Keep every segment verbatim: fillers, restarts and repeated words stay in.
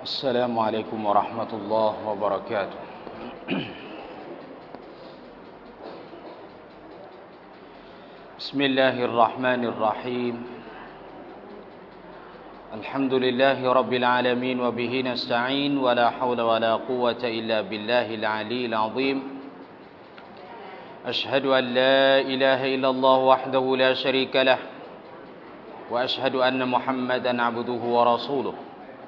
السلام عليكم ورحمة الله وبركاته بسم الله الرحمن الرحيم الحمد لله رب العالمين وبه نستعين ولا حول ولا قوة إلا بالله العلي العظيم أشهد أن لا إله إلا الله وحده لا شريك له وأشهد أن محمدا عبده ورسوله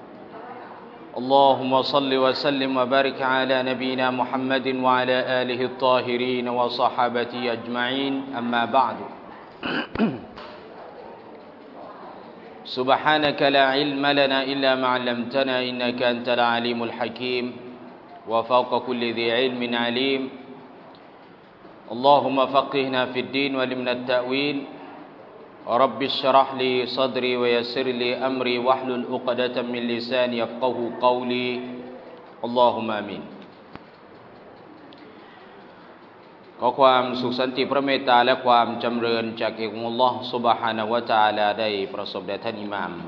اللهم صل وسلم وبارك على نبينا محمد وعلى آله الطاهرين وصحابته أجمعين أما بعد سبحانك لا علم لنا إلا ما علمتنا إنك أنت العليم الحكيم وفوق كل ذي علم عليم اللهم فقهنا في الدين وعلمنا التأويل رب اشرح لي صدري ويسر لي أمري واحلل عقدة من لساني يفقهوا قولي اللهم آمينขอความสุขสันติพระเมตตาและความจำเริญจากเอกองค์อัลลอฮฺซุบฮานะฮูวะตะอาลาได้ประสบแด่ท่านอิหม่าม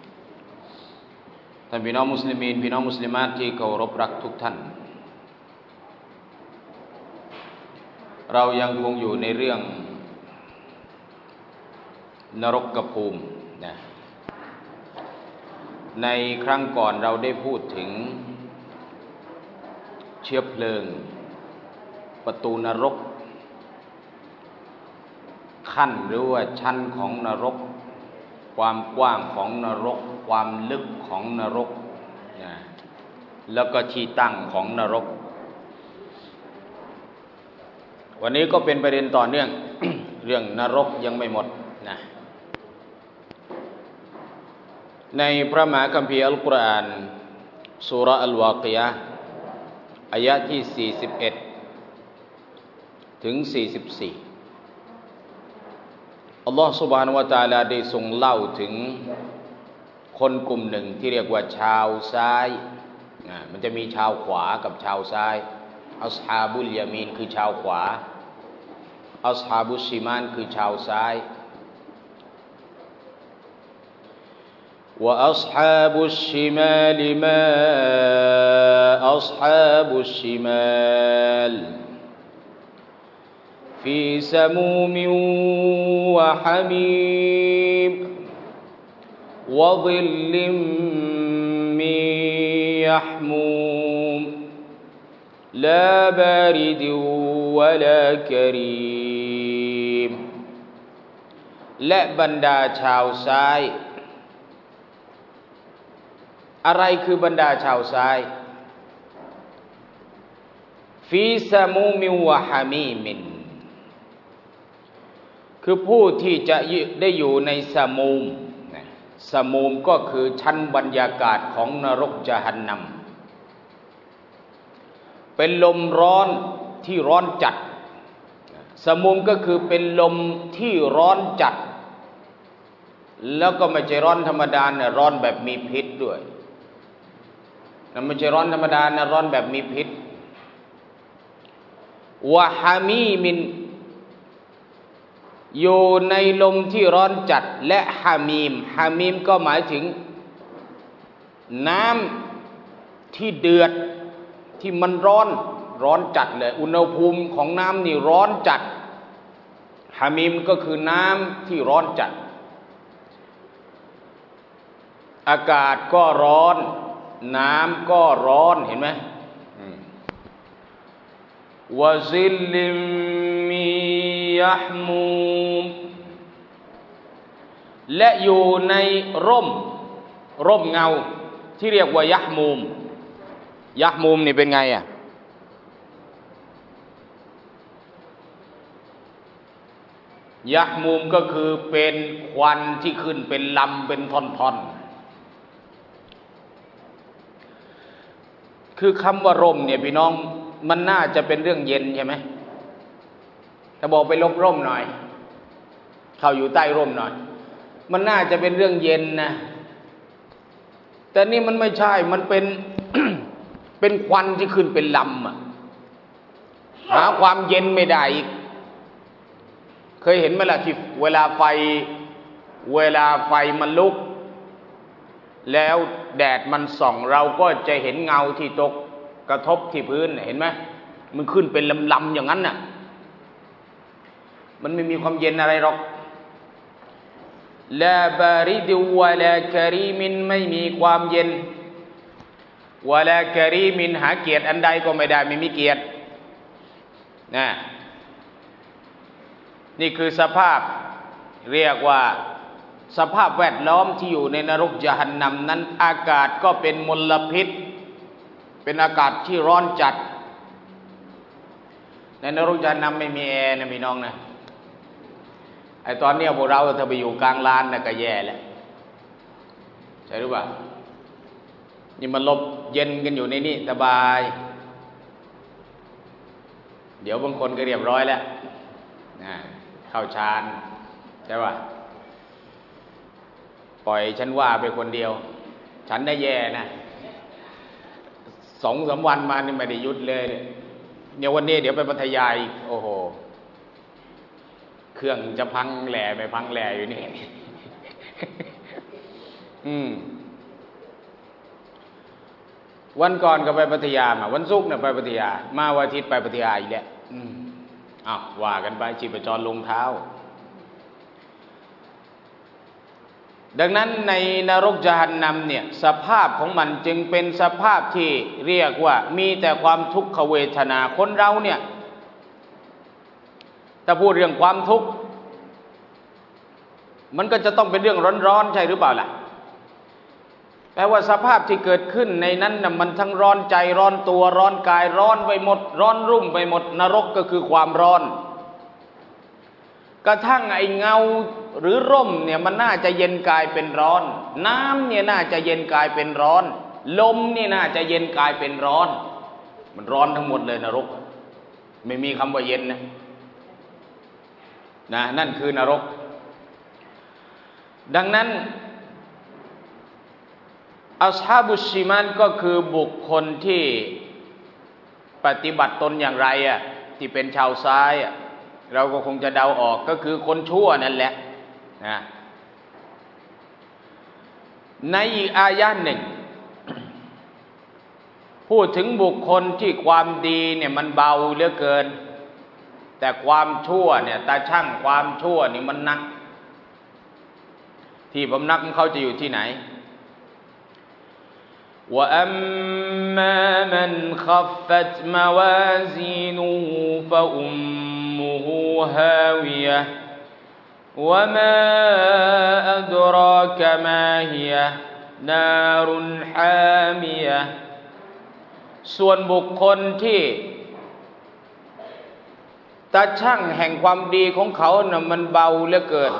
ท่านพี่น้องมุสลิมีนพี่น้องมุสลิมาตที่เคารพรักทุกท่านเรายังคงอยู่ในเรื่องนรกภูมินะในครั้งก่อนเราได้พูดถึงเชื้อเพลิงประตูนรกขั้นหรือว่าชั้นของนรกความกว้างของนรกความลึกของนรกนะแล้วก็ที่ตั้งของนรกวันนี้ก็เป็นประเด็นต่อเนื่อง เรื่องนรกยังไม่หมดนะในพระมหาคัมภีร์อัลกุรอานซูเราะห์อัลวากิยะห์อายะห์ที่สี่สิบเอ็ดถึงสี่สิบสี่อัลลอฮฺซุบฮานะฮูวะตะอาลาได้ทรงเล่าถึงคนกลุ่มหนึ่งที่เรียกว่าชาวซ้ายมันจะมีชาวขวากับชาวซ้ายอัศฮาบุลยามีนคือชาวขวาอัศฮาบุชชิมานคือชาวซ้ายوأصحاب الشمال ما أصحاب الشمال في سموم وحميم وظل من يحموم لا بارد ولا كريم และบรรดาชาวซ้ายอะไรคือบรรดาชาวซ้ายฟีซามูมิวะฮามีมินคือผู้ที่จะได้อยู่ในซามูมซามูมก็คือชั้นบรรยากาศของนรกญะฮันนัมเป็นลมร้อนที่ร้อนจัดซามูมก็คือเป็นลมที่ร้อนจัดแล้วก็ไม่ใช่ร้อนธรรมดาเนี่ยร้อนแบบมีพิษด้วยนั่นไม่ใช่ร้อนธรรมดานะร้อนแบบมีพิษวะฮามีมินอยู่ในลมที่ร้อนจัดและฮามีมฮามีมก็หมายถึงน้ำที่เดือดที่มันร้อนร้อนจัดเลยอุณหภูมิของน้ำนี่ร้อนจัดฮามีมก็คือน้ำที่ร้อนจัดอากาศก็ร้อนน้ำก็ร้อนเห็นไหมวะซิลลิมมิยะฮมูมและอยู่ในร่มร่มเงาที่เรียกว่ายะฮมูมยะฮมูมนี่เป็นไงอ่ะยะฮมูมก็คือเป็นควันที่ขึ้นเป็นลำเป็นท่อนๆคือคำว่าร่มเนี่ยพี่น้องมันน่าจะเป็นเรื่องเย็นใช่ไหมถ้าบอกไปลบร่มหน่อยเข้าอยู่ใต้ร่มหน่อยมันน่าจะเป็นเรื่องเย็นนะแต่นี่มันไม่ใช่มันเป็น เป็นควันที่ขึ้นเป็นลำอ่ะหาความเย็นไม่ได้อีกเคยเห็นไหมล่ะที่เวลาไฟเวลาไฟมันลุกแล้วแดดมันส่องเราก็จะเห็นเงาที่ตกกระทบที่พื้นเห็นไหมมันขึ้นเป็นลำๆอย่างนั้นน่ะมันไม่มีความเย็นอะไรหรอกลาบาริดวะลากะรีมินไม่มีความเย็นวะลากะรีมินหาเกียรติอันใดก็ไม่ได้ไม่มีเกียรตินะนี่คือสภาพเรียกว่าสภาพแวดล้อมที่อยู่ในนรกยะฮันนัมนั้นอากาศก็เป็นมลพิษเป็นอากาศที่ร้อนจัดในนรกยะฮันนัมไม่มีแอร์นะพี่น้องนะไอตอนนี้พวกเราถ้าไปอยู่กลางลานน่ะก็แย่แล้วใช่หรือเปล่านี่มันลบเย็นกันอยู่ในนี่สบายเดี๋ยวบางคนก็เรียบร้อยแล้วนะเข้าฌานใช่ป่ะปล่อยฉันว่าไปคนเดียวฉันได้แย่นะสองสามวันมานี่ไม่ได้หยุดเลยเดี๋ยววันนี้เดี๋ยวไปพัทยาอีกโอ้โหเครื่องจะพังแหล่ไปพังแหล่อยู่นี่อืมวันก่อนก็ไปพัทยามาวันศุกร์เนี่ยไปพัทยามาวันอาทิตย์ไปพัทยาอีกแล้วอืมอ้าวว่ากันไปชีพจรลงเท้าดังนั้นในนรกยะฮันนัมเนี่ยสภาพของมันจึงเป็นสภาพที่เรียกว่ามีแต่ความทุกขเวทนาคนเราเนี่ยถ้าพูดเรื่องความทุกข์มันก็จะต้องเป็นเรื่องร้อนๆใช่หรือเปล่าล่ะแปลว่าสภาพที่เกิดขึ้นในนั้นน่ะมันทั้งร้อนใจร้อนตัวร้อนกายร้อนไปหมดร้อนรุ่มไปหมดนรกก็คือความร้อนกระทั่งไอ้เงาหรือร่มเนี่ยมันน่าจะเย็นกายเป็นร้อนน้ำเนี่ยน่าจะเย็นกายเป็นร้อนลมนี่น่าจะเย็นกายเป็นร้อนมันร้อนทั้งหมดเลยนรกไม่มีคำว่าเย็นนะนะนั่นคือนรกดังนั้นอัศฮาบุชชิมานก็คือบุคคลที่ปฏิบัติตนอย่างไรอ่ะที่เป็นชาวซ้ายอ่ะเราก็คงจะเดาออกก็คือคนชั่วนั่นแหละนะในอีกอายะหนึ่งพูดถึงบุคคลที่ความดีเนี่ยมันเบาเหลือเกินแต่ความชั่วเนี่ยตาช่างความชั่วนี่มันหนักที่พำนักของเขาจะอยู่ที่ไหนوأما من خفت موازينه فأمه هاوية وما أدراك ما هي نار حامية ส่วนบุคคลที่ตาช่างแห่งความดีของเขาน่ะมันเบาเหลือเกิน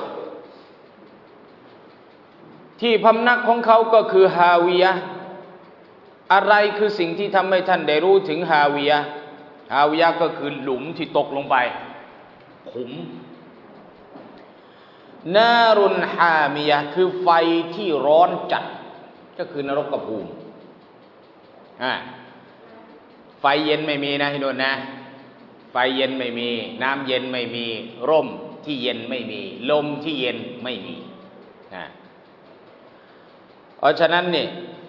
ที่พำนักของเขาก็คือฮาวิยะอะไรคือสิ่งที่ทำให้ท่านได้รู้ถึงฮาวิยะฮาวิยะก็คือหลุมที่ตกลงไปขุมนารุนฮามิยะคือไฟที่ร้อนจัดก็คือนรกภูมิอ่าไฟเย็นไม่มีนะที่โน่นนะไฟเย็นไม่มีน้ำเย็นไม่มีร่มที่เย็นไม่มีลมที่เย็นไม่มีนะเพราะฉะนั้นนี่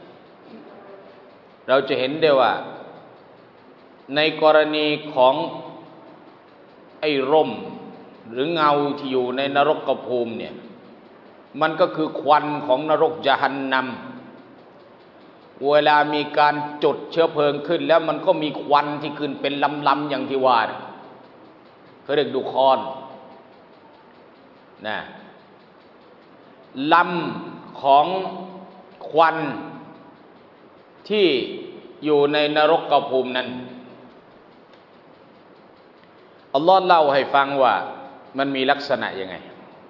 เราจะเห็นได้ว่าในกรณีของไอ้ร่มหรือเงาที่อยู่ในนรกภูมิเนี่ยมันก็คือควันของนรกยะฮันนัมเวลามีการจุดเชื้อเพลิงขึ้นแล้วมันก็มีควันที่ขึ้นเป็นลำๆอย่างที่ว่าเขาเรียกดูคอนนะลำของควันที่อยู่ในนรกภูมินั้นอัลลอฮ์เล่าให้ฟังว่ามันมีลักษณะยังไง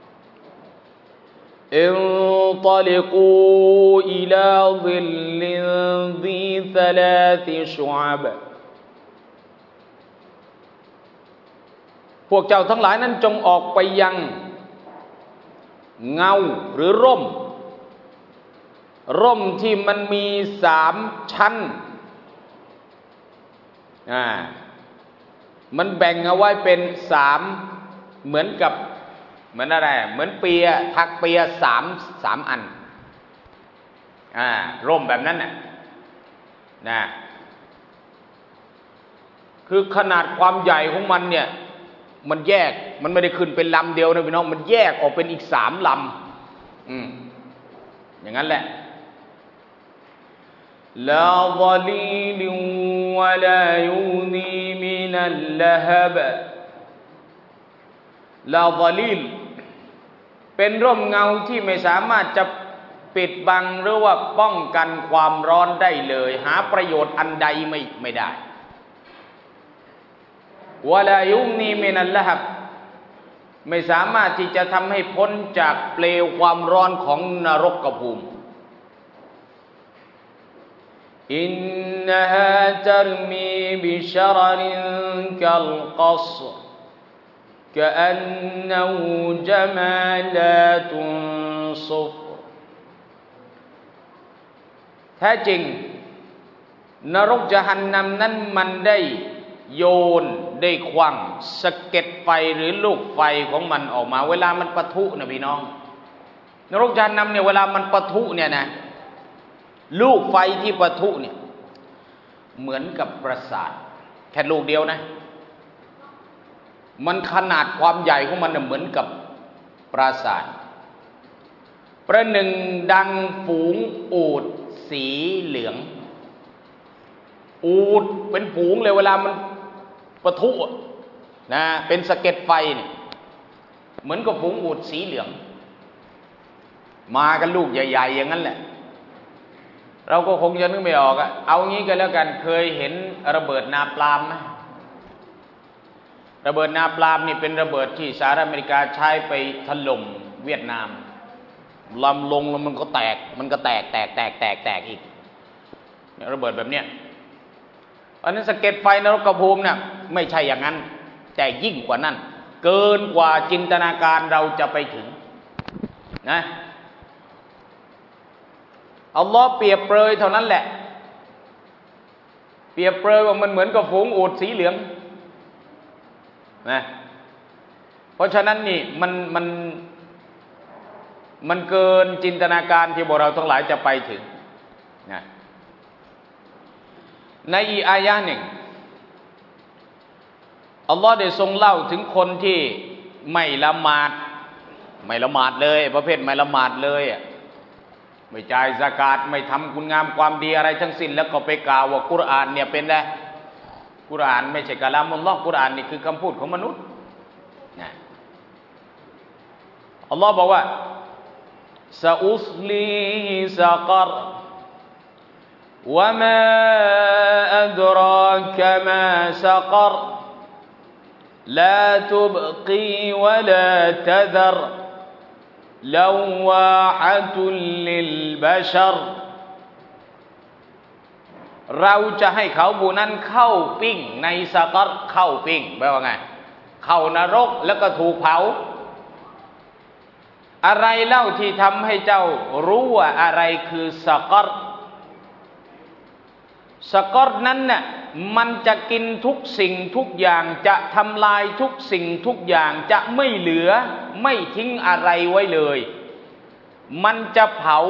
อินตะลิกูอิลาซิลลินซีซะลาซิชุอับพวกเจ้าทั้งหลายนั้นจงออกไปยังเงาหรือร่มร่มที่มันมีสามชั้นอ่ามันแบ่งเอาไว้เป็นสามเหมือนกับเหมือนอะไรเหมือนเปียถักเปียสามสามอันอ่าร่มแบบนั้นน่ะนะคือขนาดความใหญ่ของมันเนี่ยมันแยกมันไม่ได้ขึ้นเป็นลำเดียวนะพี่น้องมันแยกออกเป็นอีกสามลำอืมอย่างนั้นแหละลาฎอลีลวะลายูนีมินัลลฮบลาฎอลีลเป็นร่มเงาที่ไม่สามารถจะปิดบังหรือว่าป้องกันความร้อนได้เลยหาประโยชน์อันใดไม่ไม่ได้วะลายุนีมินัลละฮับไม่สามารถที่จะทำให้พ้นจากเปลวความร้อนของนรกภูมิอินนะฮาตัรมีบิชรรินกัลกัศรกะอันนะฮูญะมาลาตุนซุฟรแท้จริงนรกญะฮันนัมนั้นมันได้โยนได้ขว้างสะเก็ดไฟหรือลูกไฟของมันออกมาเวลามันปะทุนะพี่น้องนรกญะฮันนัมเนี่ยเวลามันปะทุเนี่ยนะลูกไฟที่ปะทุเนี่ยเหมือนกับปราสาทแค่ลูกเดียวนะมันขนาดความใหญ่ของมันเหมือนกับปราสาทประหนึ่งดังฝูงอูฐสีเหลืองอูฐเป็นฝูงเลยเวลามันปะทุนะเป็นสะเก็ดไฟเนี่ยเหมือนกับฝูงอูฐสีเหลืองมากันลูกใหญ่ๆอย่างนั้นแหละเราก็คงจะนึกไม่ออกอะเอางี้กันแล้วกันเคยเห็นระเบิดนาปลาล์มไหมระเบิดนาปลาล์มนี่เป็นระเบิดที่สหรัฐอเมริกาใช้ไปถล่มเวียดนามลำลงแล้วมันก็แตกมันก็แตกแตกแตกแตกแตกอีกเนี่ยระเบิดแบบเนี้ยอันนั้นสะเก็ดไฟนรกภูมิเนี่ยไม่ใช่อย่างนั้นแต่ยิ่งกว่านั้นเกินกว่าจินตนาการเราจะไปถึงนะอัลลอฮ์เปรียบเปรยเท่านั้นแหละเปรียบเปรยว่ามันเหมือนกับฝูงอูฐสีเหลืองนะเพราะฉะนั้นนี่มันมันมันเกินจินตนาการที่พวกเราทั้งหลายจะไปถึงนะในอีกอายะหนึ่งอัลลอฮ์ได้ทรงเล่าถึงคนที่ไม่ละหมาดไม่ละหมาดเลยประเภทไม่ละหมาดเลยไม่จ่ายซะกาตไม่ทำคุณงามความดีอะไรทั้งสิ้นแล้วก็ไปกล่าวว่ากุรอานเนี่ยเป็นอะไรกุรอานไม่ใช่กะลามุลลอฮ์กุรอานนี่คือคำพูดของมนุษย์นะอัลลอฮ์บอกว่าซาอุสลีซากรวะมาอัดรากะมาซากรลาตุบกีวะลาตะซัรลาวาฮะตุลลิลบะชัรเราจะให้เขาผู้นั้นเข้าปิ้งในซากรเข้าปิ้งแปลว่าไงเข้านรกแล้วก็ถูกเผาอะไรเล่าที่ทำให้เจ้ารู้ว่าอะไรคือซากรซากรนั้นน่ะมันจะกินทุกสิ่งทุกอย่างจะทำลายทุกสิ่งทุกอย่างจะไม่เหลือไม่ทิ้งอะไรไว้เลยมันจะเผา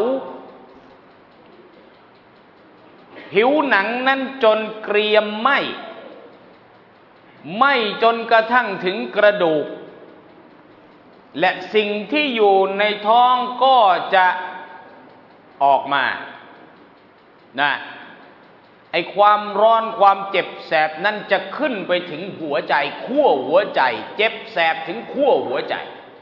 ผิวหนังนั้นจนเกรียมไหม้ไหม้จนกระทั่งถึงกระดูกและสิ่งที่อยู่ในท้องก็จะออกมานะไอความร้อนความเจ็บแสบนั้นจะขึ้นไปถึงหัวใจขั้วหัวใจเจ็บแสบถึงขั้วหัวใจ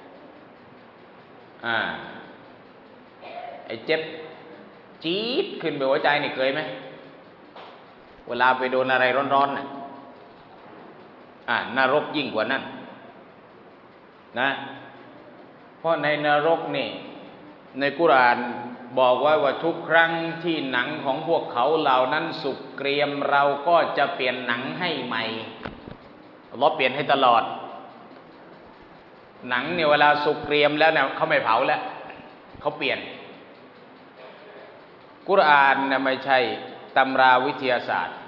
อ่าไอเจ็บจี๊ดขึ้นไปหัวใจนี่เคยไหมเวลาไปโดนอะไรร้อนๆน่ะอ่านรกยิ่งกว่านั้นนะเพราะในนรกนี่ในกุรอานบอกไว้ว่าทุกครั้งที่หนังของพวกเขาเหล่านั้นสุกเกรียมเราก็จะเปลี่ยนหนังให้ใหม่เราเปลี่ยนให้ตลอดหนังเนี่ยเวลาสุกเกรียมแล้วเนี่ยเขาไม่เผาแล้วเขาเปลี่ยนกุรอานเนี่ยไม่ใช่ตำราวิทยาศาสตร์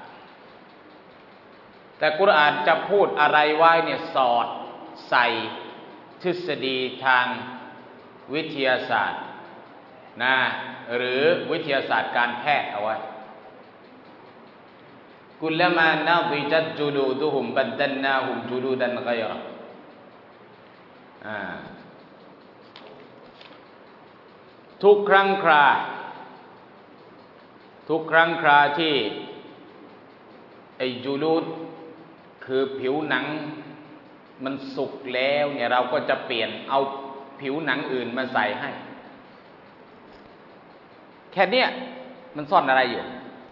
แต่กุรอานจะพูดอะไรไว้เนี่ยสอดใส่ทฤษฎีทางวิทยาศาสตร์นะหรือวิทยาศาสตร์การแพทย์เอาไว้กุลมานาดิจัดจุลูดุฮุมบัดดัลนาฮุมจุลูดันกัยรอทุกครั้งคราทุกครั้งคราที่ไอ้จูลูดคือผิวหนังมันสุกแล้วเนี่ยเราก็จะเปลี่ยนเอาผิวหนังอื่นมาใส่ให้แค่เนี้ยมันซ่อนอะไรอยู่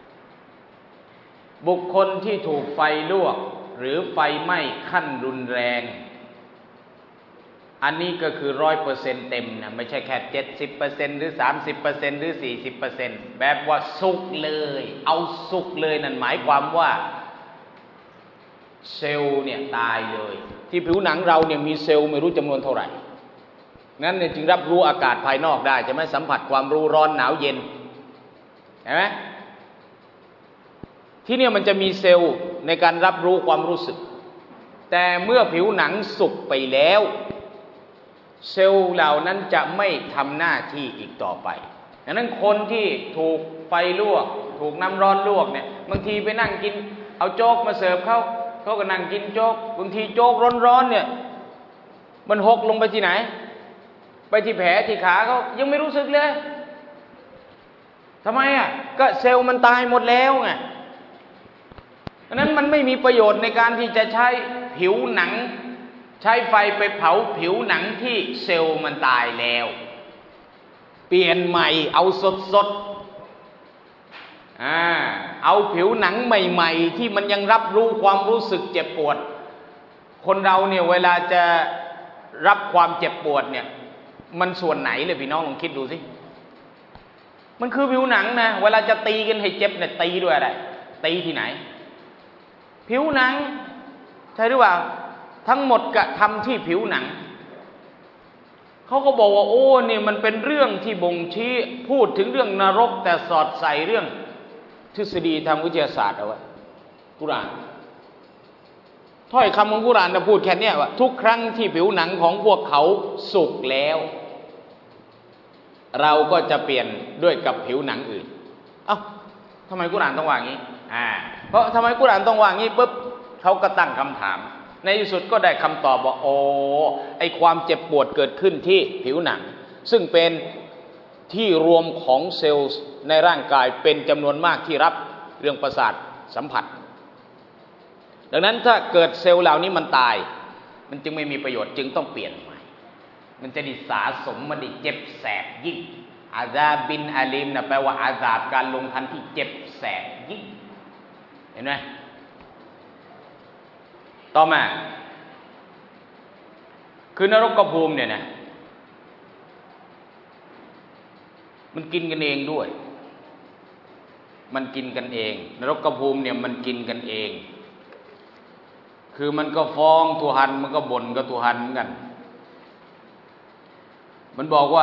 บุคคลที่ถูกไฟลวกหรือไฟไหม้ขั้นรุนแรงอันนี้ก็คือร้อยเปอร์เซ็นต์เต็มนะไม่ใช่แค่เจ็ดสิบเปอร์เซ็นต์หรือสามสิบเปอร์เซ็นต์หรือสี่สิบเปอร์เซ็นต์แบบว่าสุกเลยเอาสุกเลยนั่นหมายความว่าเซลล์เนี่ยตายเลยที่ผิวหนังเราเนี่ยมีเซลล์ไม่รู้จำนวนเท่าไหร่งั้นเนี่ยจึงรับรู้อากาศภายนอกได้จะไม่สัมผัสความรู้ร้อนหนาวเย็นเห็นไหมที่เนี่ยมันจะมีเซลล์ในการรับรู้ความรู้สึกแต่เมื่อผิวหนังสุกไปแล้วเซลล์เหล่านั้นจะไม่ทำหน้าที่อีกต่อไปดังนั้นคนที่ถูกไฟลวกถูกน้ำร้อนลวกเนี่ยบางทีไปนั่งกินเอาโจ๊กมาเสิร์ฟเขาเขาก็นั่งกินโจ๊กบางทีโจ๊กร้อนๆเนี่ยมันหกลงไปที่ไหนไปที่แผลที่ขาเขายังไม่รู้สึกเลยทำไมอ่ะก็เซลล์มันตายหมดแล้วไงดังนั้นมันไม่มีประโยชน์ในการที่จะใช้ผิวหนังใช้ไฟไปเผาผิวหนังที่เซลล์มันตายแล้วเปลี่ยนใหม่เอาสดๆอ่าเอาผิวหนังใหม่ๆที่มันยังรับรู้ความรู้สึกเจ็บปวดคนเราเนี่ยเวลาจะรับความเจ็บปวดเนี่ยมันส่วนไหนเลยพี่น้องลองคิดดูสิมันคือผิวหนังนะเวลาจะตีกันให้เจ็บเนี่ยตีด้วยอะไรตีที่ไหนผิวหนังใช่หรือเปล่าทั้งหมดกระทำที่ผิวหนังเขาก็บอกว่าโอ้เนี่ยมันเป็นเรื่องที่บ่งชี้พูดถึงเรื่องนรกแต่สอดใส่เรื่องทฤษฎีทางวิทยาศาสตร์เอาไว้กุรอานถ้อยคำของกุรอานจะพูดแค่นี้ว่าทุกครั้งที่ผิวหนังของพวกเขาสุกแล้วเราก็จะเปลี่ยนด้วยกับผิวหนังอื่นเอ้าทำไมกุรอานต้องว่างี้อ่าเพราะทำไมกุรอานต้องว่างี้ปุ๊บเขาก็ตั้งคำถามในที่สุดก็ได้คำตอบว่าโอ้ไอความเจ็บปวดเกิดขึ้นที่ผิวหนังซึ่งเป็นที่รวมของเซลล์ในร่างกายเป็นจำนวนมากที่รับเรื่องประสาทสัมผัสดังนั้นถ้าเกิดเซลล์เหล่านี้มันตายมันจึงไม่มีประโยชน์จึงต้องเปลี่ยนใหม่มันจะดิสาสมมันดิเจ็บแสบยิ่งอาซาบินอาลิมนะแปลว่าอาซาบการลงทันที่เจ็บแสบยิ่งเห็นไหมต่อมาคือนรกภูมิเนี่ยนะมันกินกันเองด้วยมันกินกันเองนรกภูมิเนี่ยมันกินกันเองคือมันก็ฟ้องตุฮันมันก็บ่นกับตุฮันเหมือนกันมันบอกว่า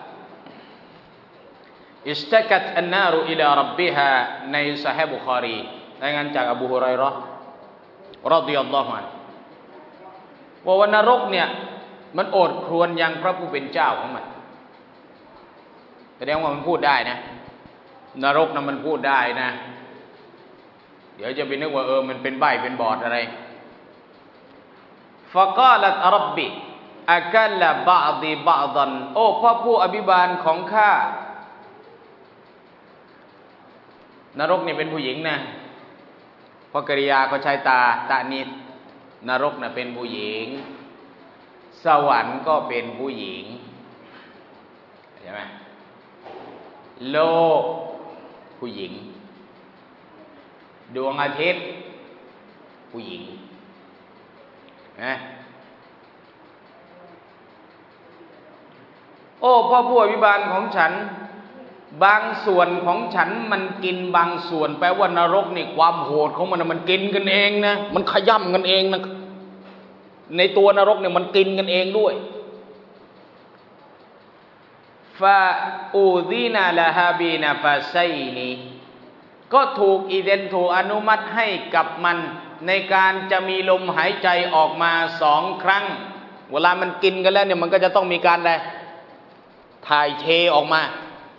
อิสตักัตอันนารุอิลารับบิฮาในซอฮีฮ์บุคอรีรายงานจากอบูฮุรอยเราะห์รอฎิยัลลอฮุอันฮุว่าวันนรกเนี่ยมันโอดครวญยังพระผู้เป็นเจ้าของมันแสดงว่ามันพูดได้นะนรกนะมันพูดได้นะเดี๋ยวจะไปนึกว่าเออมันเป็นใบ้เป็นบอดอะไรฟะกาลัตรับบิอากัลละบะอดิบะดันโอ้พระผู้อภิบาลของข้านรกนี่เป็นผู้หญิงนะเพราะกริยาเขาใช้ตาตานิดนรกน่ะเป็นผู้หญิงสวรรค์ก็เป็นผู้หญิงใช่ไหมโลกผู้หญิงดวงอาทิตย์ผู้หญิงนะโอ้พ่อผู้อภิบาลของฉันบางส่วนของฉันมันกินบางส่วนแปลว่านรกนี่ความโหดของมันมันกินกันเองนะมันขย่ำกันเองนะในตัวนรกเนี่ยมันกินกันเองด้วยฟาอูดีนาลาฮาบีนาฟาไซนีก็ถูกอีเดนถูกอนุมัติให้กับมันในการจะมีลมหายใจออกมาสองครั้งเวลามันกินกันแล้วเนี่ยมันก็จะต้องมีการอะไรถ่ายเทออกมา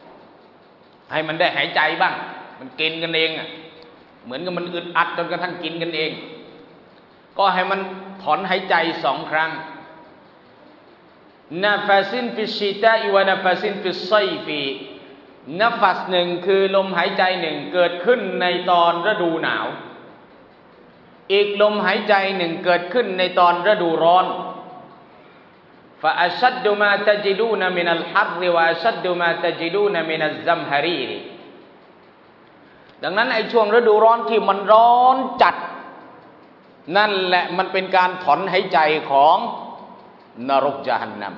ให้มันได้หายใจบ้างมันกินกันเองอ่ะเหมือนกับมันอึดอัดจนกระทั่งกินกันเองก็ให้มันถอนหายใจสองครั้งนาฟาซินฟิชชิตาอิวานาฟาซินฟิชไซฟีนัฟฟัสหนึ่งคือลมหายใจหนึ่งเกิดขึ้นในตอนฤดูหนาวอีกลมหายใจหนึ่งเกิดขึ้นในตอนฤดูร้อนฟาอัชดดุมาตจิดูนมินัลฮัรริวะอัชดดุมาตจิดูนมินัซซัมฮารีรดังนั้นไอ้ช่วงฤดูร้อนที่มันร้อนจัดนั่นแหละมันเป็นการถอนหายใจของนรกญะฮันนัม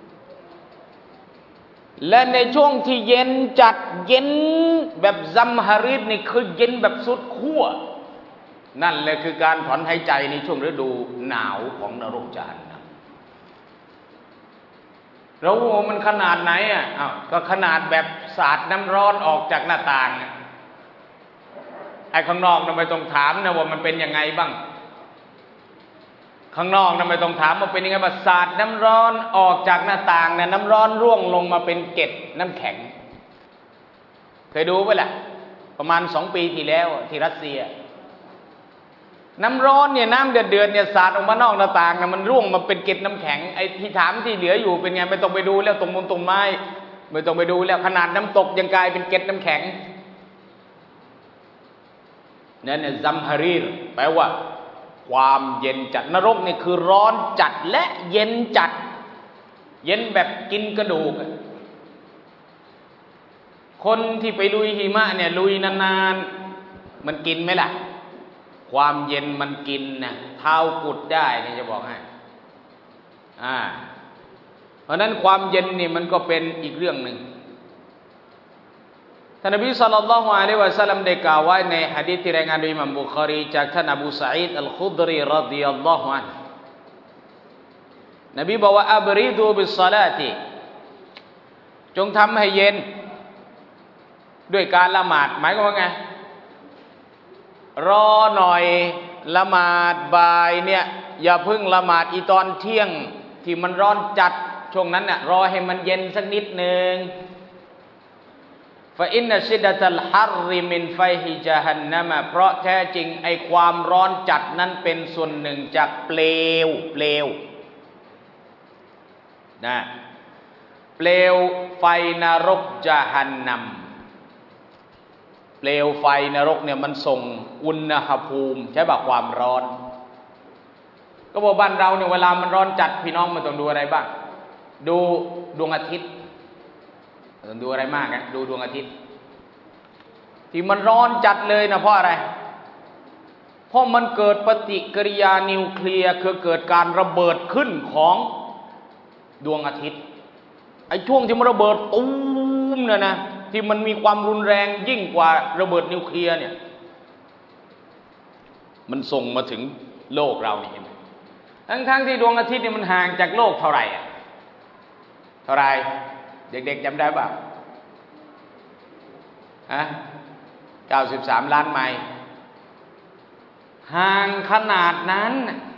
และในช่วงที่เย็นจัดเย็นแบบซัมฮารีรนี่คือเย็นแบบสุดขั้วนั่นแหละคือการถอนหายใจในช่วงฤดูหนาวของนรกญะฮันนัมเราโอ้มันขนาดไหนอ่ะอ้าวก็ขนาดแบบสาดน้ำร้อนออกจากหน้าต่างไอ้ข้างนอกเราไม่ต้องถามนะว่ามันเป็นยังไงบ้างข้างนอกนะไม่ต้องถามว่าเป็นยังไงบ้างสาดน้ำร้อนออกจากหน้าต่างนะน้ำร้อนร่วงลงมาเป็นเกล็ดน้ำแข็งเคยดูไหมล่ะประมาณสองปีที่แล้วที่รัสเซียน้ำร้อนเนี่ยน้ำเดือดเดือดเนี่ยสาดออกมานอกหน้าต่างนะมันร่วงมาเป็นเกล็ดน้ำแข็งไอ้ที่ถามที่เหลืออยู่เป็นไงไม่ต้องไปดูแล้วตรงมุมตรงไม้ไม่ต้องไปดูแล้วขนาดน้ำตกยังกลายเป็นเกล็ดน้ำแข็งนั่นเนี่ยซัมฮารีรแปลว่าความเย็นจัดนรกนี่คือร้อนจัดและเย็นจัดเย็นแบบกินกระดูกคนที่ไปลุยหิมะเนี่ยลุยนานๆมันกินไหมล่ะความเย็นมันกินนะเท้ากุดได้เนี่ยจะบอกให้อ่าเพราะนั้นความเย็นนี่มันก็เป็นอีกเรื่องหนึ่งท่านนบีศ็อลลัลลอฮุอะลัยฮิวะซัลลัมได้กล่าวไว้ในหะดีษที่รายงานโดยอิหม่ามบุคอรีจากท่านอบูซะอีดอัลคุดรีรอฎิยัลลอฮุอันฮุนบีบอกว่าอับริดูบิศศอลาติจงทำให้เย็นด้วยการละหมาดหมายความว่าไงรอหน่อยละหมาดบ่ายเนี่ยอย่าเพิ่งละหมาดอีตอนเที่ยงที่มันร้อนจัดช่วงนั้นน่ะรอให้มันเย็นสักนิดนึงฟาอินนัชชิดะตัลฮัรริมินไฟฮิญะฮันนัมเพราะแท้จริงไอความร้อนจัดนั้นเป็นส่วนหนึ่งจากเปลวเปลวนะเปลวไฟนรกญะฮันนัมเปลวไฟนรกเนี่ยมันส่งอุณหภูมิใช่ป่ะความร้อนก็บอกบ้านเราเนี่ยเวลามันร้อนจัดพี่น้องมันต้องดูอะไรบ้างดูดวงอาทิตย์ดูอะไรมากนะดูดวงอาทิตย์ที่มันร้อนจัดเลยนะเพราะอะไรเพราะมันเกิดปฏิกิริยานิวเคลียร์คือเกิดการระเบิดขึ้นของดวงอาทิตย์ไอ้ช่วงที่มันระเบิดตูมเนี่ยนะที่มันมีความรุนแรงยิ่งกว่าระเบิดนิวเคลียร์เนี่ยมันส่งมาถึงโลกเรานี่เห็นไหมทั้งๆที่ดวงอาทิตย์เนี่ยมันห่างจากโลกเท่าไหร่อะเท่าไหร่เด็กๆจำได้ป่ะฮะเก้าสิบสามล้านไมล์ห่างขนาดนั้น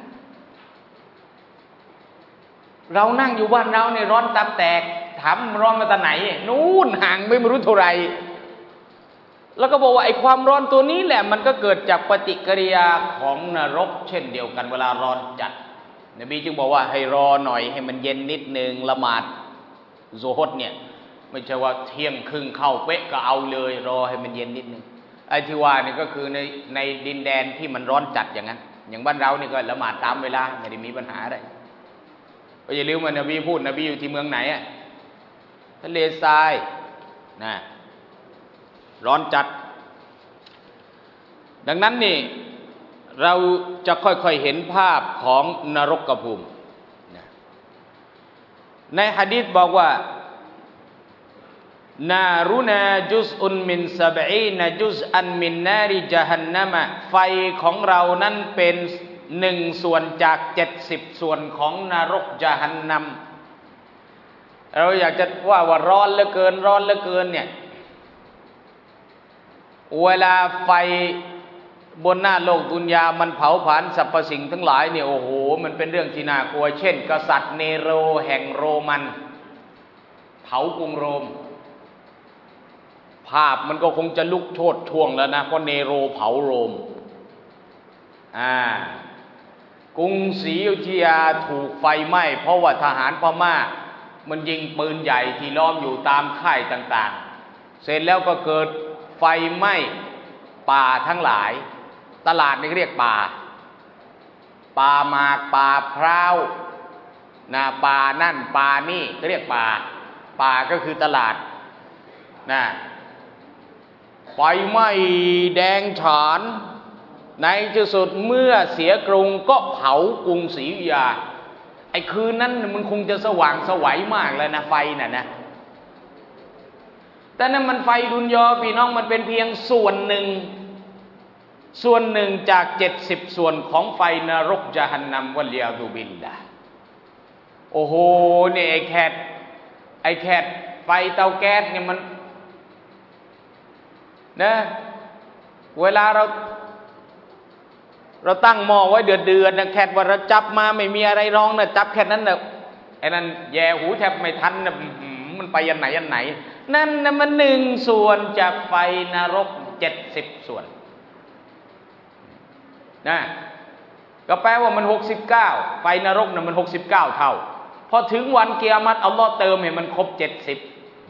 เรานั่งอยู่บ้านเราเนี่ยร้อนตับแตกถามร้อนมาจากไหนนู่นห่างไม่รู้เท่าไหร่แล้วก็บอกว่าไอ้ความร้อนตัวนี้แหละมันก็เกิดจากปฏิกิริยาของนรกเช่นเดียวกันเวลาร้อนจัดนบีจึงบอกว่าให้รอหน่อยให้มันเย็นนิดนึงละหมาดโซฮดเนี่ยไม่ใช่ว่าเที่ยงครึ่งเข้าเป๊ะก็เอาเลยรอให้มันเย็นนิดนึงไอ้ที่ว่านี่ก็คือในในดินแดนที่มันร้อนจัดอย่างนั้นอย่างบ้านเรานี่ก็ละหมาดตามเวลาไม่ได้มีปัญหาอะไรก็อย่าลืมว่านบีพูดนบีอยู่ที่เมืองไหนอะทะเลทรายนะร้อนจัดดังนั้นนี่เราจะค่อยๆเห็นภาพของนรกภูมิในหะดีษบอกว่านารุนาจุซอุนมินซะบอีนจุซอันมินนาริญะฮันนัมไฟของเรานั้นเป็นหนึ่งส่วนจากเจ็ดสิบส่วนของนรกญะฮันนัมเราอยากจะว่าว่าร้อนเหลือเกินร้อนเหลือเกินเนี่ยเวลาไฟบนหน้าโลกดุนยามันเผาผลาญสรรพสิ่งทั้งหลายเนี่ยโอ้โหมันเป็นเรื่องที่น่ากลัวเช่นกษัตริย์เนโรแห่งโรมันเผากรุงโรมไภาพมันก็คงจะลุกโชติช่วงแล้วนะเพราะเนโรเผาโรมอ่ากรุงศรีอยุธยาถูกไฟไหม้เพราะว่าทหารพม่ามันยิงปืนใหญ่ที่ล้อมอยู่ตามค่ายต่างๆเสร็จแล้วก็เกิดไฟไหม้ป่าทั้งหลายตลาดนี่เรียกป่าป่าหมากป่าพร้าวนะป่านั่นป่านี่เรียกป่าป่าก็คือตลาดนะไฟไหม้แดงฉานในที่สุดเมื่อเสียกรุงก็เผากรุงศรีอยุธยาไอ้คืนนั้นมันคงจะสว่างไสวมากแล้วนะไฟน่ะนะแต่นั่นมันไฟดุนยอพี่น้องมันเป็นเพียงส่วนหนึ่งส่วนหนึ่งจากเจ็ดสิบส่วนของไฟนรกญะฮันนัมวัลยาซุบิลลาห์โอ้โหเนี่ยไอ้แคทไอ้แคทไฟเตาแก๊สเนี่ยมันนะเวลาเราเราตั้งหม้อไว้เดือดเดือดนะแคทว่าเราจับมาไม่มีอะไรร้องนะจับแค่นั้นนะไอ้นั่นแย่หูแทบไม่ทันนะมันไปยันไหนยันไหนนั่นนะมันหนึ่งส่วนจากไฟนรกเจ็ดสิบส่วนนะก็แปลว่ามันหกสิบเก้าไฟนรกนะมันหกสิบเก้าเท่าพอถึงวันกิยามะฮ์อัลลอฮ์เติมให้มันครบเจ็ดสิบ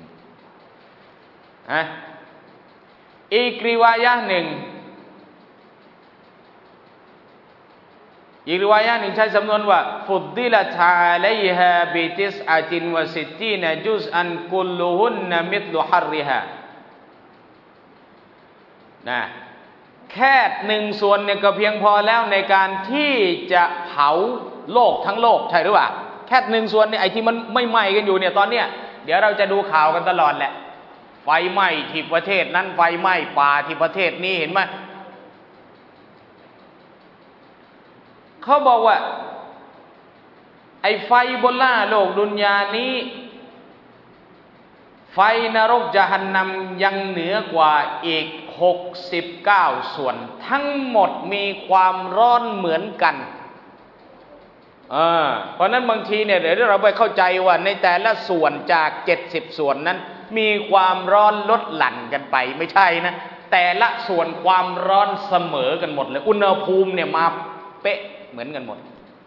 ฮะอีกริวายะห์หนึ่งอีกริวายะห์หนึ่งใช้สำนวนว่าฟุดดิละตอะลัยฮาบิติสอะตินวะซิตตีนจุซอันกุลลุฮุนนะมิธลุฮัรริฮานะแค่หนึ่งส่วนเนี่ยก็เพียงพอแล้วในการที่จะเผาโลกทั้งโลกใช่หรือเปล่าแค่หนึ่งส่วนเนี่ยไอ้ที่มันไม่ไหม้กันอยู่เนี่ยตอนเนี้ยเดี๋ยวเราจะดูข่าวกันตลอดแหละไฟไหม้ที่ประเทศนั้นไฟไหม้ป่าที่ประเทศนี้เห็นไหมเขาบอกว่าไอ้ไฟบนล่าโลกดุนยานี้ไฟนรกญะฮันนัมยังเหนือกว่าอีกหกสิบเก้าส่วนทั้งหมดมีความร้อนเหมือนกันเออเพราะนั้นบางทีเนี่ยเดี๋ยวเราไปเข้าใจว่าในแต่ละส่วนจากเจ็ดสิบส่วนนั้นมีความร้อนลดหลั่นกันไปไม่ใช่นะแต่ละส่วนความร้อนเสมอกันหมดเลยอุณหภูมิเนี่ยมาเป๊ะเหมือนกันหมด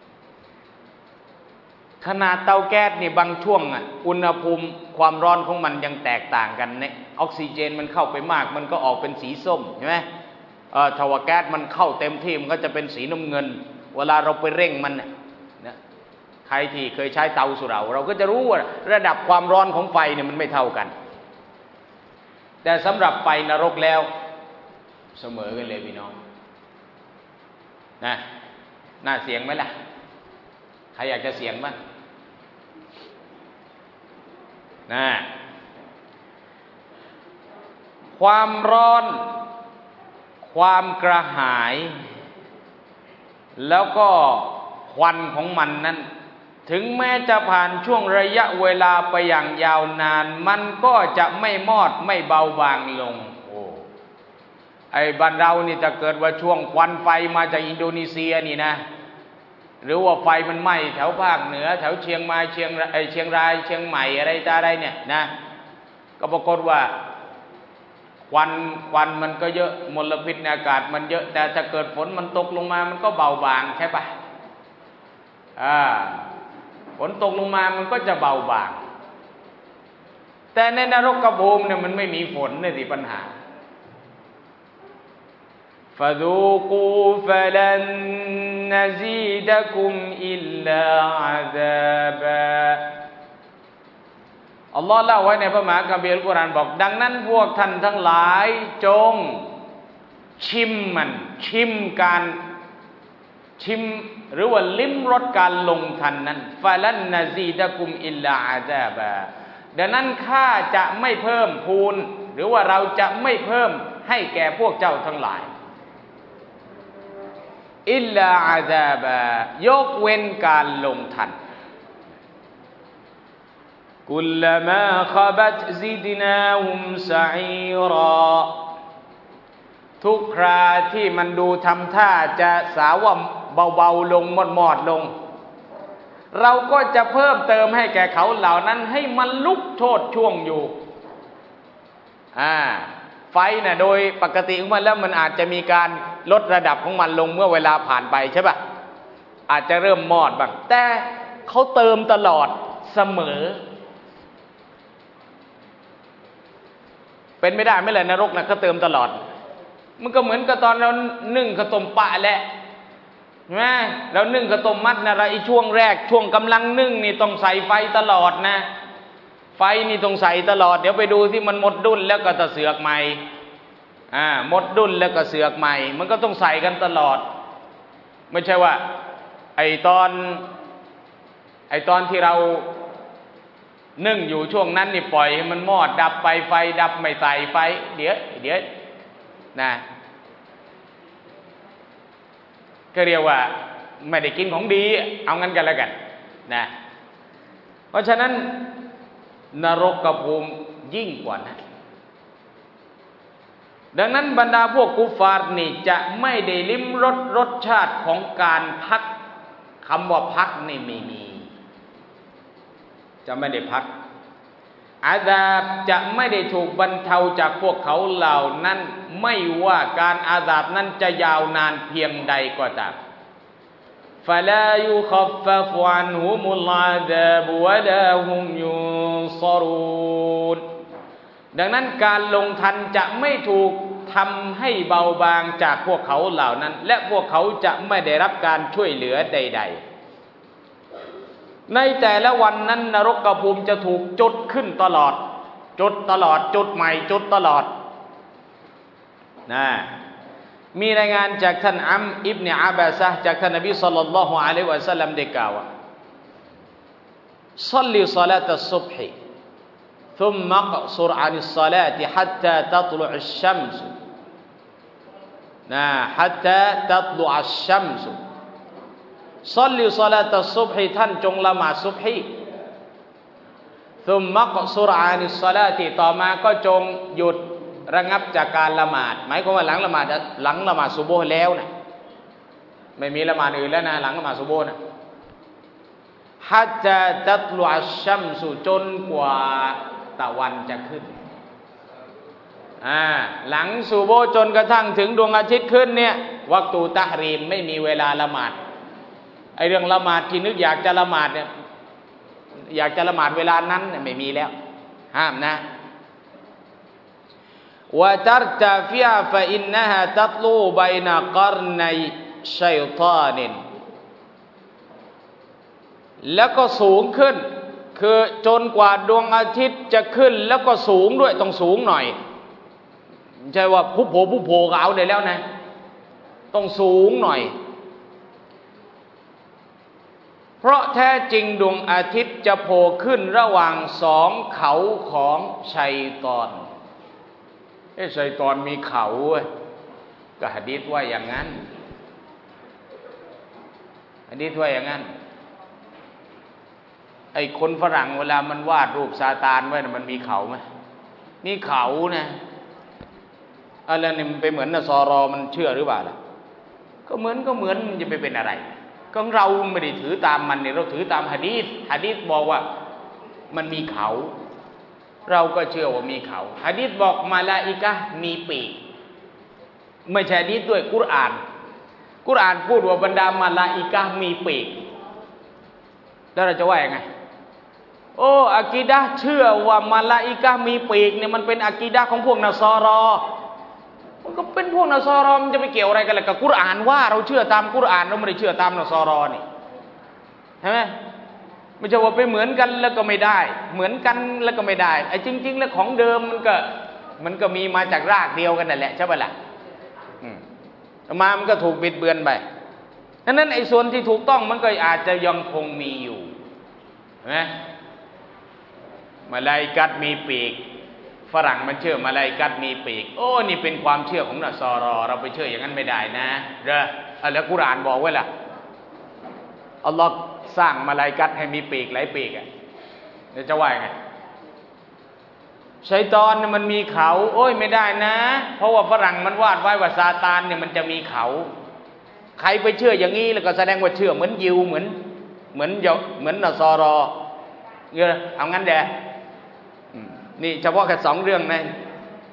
ขนาดเตาแก๊สนี่บางช่วงอ่ะอุณหภูมิความร้อนของมันยังแตกต่างกันเนี่ยออกซิเจนมันเข้าไปมากมันก็ออกเป็นสีส้มใช่ไหมเออถ้าว่าแก๊สมันเข้าเต็มที่มันก็จะเป็นสีน้ำเงินเวลาเราไปเร่งมันเนี่ยนะใครที่เคยใช้เตาสุเหร่าเราก็จะรู้ว่าระดับความร้อนของไฟเนี่ยมันไม่เท่ากันแต่สำหรับไฟนรกแล้วเสมอกันเลยพี่น้องนะน่าเสียงไหมล่ะใครอยากจะเสียงบ้างนะความร้อนความกระหายแล้วก็ควันของมันนั้นถึงแม้จะผ่านช่วงระยะเวลาไปอย่างยาวนานมันก็จะไม่มอดไม่เบาบางลงโอ้ไอ้บ้านเรานี่จะเกิดว่าช่วงควันไฟมาจากอินโดนีเซียนี่นะหรือว่าไฟมันไหม้แถวภาคเหนือแถวเชียงใหม่เชียงไอเชียงรายเชียงใหม่อะไรตาอะไรเนี่ยนะก็ปรากฏว่าควันควันมันก็เยอะมลพิษในอากาศมันเยอะแต่ถ้าเกิดฝนมันตกลงมามันก็เบาบางใช่ปะอ่าฝนตกลงมามันก็จะเบาบางแต่ในนรกภูมิเนี่ยมันไม่มีฝนนี่สิปัญหาفذوقوا فلن نزيدكم إلا عذابا อัลลอฮ์เล่าไว้ในพระมหาคัมภีร์อัลกุรอานบอกดังนั้นพวกท่านทั้งหลายจงชิมมันชิมการชิมหรือว่าลิ้มรสการลงทันนั้นฟะลันนะซีดะกุมอิลลาอาซาบะดังนั้นข้าจะไม่เพิ่มพูนหรือว่าเราจะไม่เพิ่มให้แก่พวกเจ้าทั้งหลายอิลลาอาซาบะยกเว้นการลงทันกุลมาขบัตซิดนาฮุมซะอีรอทุกคราที่มันดูทำท่าจะสาวว่าเบาๆลงมอดๆลงเราก็จะเพิ่มเติมให้แก่เขาเหล่านั้นให้มันลุกโชติช่วงอยู่อ่าไฟน่ะโดยปกติของมันแล้วมันอาจจะมีการลดระดับของมันลงเมื่อเวลาผ่านไปใช่ป่ะอาจจะเริ่มมอดบ้างแต่เขาเติมตลอดเสมอเป็นไม่ได้ไม่เลยนรกนะเขาเติมตลอดมันก็เหมือนกับตอนเรานึ่งข้าวต้มปลาแหละนะเรานึ่งข้าวต้มมัดนะไอ้ช่วงแรกช่วงกำลังนึ่งนี่ต้องใส่ไฟตลอดนะไฟนี่ต้องใส่ตลอดเดี๋ยวไปดูที่มันหมดดุลแล้วก็ตะเสือกใหม่อ่าหมดดุลแล้วก็เสือกใหม่มันก็ต้องใส่กันตลอดไม่ใช่ว่าไอ้ตอนไอ้ตอนที่เรานึ่งอยู่ช่วงนั้นนี่ปล่อยให้มันมอดดับไปไฟดับไม่ใส่ไฟเดี๋ยวเดี๋ยวนะก็เรียกว่าไม่ได้กินของดีเอางั้นกันแล้วกันนะเพราะฉะนั้นนรกกับภูมิยิ่งกว่านั้นดังนั้นบรรดาพวกกุฟาร์นี่จะไม่ได้ลิ้มรสรสชาติของการพักคำว่าพักนี่ไม่มีจะไม่ได้พักอาซาบจะไม่ได้ถูกบรรเทาจากพวกเขาเหล่านั้นไม่ว่าการอาซาบนั้นจะยาวนานเพียงใดก็ตามฟะลายุคัฟฟัฟอันฮุมุลอาซาบวะลาฮุมยุนศอรูนดังนั้นการลงทันจะไม่ถูกทำให้เบาบางจากพวกเขาเหล่านั้นและพวกเขาจะไม่ได้รับการช่วยเหลือใดๆในแต่ละวันนั้นนรกภูมิจะถูกจุดขึ้นตลอดจุดตลอดจุดใหม่จุดตลอดนะมีรายงานจากท่านอัมอิบเนอาบาซะห์จากท่านนบีศ็อลลัลลอฮุอะลัยฮิวะซัลลัมได้กล่าวว่าศ็อลลิศอลาตัสซุบฮิثم اقصر عن الصلاة حتى تطلع الشمس حتى تطلع الشمس صل صلاة الصبح ท่านจงละหมาดซุบฮี ثم اقصر عن الصلاة ต่อมาก็จงหยุดระงับจากการละหมาดหมายความว่าหลังละหมาดหลังละหมาดซุบฮ์แล้วนะไม่มีละหมาดอื่นแล้วนะหลังละหมาดซุบฮ์นะฮัตตาตัตลุอัชชัมสุจนกว่าตะวันจะขึ้นอ่าหลังซุบฮ์จนกระทั่งถึงดวงอาทิตย์ขึ้นเนี่ยวักตูตะฮรีมไม่มีเวลาละหมาดไอเรื่องละหมาดที่นึกอยากจะละหมาดเนี่ยอยากจะละหมาดเวลานั้นเนี่ยไม่มีแล้วห้ามนะวะตัรตะฟิอะฟะอินนะฮะตัตลูบัยนะกรนัยชัยฏอนินแล้วก็สูงขึ้นคือจนกว่าดวงอาทิตย์จะขึ้นแล้วก็สูงด้วยต้องสูงหน่อยไม่ใช่ว่าผู้โผผู้โผก็เอาได้แล้วนะต้องสูงหน่อยเพราะแท้จริงดวงอาทิตย์จะโผล่ขึ้นระหว่างสองเขาของชัยฏอนเอ้ชัยฏอนมีเขาเว้ยก็หะดีษว่าอย่างนั้นหะดีษว่าอย่างนั้นไอ้คนฝรั่งเวลามันวาดรูปซาตานไว้นะมันมีเขาไหมมีเขานะอะไรนี่มันไปเหมือนนสรมันเชื่อหรือเปล่าล่ะก็เหมือนก็เหมือนมันจะไปเป็นอะไรก็เราไม่ได้ถือตามมันเนี่ยเราถือตามหะดีษหะดีษบอกว่ามันมีเขาเราก็เชื่อว่ามีเขาหะดีษบอกมาลาอิกะฮ์มีปีกไม่ใช่หะดีษด้วยกุรอานกุรอานพูดว่าบรรดามาลาอิกะฮ์มีปีกแล้วเราจะว่ายังไงโอ้อะกีดะห์เชื่อว่ามาลาอิกะฮ์มีปีกเนี่ยมันเป็นอะกีดะห์ของพวกนัสรอมันก็เป็นพวกนัสรอมันจะไปเกี่ยวอะไรกันล่ะกับกุรอานว่าเราเชื่อตามกุรอานเราไม่ได้เชื่อตามนัสรอนี่ใช่ไหมไม่ใช่ว่าไปเหมือนกันแล้วก็ไม่ได้เหมือนกันแล้วก็ไม่ได้ไอ้จริงๆแล้วของเดิมมันก็มันก็มีมาจากรากเดียวกันนั่นแหละใช่ป่ะล่ะอืมมามันก็ถูกบิดเบือนไปดังนั้นไอ้ส่วนที่ถูกต้องมันก็อาจจะยังคงมีอยู่เห็นไหมมาลาอิกัตมีปีกฝรั่งมันเชื่อมาลาอิกัตมีปีกโอ้นี่เป็นความเชื่อของนัสรอเราไปเชื่ออย่างนั้นไม่ได้นะเด้อแล้วกุรอานบอกไว้ล่ะอัลลอฮ์สร้างมาลาอิกัตให้มีปีกหลายปีกอ่ะเดี๋ยวจะว่าไงชัยฏอนเนี่ยมันมีเขาโอ้ยไม่ได้นะเพราะว่าฝรั่งมันวาดไว้ว่าซาตานเนี่ยมันจะมีเขาใครไปเชื่ออย่างนี้แล้วก็แสดงว่าเชื่อเหมือนยิวเหมือนเหมือนเหมือนนสรอเงี้ยเอางั้นแดนี่เฉพาะแค่สองเรื่องนะ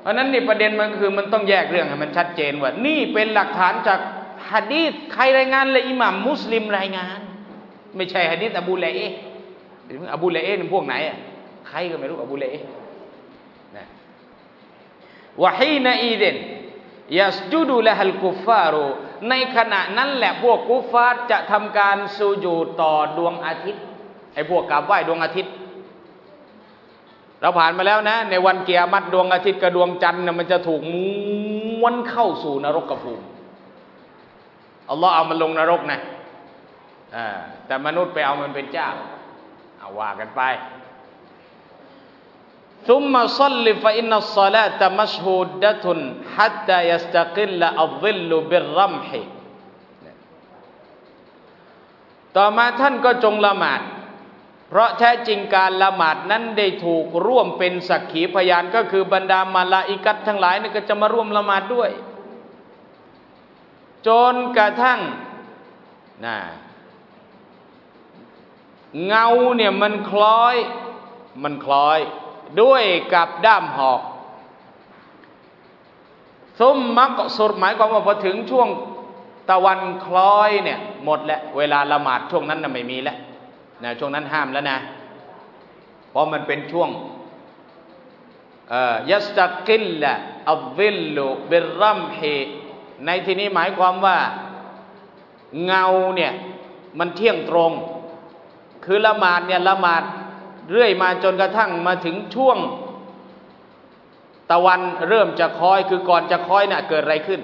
เพราะนั้นนี่ประเด็นมันคือมันต้องแยกเรื่องให้มันชัดเจนว่านี่เป็นหลักฐานจากหะดีษใครรายงานเลยอิหม่ามมุสลิมรายงานไม่ใช่หะดีษอบูละเอะอบูละเอะนี่พวกไหนอ่ะใครก็ไม่รู้อบูละเอะนะวะฮีนะอีดินยัสจุดุละฮัลกุฟฟารุในขณะนั้นแหละพวกกุฟฟาร์จะทำการสุญูดต่อดวงอาทิตย์ไอ้พวกกราบไหว้ดวงอาทิตย์เราผ่านมาแล้วนะในวันเกียรติดวงอาทิตย์กับดวงจันทร์มันจะถูกม้วนเข้าสู่นรกภูมิอัลลอฮ์เอามันลงนรกนะอ่าแต่มนุษย์ไปเอามันเป็นเจ้าเอาว่ากันไปซุมมาซัลลิฟะอินนัสศอลาตะมัชฮูดะตุนฮัตตายัสตะกิลอัลซิลลุบิรรัมฮิต่อมาท่านก็จงละหมาดเพราะแท้จริงการละหมาดนั้นได้ถูกร่วมเป็นสักขีพยานก็คือบรรดามาลาอิกัตทั้งหลายนี่ก็จะมาร่วมละหมาดด้วยจนกระทั่งนะเงาเนี่ยมันคล้อยมันคล้อยด้วยกับด้ามหอกซุมมักสุดหมายความว่าพอถึงช่วงตะวันคล้อยเนี่ยหมดแล้วเวลาละหมาดช่วงนั้นน่ะไม่มีแล้วนะช่วงนั้นห้ามแล้วนะเพราะมันเป็นช่วงเอ่อยัสตักิลละอัลซิลลุบิรรัมฮิในที่นี้หมายความว่าเงาเนี่ยมันเที่ยงตรงคือละหมาดเนี่ยละหมาดเรื่อยมาจนกระทั่งมาถึงช่วงตะวันเริ่มจะคล้อยคือก่อนจะคล้อยน่ะเกิดอะไรขึ้น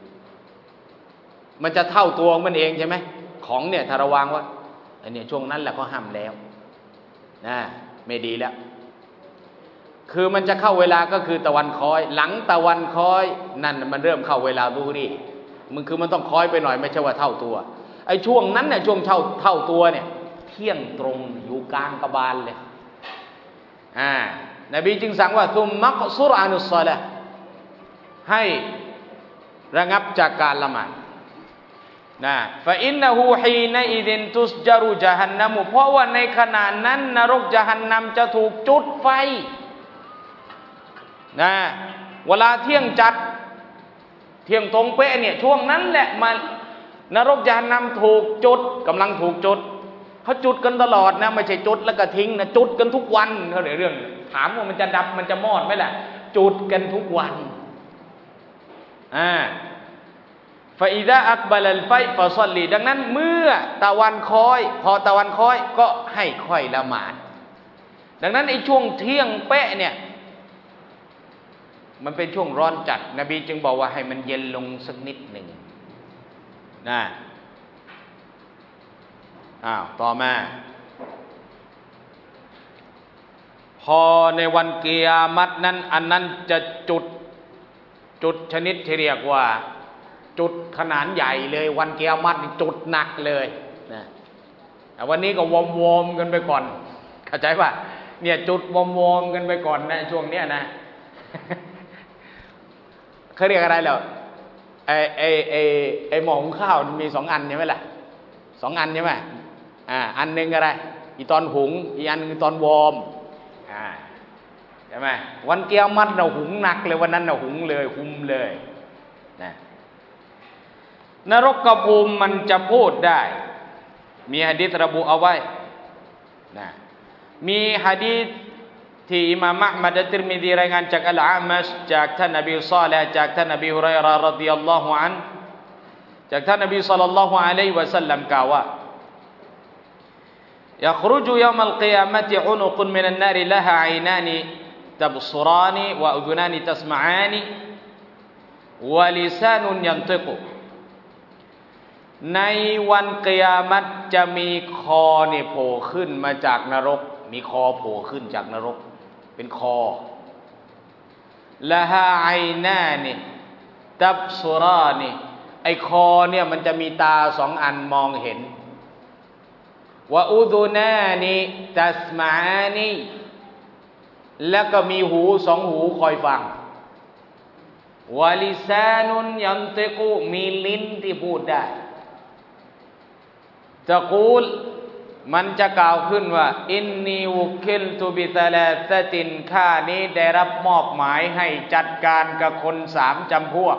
มันจะเท่าตัวมันเองใช่ไหมของเนี่ยถ้าระวังว่าไอ้เนี่ยช่วงนั้นแหละเขาห้ามแล้วนะไม่ดีแล้วคือมันจะเข้าเวลาก็คือตะวันคล้อยหลังตะวันคล้อยนั่นมันเริ่มเข้าเวลาดูดิมันคือมันต้องคล้อยไปหน่อยไม่ใช่ว่าเท่าตัวไอ้ช่วงนั้นเนี่ยช่วงเท่าเท่าตัวเนี่ยเที่ยงตรงอยู่กลางกระบาลเลยอ่านบีจึงสั่งว่าซุมมักซุรอานุศอละห์ให้ระงับจากการละหมาดนะฟะอินนะฮูฮีนะอิดินตุสจารุญะฮันนัมเพราะว่าในขณะนั้นนรกญะฮันนัมจะถูกจุดไฟนะเวลาเที่ยงจัดเที่ยงตรงเป๊ะเนี่ยช่วงนั้นแหละมันนรกญะฮันนัมถูกจุดกำลังถูกจุดเขาจุดกันตลอดนะไม่ใช่จุดแล้วก็ทิ้งนะจุดกันทุกวันเขาเรื่องถามว่ามันจะดับมันจะมอดไหมล่ะจุดกันทุกวันอ่าฟาอิดะอักบัลลไฟฟาซัลลีดังนั้นเมื่อตะวันคล้อยพอตะวันคล้อยก็ให้ค่อยละหมาดดังนั้นไอ้ช่วงเที่ยงเป๊ะเนี่ยมันเป็นช่วงร้อนจัดนบีจึงบอกว่าให้มันเย็นลงสักนิดหนึ่งนะอ้าวต่อมาพอในวันเกียรตินั้นอันนั้นจะจุดจุดชนิดที่เรียกว่าจุดขนาดใหญ่เลยวันเกียรติจุดหนักเลยนะแต่วันนี้ก็วอมวอมกันไปก่อนเข้าใจป่ะเนี่ยจุดวอมวอมกันไปก่อนนะช่วงเนี้ยนะเขาเรียกอะไรแล้วไอไอไอไอหม้อหุงข้าวมีสองอันใช่ไหมล่ะสองอันใช่ไหมอ่าอันหนึ่งอะไรอีตอนหุงอีอันนึงตอนวอร์มอ่าใช่ไหมวันเกียรติเราหุงหนักเลยวันนั้นเราหุงเลยคุมเลยนะนรกภูมิมันจะพูดได้มีหะดีษระบุเอาไว้นะมีหะดีษที่อิหม่ามอะห์มัด อัตติรมิซีรายงานจากอัลอามัชจากท่านนบีศ็อลิห์จากท่านนบีฮุรัยเราะห์รอฎิยัลลอฮุอันฮุจากท่านนบีศ็อลลัลลอฮุอะลัยฮิวะซัลลัมกล่าวว่าيخرج يوم القيامة عنق من النار لها عينان تبصران وأذنان تسمعان ولسان ينطق ในวันกิยามัตจะมีคอเนี่ยโผล่ขึ้นมาจากนรกมีคอโผล่ขึ้นจากนรกเป็นคอละฮาไอนานี่ตับซุรานี่ไอคอเนี่ยมันจะมีตาสองอันมองเห็นวะอุดุนานีตัสมาอานีแล้วก็มีหูสองหูคอยฟังวะลิซานุนยันติกุมีลิ้นที่พูดได้ตะกูลมันจะกล่าวขึ้นว่าอินนีวุคิลตุบิตะลาซะตินข้านี้ได้รับมอบหมายให้จัดการกับคนสามจำพวก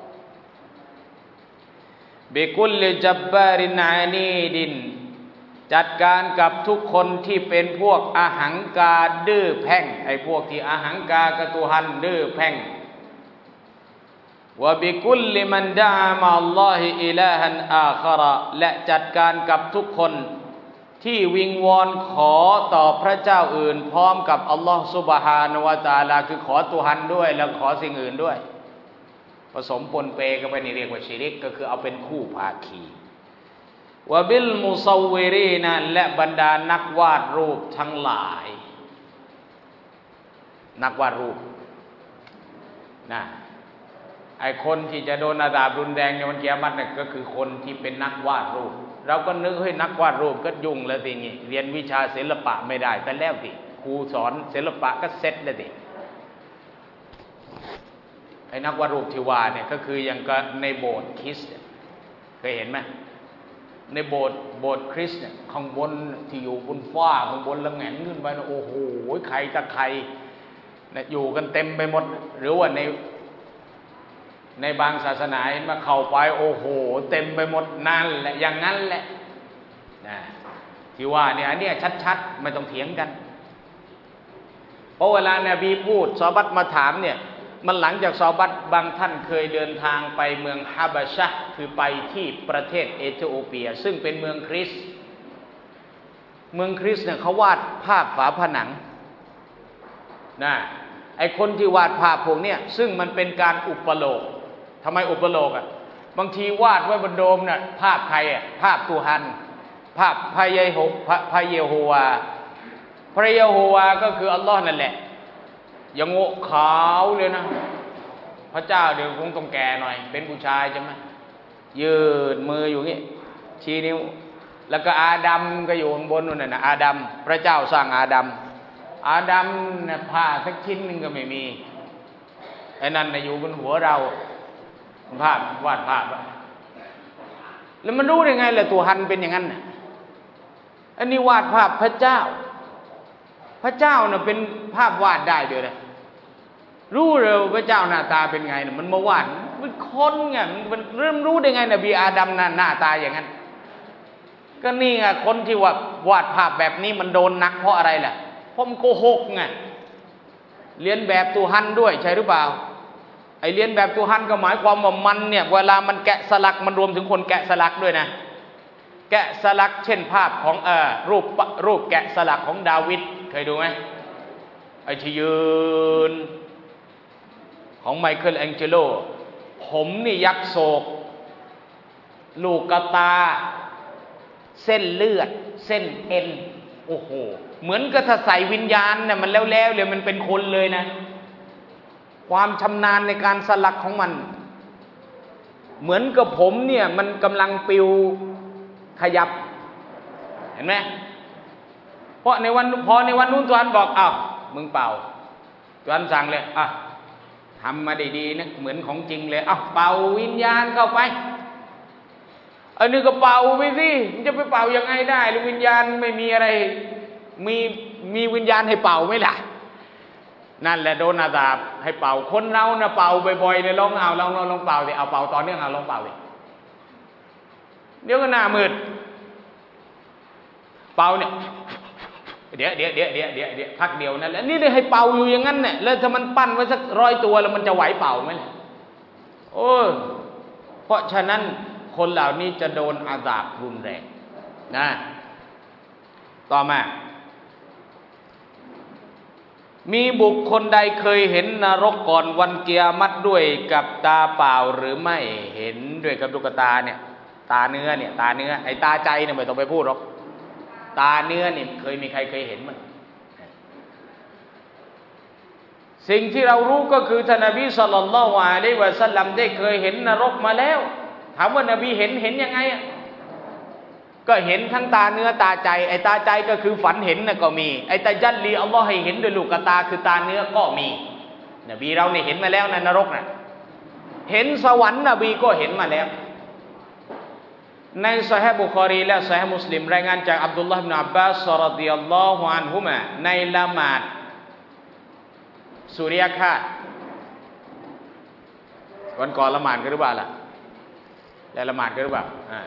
บิกุลลิจับบารินอานีดินจัดการกับทุกคนที่เป็นพวกอหังการดื้อแพ่งไอ้พวกที่อหังการกับตุฮันดื้อแพ่งวะบิกุลลิมันดะอามาอัลลอฮิอิลาฮันอาคาระและจัดการกับทุกคนที่วิงวอนขอต่อพระเจ้าอื่นพร้อมกับอัลลอฮฺซุบฮานะฮูวะตะอาลาคือขอตุฮันด้วยแล้วขอสิ่งอื่นด้วยผสมปนเปกันไปนี่เรียกว่าชิริกก็คือเอาเป็นคู่ภาคีวะบิลมุซาววิรีนะและบรรดานักวาดรูปทั้งหลายนักวาดรูปนะไอ้คนที่จะโดนอาดาบรุนแรงในวันกิยามะฮ์เนี่ยก็คือคนที่เป็นนักวาดรูปเราก็นึกให้นักวาดรูปก็ยุ่งแล้วสิงี้เรียนวิชาศิลปะไม่ได้แต่แล้วสิครูสอนศิลปะก็เซ็ตแล้วสิไอ้นักวาดรูปที่ว่าเนี่ยก็คืออย่างกับในโบสถ์คริสต์เคยเห็นไหมในโบสถ์โบสถ์คริสต์เนี่ยข้างบนที่อยู่บนฟ้าข้างบนละแหงนขึ้นไปนะโอ้โหใครตะใครเนี่ยอยู่กันเต็มไปหมดหรือว่าในในบางศาสนาเห็นมาเข้าไปโอ้โหเต็มไปหมดนั่นแหละอย่างนั้นแหละนะที่ว่าเนี่ยอันนี้ชัดๆไม่ต้องเถียงกันเพราะเวลานบีพูดซอบัตมาถามเนี่ยมันหลังจากซอบัตบางท่านเคยเดินทางไปเมืองฮาบะชะห์คือไปที่ประเทศเอธิโอเปียซึ่งเป็นเมืองคริสต์เมืองคริสต์เนี่ยเขาวาดภาพฝาผนังนะไอคนที่วาดภาพพวกเนี้ยซึ่งมันเป็นการอุปโลกทำไมอุปโลกอ่ะบางทีวาดไว้บนโดมน่ะภาพใครอ่ะภาพตุฮันภาพพระเยโฮพระเยโฮวาพระเยโฮวาก็คืออัลลอฮ์นั่นแหละยังโง่ขาวเลยนะพระเจ้าเดี๋ยวคงต้องแก่หน่อยเป็นผู้ชายใช่ไหมยืดมืออยู่งี้ชี้นิ้วแล้วก็อาดัมก็อยู่ข้างบนนู่นน่ะอาดัมพระเจ้าสร้างอาดัมอาดัมเนี่ยผ้าสักชิ้นนึงก็ไม่มีไอ้นั่นน่ะอยู่บนหัวเราภาพวาดภาพแล้วมันรู้ได้ไงล่ะตัวฮันเป็นอย่างนั้นน่ะอันนี้วาดภาพพระเจ้าพระเจ้าน่ะเป็นภาพวาดได้เดี๋ยวเลยรู้เลยพระเจ้าหน้าตาเป็นไงน่ะมันมาวาดมันคนไงมันเริ่มรู้ได้ไงนบีอาดัมน่ะหน้าตาอย่างนั้นก็นี่ไงคนที่วาดวาดภาพแบบนี้มันโดนนักเพราะอะไรล่ะเพราะมันโกหกไงเรียนแบบตัวฮันด้วยใช่หรือเปล่าไอเรียนแบบตัวฮันก็หมายความว่ามันเนี่ยเวลามันแกะสลักมันรวมถึงคนแกะสลักด้วยนะแกะสลักเช่นภาพของเอ่อรูปรูปแกะสลักของดาวิดเคยดูไหมไอที่ยืนของไมเคิลแองเจโลผมนี่ยักษ์โศกลูกกระตาเส้นเลือดเส้นเอ็นโอ้โหเหมือนกับถ้าใส่วิญญาณเนี่ยมันแล้วแล้วเลยมันเป็นคนเลยนะความชำนาญในการสลักของมันเหมือนกับผมเนี่ยมันกำลังปิวขยับเห็นไหมเพราะในวันพอในวันนู้นตัวอันบอกอ้าวมึงเป่าตัวอันสั่งเลยอ่ะทำมาดีๆนะเหมือนของจริงเลยอ้าวเป่าวิญญาณเข้าไปอันนี้ก็เป่าไปสิมันจะไปเป่ายังไงได้หรือวิญญาณไม่มีอะไรมีมีวิญญาณให้เป่าไหมล่ะนั่นแหละโดนอาซาบให้เป่าคนเรานะเป่าบ่อยๆเนี่ยลองเอาลองลองลองเป่าสิเอาเป่าตอนนี้เอาลองเป่าสิเดี๋ยวก็หน้ามืดเป่าเนี่ยเดี๋ยวเดี๋ยวเดี๋ยวเดี๋ยวเดี๋ยวเดี๋ยวพักเดียวนั่นแหละนี่เลยให้เป่าอยู่อย่างนั้นเนี่ยแล้วถ้ามันปั้นไว้สักร้อยตัวแล้วมันจะไหวเป่าไหมล่ะโอ้เพราะฉะนั้นคนเหล่านี้จะโดนอาซาบรุนแรงนะต่อมามีบุคคลใดเคยเห็นนรกก่อนวันกิยามะฮ์ด้วยกับตาเปล่าหรือไม่เห็นด้วยกับดวงตาเนี่ยตาเนื้อเนี่ยตาเนื้อไอ้ตาใจเนี่ยไม่ต้องไปพูดหรอกตาเนื้อเนี่ยเคยมีใครเคยเห็นมั้ยสิ่งที่เรารู้ก็คือท่านนบีศ็อลลัลลอฮุอะลัยฮิวะซัลลัมได้เคยเห็นนรกมาแล้วถามว่านบีเห็นเห็นยังไงอ่ะก็เห็นทั้งตาเนื้อตาใจไอ้ตาใจก็คือฝันเห็นน่ะก็มีไอ้ตายัลลีอัลลอฮ์ให้เห็นด้วยลูกตาคือตาเนื้อก็มีนบีเราเนี่ยเห็นมาแล้วในนรกน่ะเห็นสวรรค์นบีก็เห็นมาแล้วในซอฮีฮ์บุคอรีและซอฮีฮ์มุสลิมรายงานจากอับดุลลอฮ์ อิบนุอับบาสรฎิยัลลอฮุอันฮุมาในละหมาดสุริยคราสวันก่อนละหมาดกันหรือเปล่าล่ะได้ละหมาดกันหรือเปล่าอ่า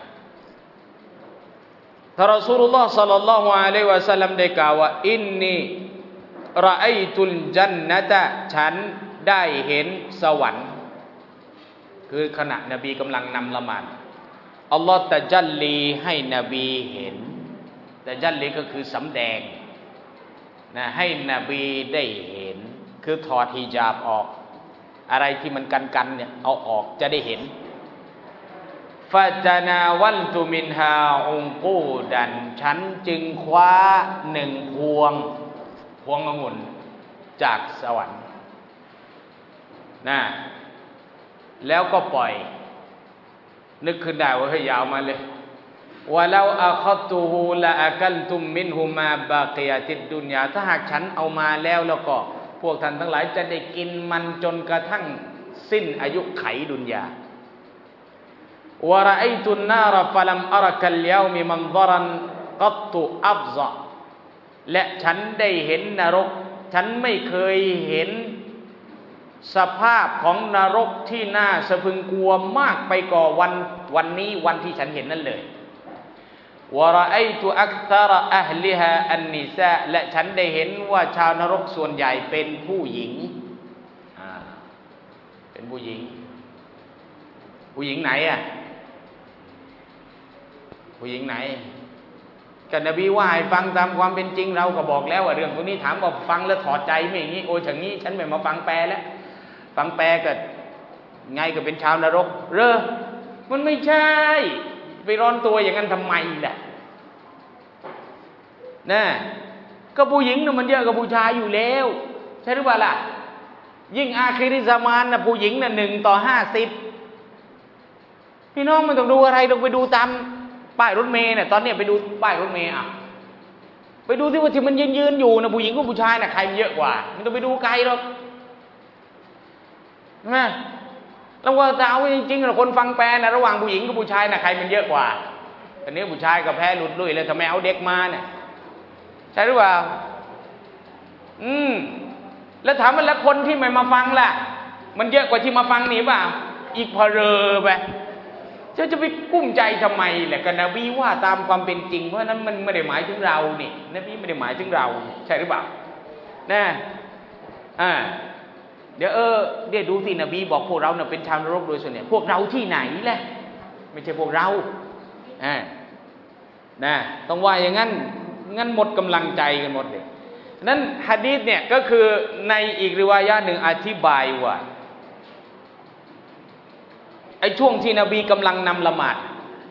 ท่านรอซูลุลลอฮ์ศ็อลลัลลอฮุอะลัยฮิวะซัลลัมได้กล่าวว่าอินนีรออัยตุลญันนะตะฉันได้เห็นสวรรค์คือขณะนบีกำลังนำละหมาดอัลลอฮ์ตะจัลลีให้นบีเห็นตะจัลลีก็คือสำแดงนะให้นบีได้เห็นคือถอดฮิญาบออกอะไรที่มันกันๆเนี่ยเอาออกจะได้เห็นฟาจานาวันตุมินฮาอุงกูดันฉันจึงคว้าหนึ่งพวงพวงองุ่นจากสวรรค์นะแล้วก็ปล่อยนึกขึ้นได้ว่าให้ยาวมาเลยวะลาอะคัตตุฮูละอะกัลตุมมินฮุมาบากิยาติดดุนยาถ้าหากฉันเอามาแล้วแล้วก็พวกท่านทั้งหลายจะได้กินมันจนกระทั่งสิ้นอายุไขดุนยาวะรออัยตุนนารฟะลัมอะรกัลยอมิมันฎรันกัตตุอัฟซะและฉันได้เห็นนรกฉันไม่เคยเห็นสภาพของนรกที่น่าสะพรึงกลัวมากไปกว่าวันวันนี้วันที่ฉันเห็นนั่นเลยวะรออัยตุอักษรอะห์ลิฮาอันนิซาและฉันได้เห็นว่าชาวนรกส่วนใหญ่เป็นผู้หญิงอ่าเป็นผู้หญิงผู้หญิงไหนอ่ะผู้หญิงไหนกันนบีว่าให้ฟังตามความเป็นจริงเราก็บอกแล้วว่าเรื่องพวกนี้ถามว่าฟังแล้วถอดใจไม่อย่างนี้โอ้อย่างนี้ฉันไม่มาฟังแปลแล้วฟังแปลก็ไงก็เป็นชาวนรกเร่อมันไม่ใช่ไปร้อนตัวอย่างนั้นทำไมล่ะนะก็ผู้หญิงน่ะมันเยอะกว่าผู้ชายอยู่แล้วใช่หรือเปล่าล่ะยิ่งอาคิริซามานน่ะผู้หญิงน่ะหนึ่งต่อห้าสิบพี่น้องไม่ต้องดูอะไรต้องไปดูตามป้ายรถเมล์เนี่ยตอนนี้ไปดูป้ายรถเมล์อ่ะไปดูที่ว่าที่มันยืนยืนอยู่นะผู้หญิงกับผู้ชายน่ะใครมันเยอะกว่าไม่ต้องไปดูไกลหรอกนะแล้วว่าจะเอาจริงๆนะคนฟังแปลนะระหว่างผู้หญิงกับผู้ชายน่ะใครมันเยอะกว่าอันนี้ผู้ชายก็แพ้หลุดลุ่ยแล้วทำไมเอาเด็กมาเนี่ยใช่หรือเปล่าอืมแล้วถามว่าแล้วคนที่ไม่มาฟังล่ะมันเยอะกว่าที่มาฟังนี่เปล่าอีกพอเรอไปจะจะไปกุ้มใจทำไมแหละก็นบีว่าตามความเป็นจริงเพราะนั้นมันไม่ได้หมายถึงเรานี่นบีไม่ได้หมายถึงเราใช่หรือเปล่านะอ่าเดี๋ยวเออเดี๋ยวดูสินบีบอกพวกเราเนี่ยเป็นชาวนรกโดยส่วนเนี่ยพวกเราที่ไหนแหละไม่ใช่พวกเราอ่านะต้องว่าอย่างนั้นงั้นหมดกำลังใจกันหมดเลยนั้นหะดีษเนี่ยก็คือในอีกริวายะห์หนึ่งอธิบายว่าไอ้ช่วงที่นบีกำลังนำละหมาด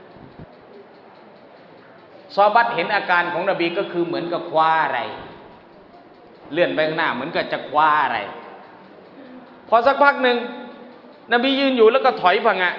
ซอฮาบะห์เห็นอาการของนบีก็คือเหมือนกับคว้าอะไรเลื่อนไปข้างหน้าเหมือนกับจะคว้าอะไรพอสักพักหนึ่งนบียืนอยู่แล้วก็ถอยผงะ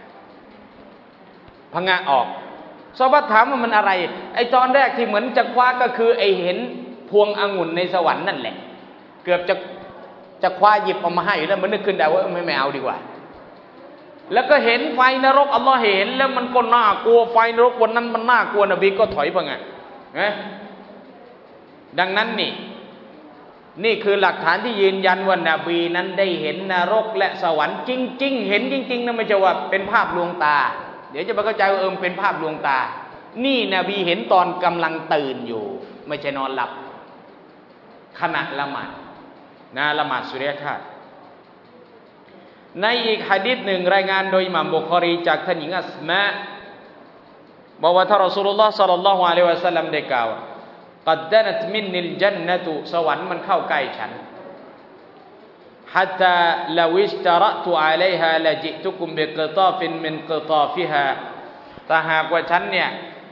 ผงะออกซอฮาบะห์ถามว่ามันอะไรไอ้ตอนแรกที่เหมือนจะคว้าก็คือไอ้เห็นพวงองุ่นในสวรรค์นั่นแหละเกือบจะจะคว้าหยิบออกมาให้แล้วมันนึกขึ้นได้ว่าไม่ไม่เอาดีกว่าแล้วก็เห็นไฟนรกอัลลอฮ์เห็นแล้วมันก็น่ากลัวไฟนรกวันนั้นมันน่ากลัวนบีก็ถอยไปไงนะดังนั้นนี่นี่คือหลักฐานที่ยืนยันว่านบีนั้นได้เห็นนรกและสวรรค์จริงๆเห็นจริงๆนะไม่ใช่ว่าเป็นภาพลวงตาเดี๋ยวจะไปเข้าใจว่าเออเป็นภาพลวงตานี่นบีเห็นตอนกำลังตื่นอยู่ไม่ใช่นอนหลับขณะละหมาดนะละหมาดสุริยคราสในอีกหะดีษหนึ่งรายงานโดยอิหม่ามบุคอรีจากท่านหญิงอัสมาบอกว่าท่านรอซูลุลลอฮ์ศ็อลลัลลอฮุอะลัยฮิวะซัลลัมได้กล่าวกัดดานัตมินนิลญันนะตุสวรรค์มันเข้าใกล้ฉันฮัตตาลาวิชตะระตุอะลัยฮาละจิตุกุมบิกฏาฟินมินกฏาฟิฮาถ้าหากว่าฉันเนี่ย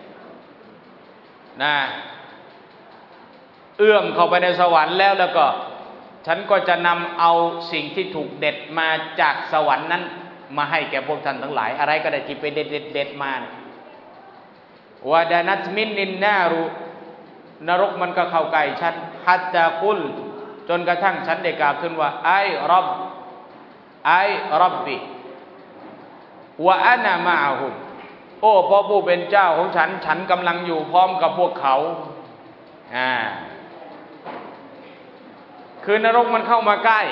นะเอื้อมเข้าไปในสวรรค์แล้วแล้วก็ฉันก็จะนำเอาสิ่งที่ถูกเด็ดมาจากสวรรค์นั้นมาให้แก่พวกท่านทั้งหลายอะไรก็ได้ที่ไปเด็ดเด็ดเด็ดมาวะดานัตมินนินนารุนรกมันก็เข้าใกล้ฉันฮัตตากุลจนกระทั่งฉันได้กล่าวขึ้นว่าไอ้รับไอ้รับบิวะอานะมาฮุมโโอ้พระผู้เป็นเจ้าของฉันฉันกำลังอยู่พร้อมกับพวกเขาอ่าคือนรกมันเข้ามาใกล้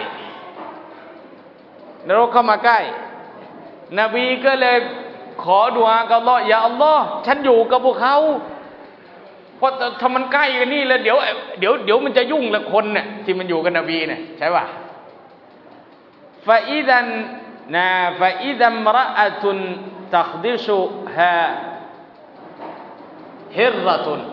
นรกเข้ามาใกล้นบีก็เลยขอดุอากับอัลเลาะห์อย่าอัลเลาะห์ฉันอยู่กับพวกเขาเพราะถ้ามันใกล้กันนี่แล้วเดี๋ยวเดี๋ยวเดี๋ยวมันจะยุ่งละคนเนี่ยที่มันอยู่กับนบีเนี่ยใช่ป่ะฟาอิดันนะฟาอิดัมรอะตุนตักดิชุฮาฮิรระตุน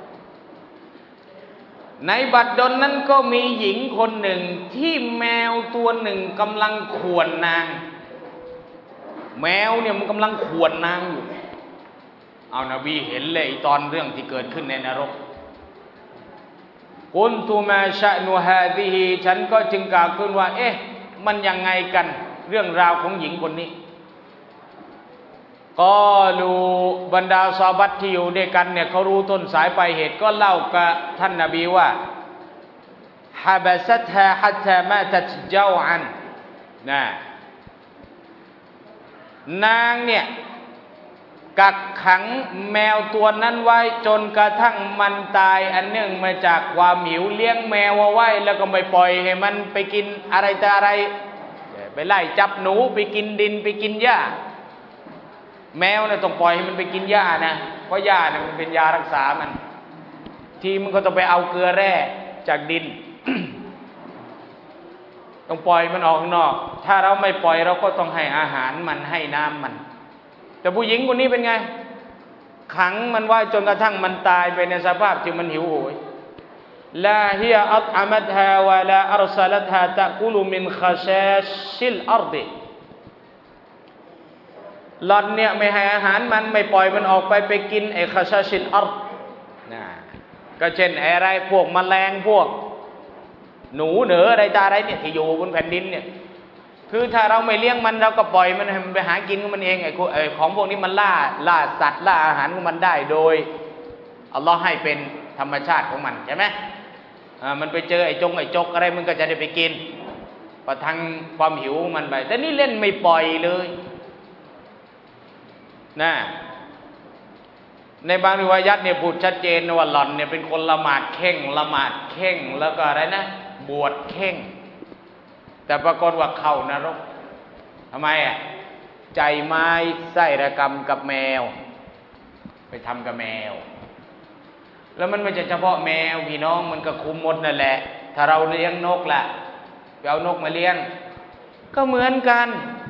ในบัดดลนั้นก็มีหญิงคนหนึ่งที่แมวตัวหนึ่งกำลังข่วนนางแมวเนี่ยมันกำลังข่วนนางอยู่เอานบีเห็นเลยตอนเรื่องที่เกิดขึ้นในนรกกุนตุมาชะนุฮาดิฮีฉันก็จึงกล่าวขึ้นว่าเอ๊ะมันยังไงกันเรื่องราวของหญิงคนนี้ก็รู้บรรดาซอฮาบะห์ที่อยู่ด้วยกันเนี่ยเขารู้ต้นสายปลายเหตุก็เล่ากับท่านนบีว่าฮะบะซัตฮาฮัตตามาตัตเจ้าอันนะนางเนี่ยกักขังแมวตัวนั้นไว้จนกระทั่งมันตายอันเนื่องมาจากความหิวเลี้ยงแมวเอาไว้แล้วก็ไม่ปล่อยให้มันไปกินอะไรแต่อะไรไปไล่จับหนูไปกินดินไปกินหญ้าแมวเนี่ยต้องปล่อยให้มันไปกินหญ้านะเพราะหญ้าเนี่ยมันเป็นยารักษามันทีมันก็ต้องไปเอาเกลือแร่จากดิน ต้องปล่อยมันออกข้างนอกถ้าเราไม่ปล่อยเราก็ต้องให้อาหารมันให้น้ำมันแต่ผู้หญิงคนนี้เป็นไงขังมันไว้จนกระทั่งมันตายไปในสภาพที่มันหิวโหยลาฮิยอัตอะมัตฮาวะลาอัรซะลัตฮาตะกุลุมินคาชาชิลอัรฎิหล่อนเนี่ยไม่ให้อาหารมันไม่ปล่อยมันออกไปไปกินไอ้คาชาชิลอัรฎนะก็เช่นอะไรพวกแมลงพวกหนูเหนืออะไรตาอะไรเนี่ยที่อยู่บนแผ่นดินเนี่ยคือถ้าเราไม่เลี้ยงมันเราก็ปล่อยมันให้มันไปหากินของมันเองไอ้ไอ้ของพวกนี้มันล่าล่าสัตว์ล่าอาหารของมันได้โดยอัลลอฮ์ให้เป็นธรรมชาติของมันใช่ไหมอ่ามันไปเจอไอ้จงไอ้จกอะไรมันก็จะได้ไปกินประทังความหิวของมันไปแต่นี่เล่นไม่ปล่อยเลยนะในบางริวายัตเนี่ยพูดชัดเจนว่าหล่อนเนี่ยเป็นคนละหมาดเข่งละหมาดเข่งแล้วก็อะไรนะบวชเข่งแต่ปรากฏว่าเข้านรกทำไมอ่ะใจไม้ไส้ระกรรมกับแมวไปทำกับแมวแล้วมันไม่ใช่เฉพาะแมวพี่น้องมันก็คุมหมดนั่นแหละถ้าเราเลี้ยงนกล่ะไปเอานกมาเลี้ยงก็เหมือนกัน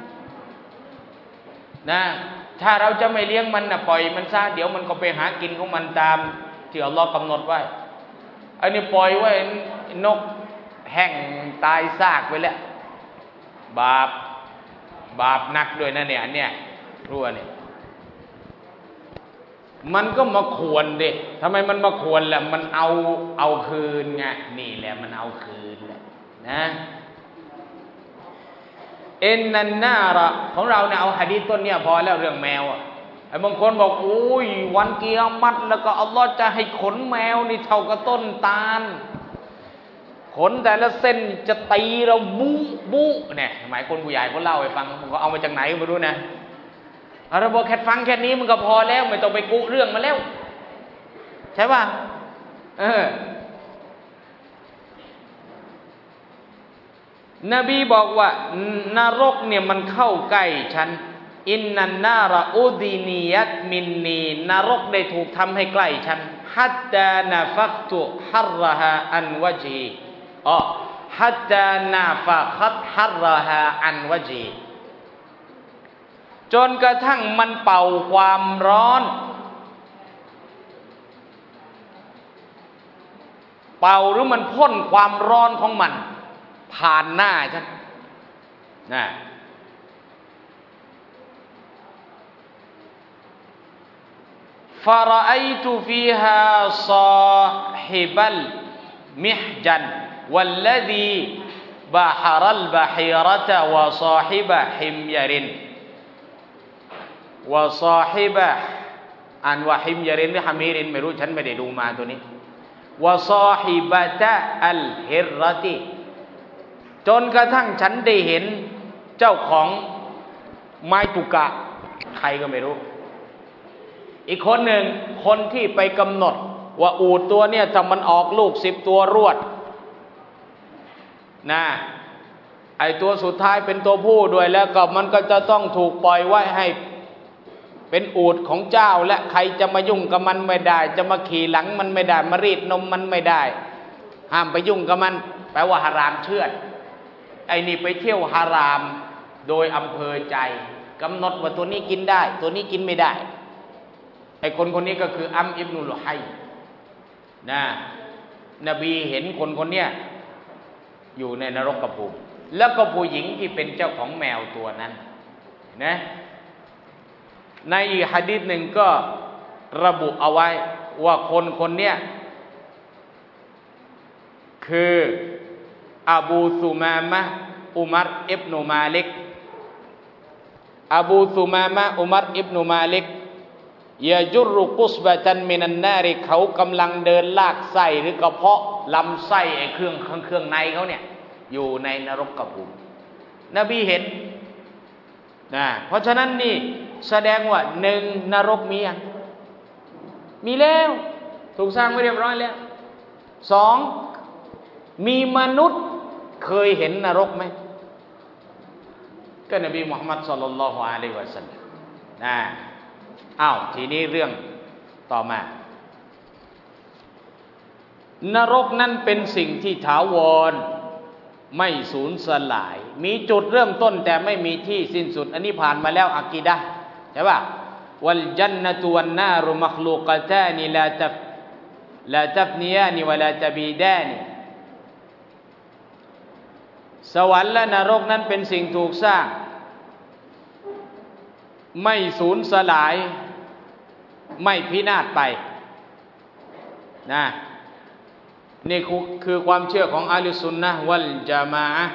นะถ้าเราจะไม่เลี้ยงมันนะปล่อยมันซะเดี๋ยวมันก็ไปหากินของมันตามที่อัลลอฮ์กำหนดไว้อันนี้ปล่อยไว้นกแห้งตายซากไปแล้วบาปบาปหนักด้วยนะเนี่ยอันเนี้ยรู้อ่ะเนี่ยมันก็มาขวนดิทำไมมันมาขวนล่ะมันเอาเอาคืนไงนี่แหละมันเอาคืนแหละนะเอ็นนันนาระของเราเนี่ยเอาหะดีษต้นเนี่ยพอแล้วเรื่องแมวอ่ะไอ้บางคนบอกโอ้ยวันกิยามัตแล้วก็อัลลอฮ์จะให้ขนแมวนี่เท่ากับต้นตาลขนแต่ละเส้นจะตีเราบู๊บู๊เนี่ยหมายคนผู้ใหญ่เขาเล่าให้ฟังมันก็เอามาจากไหนไม่รู้นะเราบอกแค่ฟังแค่นี้มันก็พอแล้วไม่ต้องไปกุเรื่องมาแล้วใช่ป่ะเออนบีบอกว่านรกเนี่ยมันเข้าใกล้ฉันอินนันนาระอุดีนียัตมินนีนรกได้ถูกทำให้ใกล้ฉันฮัตตานาฟักตุฮัรระฮาอันวะจีอ๋อฮัตตานาฟักตฮัรระฮาอันวะจีจนกระทั่งมันเป่าความร้อนเป่าหรือมันพ่นความร้อนของมันผ่านหน้าฉันนะฟาราอัยตุฟีฮาซาฮิบัลมิฮจันวัลลดีบะฮารัลบะฮีรตะวะซาฮิบะฮิมยารินวะซาฮิบะอ่านว่าฮิมยารินหรือฮามีรินไม่รู้ฉันไม่ได้ดูมาตัวนี้วะซาฮิบะตะอัลฮิรรติจนกระทั่งฉันได้เห็นเจ้าของไม้ตุกะใครก็ไม่รู้อีกคนหนึ่งคนที่ไปกำหนดว่าอูฐตัวเนี่ยถ้ามันออกลูกสิบตัวรวดนะไอตัวสุดท้ายเป็นตัวผู้ด้วยแล้วก็มันก็จะต้องถูกปล่อยไว้ให้เป็นอูฐของเจ้าและใครจะมายุ่งกับมันไม่ได้จะมาขี่หลังมันไม่ได้มารีดนมมันไม่ได้ห้ามไปยุ่งกับมันแปลว่าฮารามเชือดไอ้นี่ไปเที่ยวฮารามโดยอำเภอใจกำหนดว่าตัวนี้กินได้ตัวนี้กินไม่ได้ไอ้คนคนนี้ก็คืออัมอิบนุลุไฮนะนบีเห็นคนคนเนี้ยอยู่ในนรกภูมิแล้วก็ผู้หญิงที่เป็นเจ้าของแมวตัวนั้นนะในอีกหะดีษหนึ่งก็ระบุเอาไว้ว่าคนคนเนี้ยคืออบูซุมามะอุมัรอิบนุมาลิกอบูซุมามะอุมัรอิบนุมาลิกยะจุรุกุสบะตันมินันนาริเขากำลังเดินลากไส้หรือกระเพาะลำไส้ไอ้เครื่องเครื่องในเขาเนี่ยอยู่ในนรกภูมินบีเห็นนะเพราะฉะนั้นนี่แสดงว่าหนึ่งนรกมียังมีแล้วถูกสร้างไว้เรียบร้อยแล้วสองมีมนุษย์เคยเห็นนรกไหมก็นบีมุฮัมมัดศ็อลลัลลอฮุอะลัยฮิวะซัลลัมนะอ้าวทีนี้เรื่องต่อมานรกนั้นเป็นสิ่งที่ถาวรไม่สูญสลายมีจุดเริ่มต้นแต่ไม่มีที่สิ้นสุดอันนี้ผ่านมาแล้วอะกีดะห์ใช่ป่ะวัลญันนะตุวันนารุมัคลูกะตานิลาตัฟลาตัฟนียานิวะลาตะบีดานิสวรรค์และนรกนั้นเป็นสิ่งถูกสร้างไม่สูญสลายไม่พินาศไปนะนี่คือความเชื่อของอะห์ลุสซุนนะฮ์วัลญะมาอะห์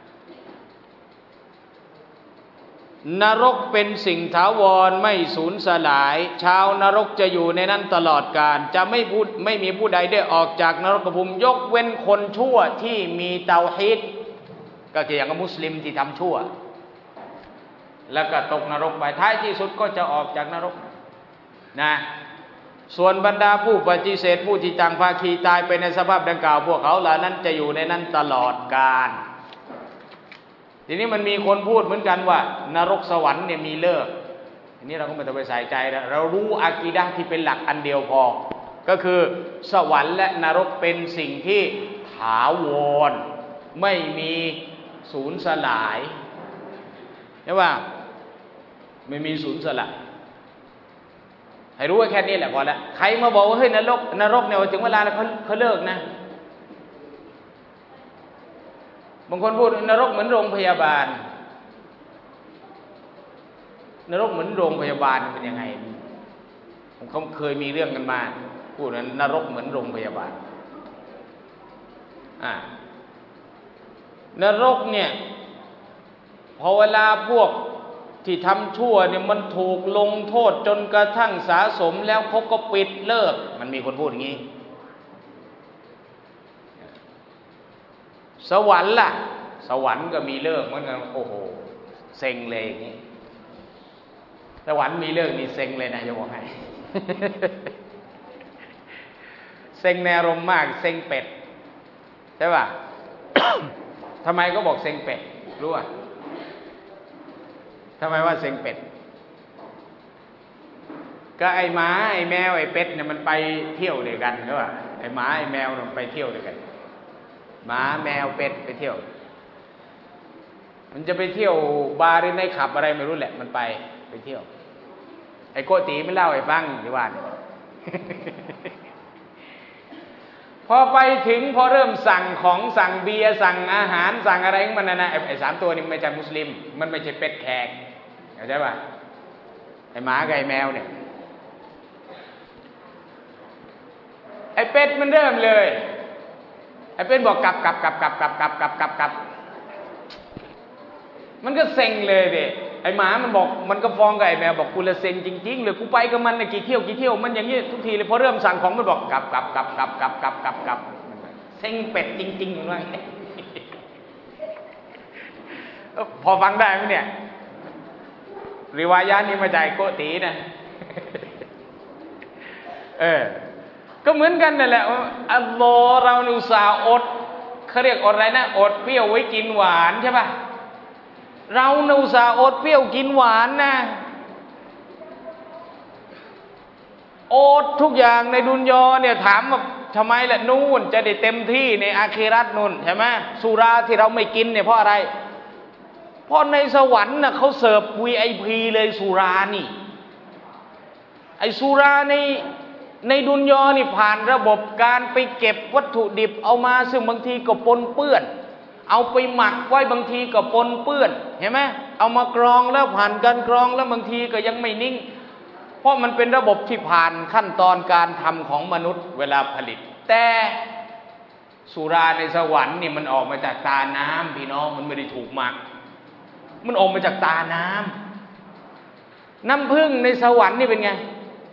นรกเป็นสิ่งถาวรไม่สูญสลายชาวนรกจะอยู่ในนั้นตลอดกาลจะไม่พูดไม่มีผู้ใดได้ออกจากนรกภูมิยกเว้นคนชั่วที่มีเตาฮีดก็คืออย่างกับมุสลิมที่ทำชั่วแล้วก็ตกนรกไปท้ายที่สุดก็จะออกจากนรกนะส่วนบรรดาผู้ปฏิเสธผู้ที่ต่างภาคีตายไปในสภาพดังกล่าวพวกเขาเหล่านั้นจะอยู่ในนั้นตลอดกาลทีนี้มันมีคนพูดเหมือนกันว่านรกสวรรค์เนี่ยมีเลิกทีนี้เราก็ไม่ต้องไปใส่ใจแล้วเรารู้อากีดะห์ที่เป็นหลักอันเดียวพอก็คือสวรรค์และนรกเป็นสิ่งที่ถาวรไม่มีสูญสลายใช่ป่ะไม่มีสูญสลายให้รู้ว่าแค่นี้แหละพอละใครมาบอกว่าเฮ้ยนรกนรกเนี่ยถึงเวลาแล้วเขาเขาเลิกนะบางคนพูดนรกเหมือนโรงพยาบาลนรกเหมือนโรงพยาบาลเป็นยังไงผมเขาเคยมีเรื่องกันมาพูดนั้นนรกเหมือนโรงพยาบาลอ่านรกเนี่ยพอเวลาพวกที่ทำชั่วเนี่ยมันถูกลงโทษจนกระทั่งสะสมแล้วเขาก็ปิดเลิกมันมีคนพูดอย่างนี้สวรรค์ล่ะสวรรค์ก็มีเลิกเหมือนกันโอ้โหเซ็งเลยอย่างนี้สวรรค์มีเลิกนี่เซ็งเลยนะจะบอกให้ เซ็งในอารมณ์มากเซ็งเป็ดใช่ป่ะ ทำไมก็บอกเซ็งเป็ดรู้ป่ะทำไมว่าเซ็งเป็ดก็ไอ้หมาไอ้แมวไอ้เป็ดเนี่ยมันไปเที่ยวด้วยกันใช่ป่ะไอ้หมาไอ้แมวมันไปเที่ยวด้วยกันหมาแมวเป็ดไปเที่ยวมันจะไปเที่ยวบาร์หรือในขับอะไรไม่รู้แหละมันไปไปเที่ยวไอ้โกตีไม่เล่าให้ฟังที่ว่า พอไปถึงพอเริ่มสั่งของสั่งเบียร์สั่งอาหารสั่งอะไรของมันนะนะไอ้สามตัวนี้ไม่ใช่มุสลิมมันไม่ใช่เป็ดแขกเข้าใจป่ะไอ้หมากับไอ้แมวเนี่ยไอ้เป็ดมันเริ่มเลยไอ้เป็ดบอกกลับกลับกลับกลับกลับกลับกลับกลับกลับมันก็เซ็งเลยดิไอ้หมามันบอกมันก็ฟ้องกับไอ้แมวบอกกูละเซ็งจริงๆเลยกูไปกับมันเนี่ยกี่เที่ยวกี่เที่ยวมันอย่างนี้ทุกทีเลยพอเริ่มสั่งของมันบอกกลับกลับกลับกลับกลับกลับกลับกลับเซ็งเป็ดจริงๆว่าพอฟังได้ไหมเนี่ยริวายะนี้มาจากโกตีนะเออก็เหมือนกันนั่นแหละอัลลอฮ์เราอุตส่าห์อดเขาเรียกอดอะไรนะอดเปรี้ยวไว้กินหวานใช่ป่ะเราอุตส่าห์อดเปรี้ยวกินหวานนะอดทุกอย่างในดุนยอเนี่ยถามว่าทำไมล่ะนู่นจะได้เต็มที่ในอาคิเราะห์นู่นใช่ไหมสุราที่เราไม่กินเนี่ยเพราะอะไรเพราะในสวรรค์น่ะเขาเสิร์ฟ วี ไอ พี เลยสุรานี่ไอสุราในในดุนยอนี่ผ่านระบบการไปเก็บวัตถุดิบเอามาซึ่งบางทีก็ปนเปื้อนเอาไปหมักไว้บางทีก็ปนเปื้อนเห็นไหมเอามากรองแล้วผ่านการกรองแล้วบางทีก็ยังไม่นิ่งเพราะมันเป็นระบบที่ผ่านขั้นตอนการทำของมนุษย์เวลาผลิตแต่สุราในสวรรค์นี่มันออกมาจากตาน้ำพี่น้องมันไม่ได้ถูกหมักมันออกมาจากตาน้ำน้ำผึ้งในสวรรค์นี่เป็นไง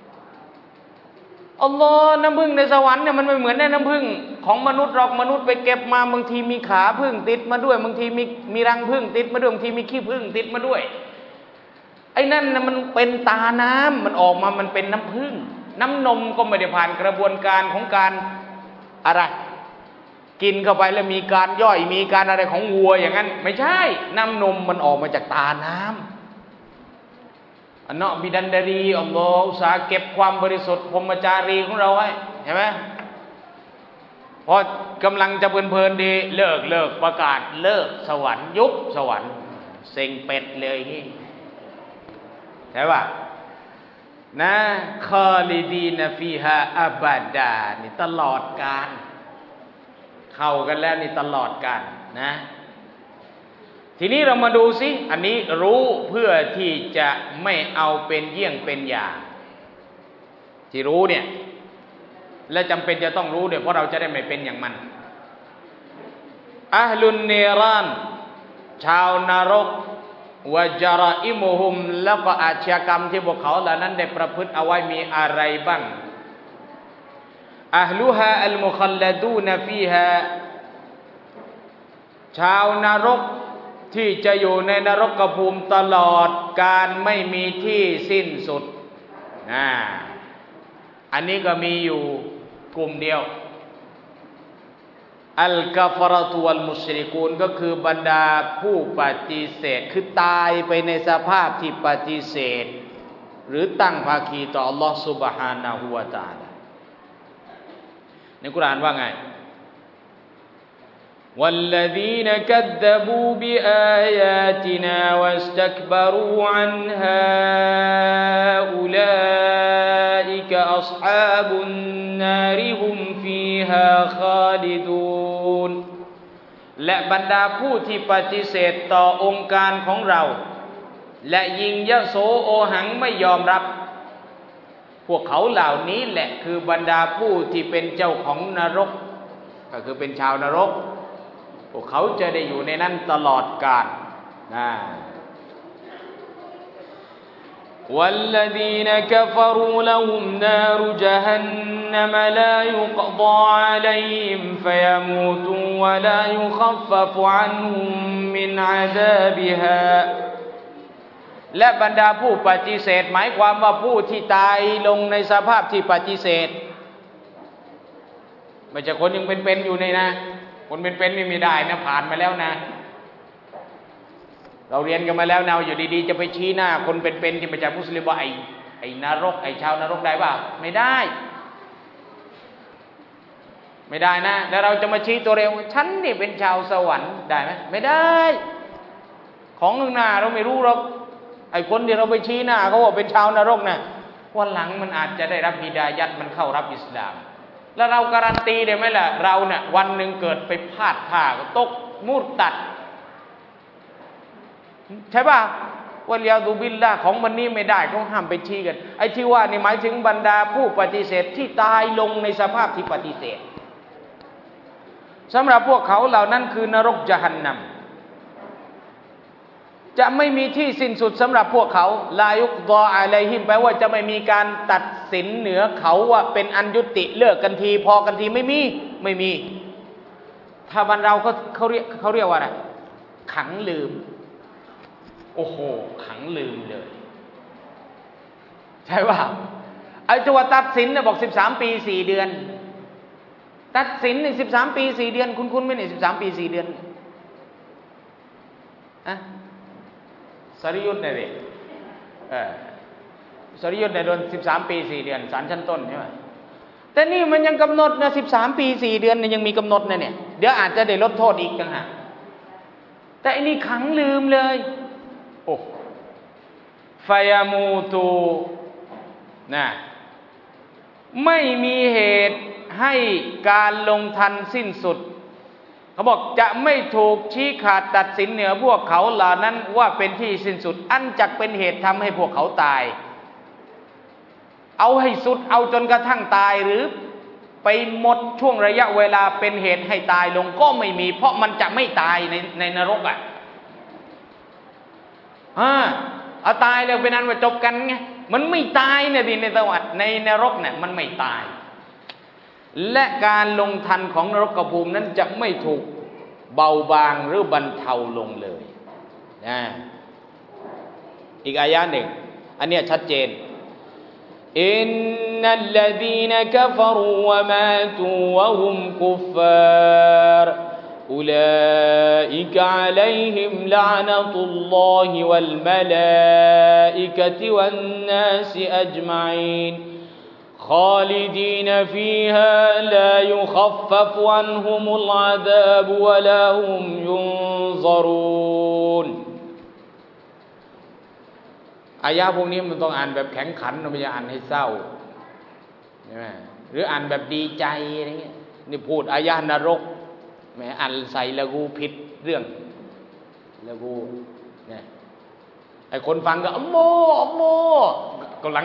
อัลลอฮ์น้ำผึ้งในสวรรค์เนี่ยมันไม่เหมือนในน้ำผึ้งของมนุษย์หรอกมนุษย์ไปเก็บมาบางทีมีขาผึ้งติดมาด้วยบางทีมีมีรังผึ้งติดมาด้วยบางทีมีขี้ผึ้งติดมาด้วยไอ้นั่นนะมันเป็นตาน้ำมันออกมามันเป็นน้ำผึ้งน้ำนมก็ไม่ได้ผ่านกระบวนการของการอะไรกินเข้าไปแล้วมีการย่อยมีการอะไรของวัวอย่างนั้นไม่ใช่น้ำนมมันออกมาจากตาน้ำอันเนาะบิดันดารีอัลลอฮ์อุตสาห์เก็บความบริสุทธิ์พรหมจารีของเราไว้เห็นไหมพอกำลังจะเพลินๆดีเลิกเลิกประกาศเลิกสวรรค์ยุบสวรรค์เซ็งเป็ดเลยนี่ใช่ป่ะนะคอลิดีนฟีฮาอับาดานี่ตลอดกาลเข้ากันแล้วนี่ตลอดกาลนะทีนี้เรามาดูสิอันนี้รู้เพื่อที่จะไม่เอาเป็นเยี่ยงเป็นอย่างที่รู้เนี่ยและจำเป็นจะต้องรู้เนี่ยเพราะเราจะได้ไม่เป็นอย่างมันอะฮ์ลุนเนรานชาวนรกวะจารอิมุฮุมแล้วก็อาชญากรรมที่พวกเขาเหล่านั้นได้ประพฤติเอาไว้มีอะไรบ้างอะฮ์ลุฮาอัลมุคัลลดูนฟีฮาชาวนรกที่จะอยู่ในนรกภูมิตลอดการไม่มีที่สิ้นสุดนะอันนี้ก็มีอยู่กลุ่มเดียวอัลกาฟรตุวัลมุชริกูนก็คือบรรดาผู้ปฏิเสธคือตายไปในสภาพที่ปฏิเสธหรือตั้งภาคีต่ออัลลอฮฺซุบฮานะฮูวะตะอาลาในกุรอานว่าไงوالذين كذبوا بآياتنا واستكبروا عنها أولئك أصحاب النار هم فيها خالدون และบรรดาผู้ที่ปฏิเสธต่อองค์การของเราและยิงยโสโอหังไม่ยอมรับพวกเขาเหล่านี้แหละคือบรรดาผู้ที่เป็นเจ้าของนรกก็คือเป็นชาวนรกพวกเขาจะได้อยู่ในนั้นตลอดกาลนะ والذين كفروا لهم نار جهنم لا يقضى عليهم فيموتوا ولا يخفف عنهم من عذابها และบรรดาผู้ปฏิเสธหมายความว่าผู้ที่ตายลงในสภาพที่ปฏิเสธไม่ใช่คนยังเป็นๆอยู่ในนะคนเป็นๆนี่ไม่ได้นะผ่านมาแล้วนะเราเรียนกันมาแล้วนะอยู่ดีๆจะไปชี้หน้าคนเป็นๆที่มาจากมุสลิมว่าไอ้ไอ้นรกไอ้ชาวนรกได้ป่ะไม่ได้ไม่ได้นะแล้วเราจะมาชี้ตัวเร็วฉันนี่เป็นชาวสวรรค์ได้ไหมไม่ได้ของข้างหน้าเราไม่รู้หรอกไอ้คนที่เราไปชี้หน้าเขาว่าเป็นชาวนรกนะวันหลังมันอาจจะได้รับฮิดายัตมันเข้ารับอิสลามแล้วเราการันตีได้ไหมล่ะเราเนี่ยวันหนึ่งเกิดไปพลาดท่าก็ตกมุดตัดใช่ป่ะวันยาดูบิลละของวันนี้ไม่ได้เขาห้ามไปชี้กันไอ้ที่ว่านี่หมายถึงบรรดาผู้ปฏิเสธที่ตายลงในสภาพที่ปฏิเสธสำหรับพวกเขาเหล่านั้นคือนรกญะฮันนัมจะไม่มีที่สิ้นสุดสำหรับพวกเขาลายุกฎออะลัยฮิมแปลว่าจะไม่มีการตัดสินเหนือเขาว่าเป็นอันยุติเลิกกันทีพอกันทีไม่มีไม่มีถ้าบ้านเราเขาเขาเรียกเขาเรียกว่าอะไรขังลืมโอ้โหขังลืมเลยใช่ป่ะไอ้ตัวตัดสินเนี่ยบอกสิบสามปีสี่เดือนตัดสินในสิบสามปีสี่เดือนคุณคุณไม่เนี่ยสิบสามปีสี่เดือนอะสริยุทธ์เนี่ยดิเออสริยุทธ์เนี่ยโดนสิบสามปีสี่เดือนศาลชั้นต้นใช่ไหมแต่นี่มันยังกำหนดนะสิบสามปีสี่เดือนเนี่ยยังมีกำหนดนะเนี่ยเดี๋ยวอาจจะได้ลดโทษอีกต่างหากแต่อันนี้ขังลืมเลยโอ้ฟายามูตูนะไม่มีเหตุให้การลงทันสิ้นสุดเขาบอกจะไม่ถูกชี้ขาดตัดสินเหนือพวกเขาเหล่านั้นว่าเป็นที่สิ้นสุดอันจักเป็นเหตุทำให้พวกเขาตายเอาให้สุดเอาจนกระทั่งตายหรือไปหมดช่วงระยะเวลาเป็นเหตุให้ตายลงก็ไม่มีเพราะมันจะไม่ตายในในนรกอ่ะอ่าเอาตายแล้วเป็นนั้นว่าจบกันไงมันไม่ตายเนี่ยดิในสวรรค์ในนรกเนี่ยมันไม่ตายและการลงทันของนรกภูมินั้นจะไม่ถูกเบาบางหรือบรรเทาลงเลยนะอีกอายะหนึ่งอันเนี้ยชัดเจนอินนัลลดีนกัฟรูวะมาตูวะฮุมกุฟฟาร์อุลาอิกะอะลัยฮิมละอ์นะตุลลอฮิวัลมะลาอิกะติวันนาสอัจมะอีนخالدين فيها لا يخفف عنهم العذاب ولا هم ينظرون อายะพวกนี้มันต้องอ่านแบบแข็งขันไม่ใช่อ่านให้เศร้าใช่ไหมหรืออ่านแบบดีใจอะไรเงี้ยนี่พูดอายะนรกแหมอ่านใส่ละกูผิดเรื่องละกูเนี่ยไอ้คนฟังก็อัลลอฮ์อัลลอฮ์กำลัง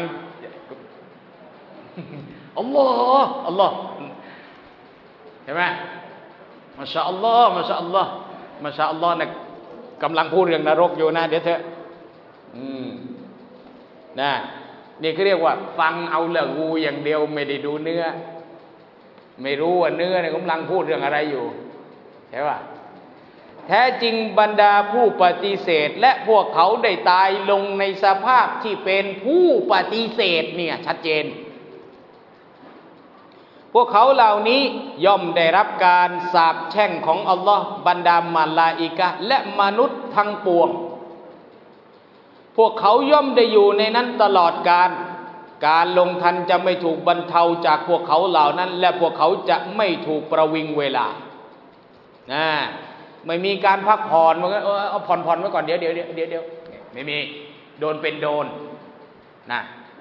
อัลลอฮ์อัลลอฮ์เห็นไหมมาชาอัลลอฮ์มาชาอัลลอฮ์มาชาอัลลอฮ์เนี่ยกำลังพูดเรื่องนรกอยู่นะเดี๋ยวเถอะอืมนะนี่เขาเรียกว่าฟังเอาเรื่องงูอย่างเดียวไม่ได้ดูเนื้อไม่รู้ว่าเนื้อเนี่ยกำลังพูดเรื่องอะไรอยู่ใช่ป่ะแท้จริงบรรดาผู้ปฏิเสธและพวกเขาได้ตายลงในสภาพที่เป็นผู้ปฏิเสธเนี่ยชัดเจนพวกเขาเหล่านี้ย่อมได้รับการสาปแช่งของอัลลอฮ์บรรดามาลาอิกะห์และมนุษย์ทั้งปวงพวกเขาย่อมได้อยู่ในนั้นตลอดกาลการลงทันจะไม่ถูกบรรเทาจากพวกเขาเหล่านั้นและพวกเขาจะไม่ถูกประวิงเวลานะไม่มีการพักผ่อนมันก็เอาผ่อนผ่อนไว้ก่อนเดี๋ยวเดี๋ยวเดี๋ยวเดี๋ยวไม่มีโดนเป็นโดนนะ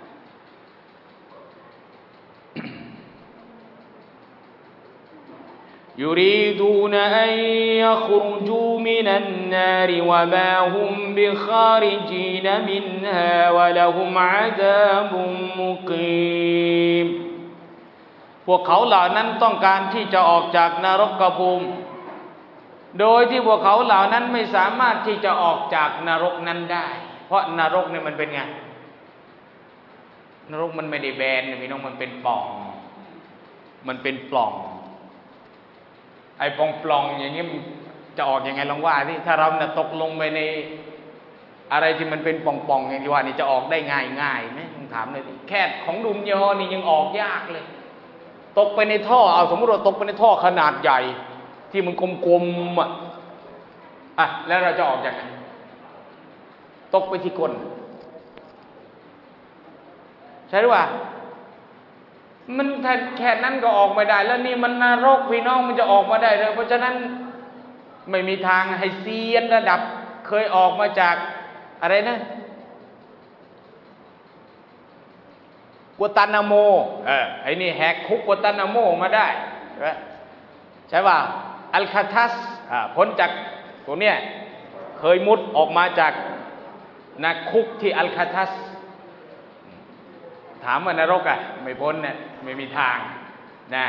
يريدون أن يخرجوا من النار وما هم بخارجين منها ولهم عذاب مقيم พวกเขาเหล่านั้นต้องการที่จะออกจากนรกภูมิโดยที่พวกเขาเหล่านั้นไม่สามารถที่จะออกจากนรกนั้นได้เพราะนรกเนี่ยมันเป็นไงนรกมันไม่ได้แบนพี่น้องมันเป็นปล่องมันเป็นปล่องไอ้ปล่องปล่องอย่างนี้จะออกยังไงลองว่าที่ถ้าเราเนี่ยตกลงไปในอะไรที่มันเป็นปล่องปล่องอย่างที่ว่านี่จะออกได้ง่ายง่ายไหมลองถามเลยแค่ของดุนยอนี่ยังออกยากเลยตกไปในท่อเอาสมมติว่าตกไปในท่อขนาดใหญ่ที่มันกลมๆอ่ะอ่ะแล้วเราจะออกจากไหนตกไปที่ก้นใช่หรือเปล่ามันแค่นั้นก็ออกไม่ได้แล้วนี่มันนรกพี่น้องมันจะออกมาได้เลยเพราะฉะนั้นไม่มีทางให้เซียนระดับเคยออกมาจากอะไรนะกัวตานาโมเออไอ้นี่แหกคุกกัวตานาโมมาได้ใช่ป่ะอัลคาทัสอ่าพ้นจากตัวเนี้ยเคยมุดออกมาจากนักคุกที่อัลคาทัสถามว่านรกอ่ะไม่พ้นเนี่ยไม่มีทางนะ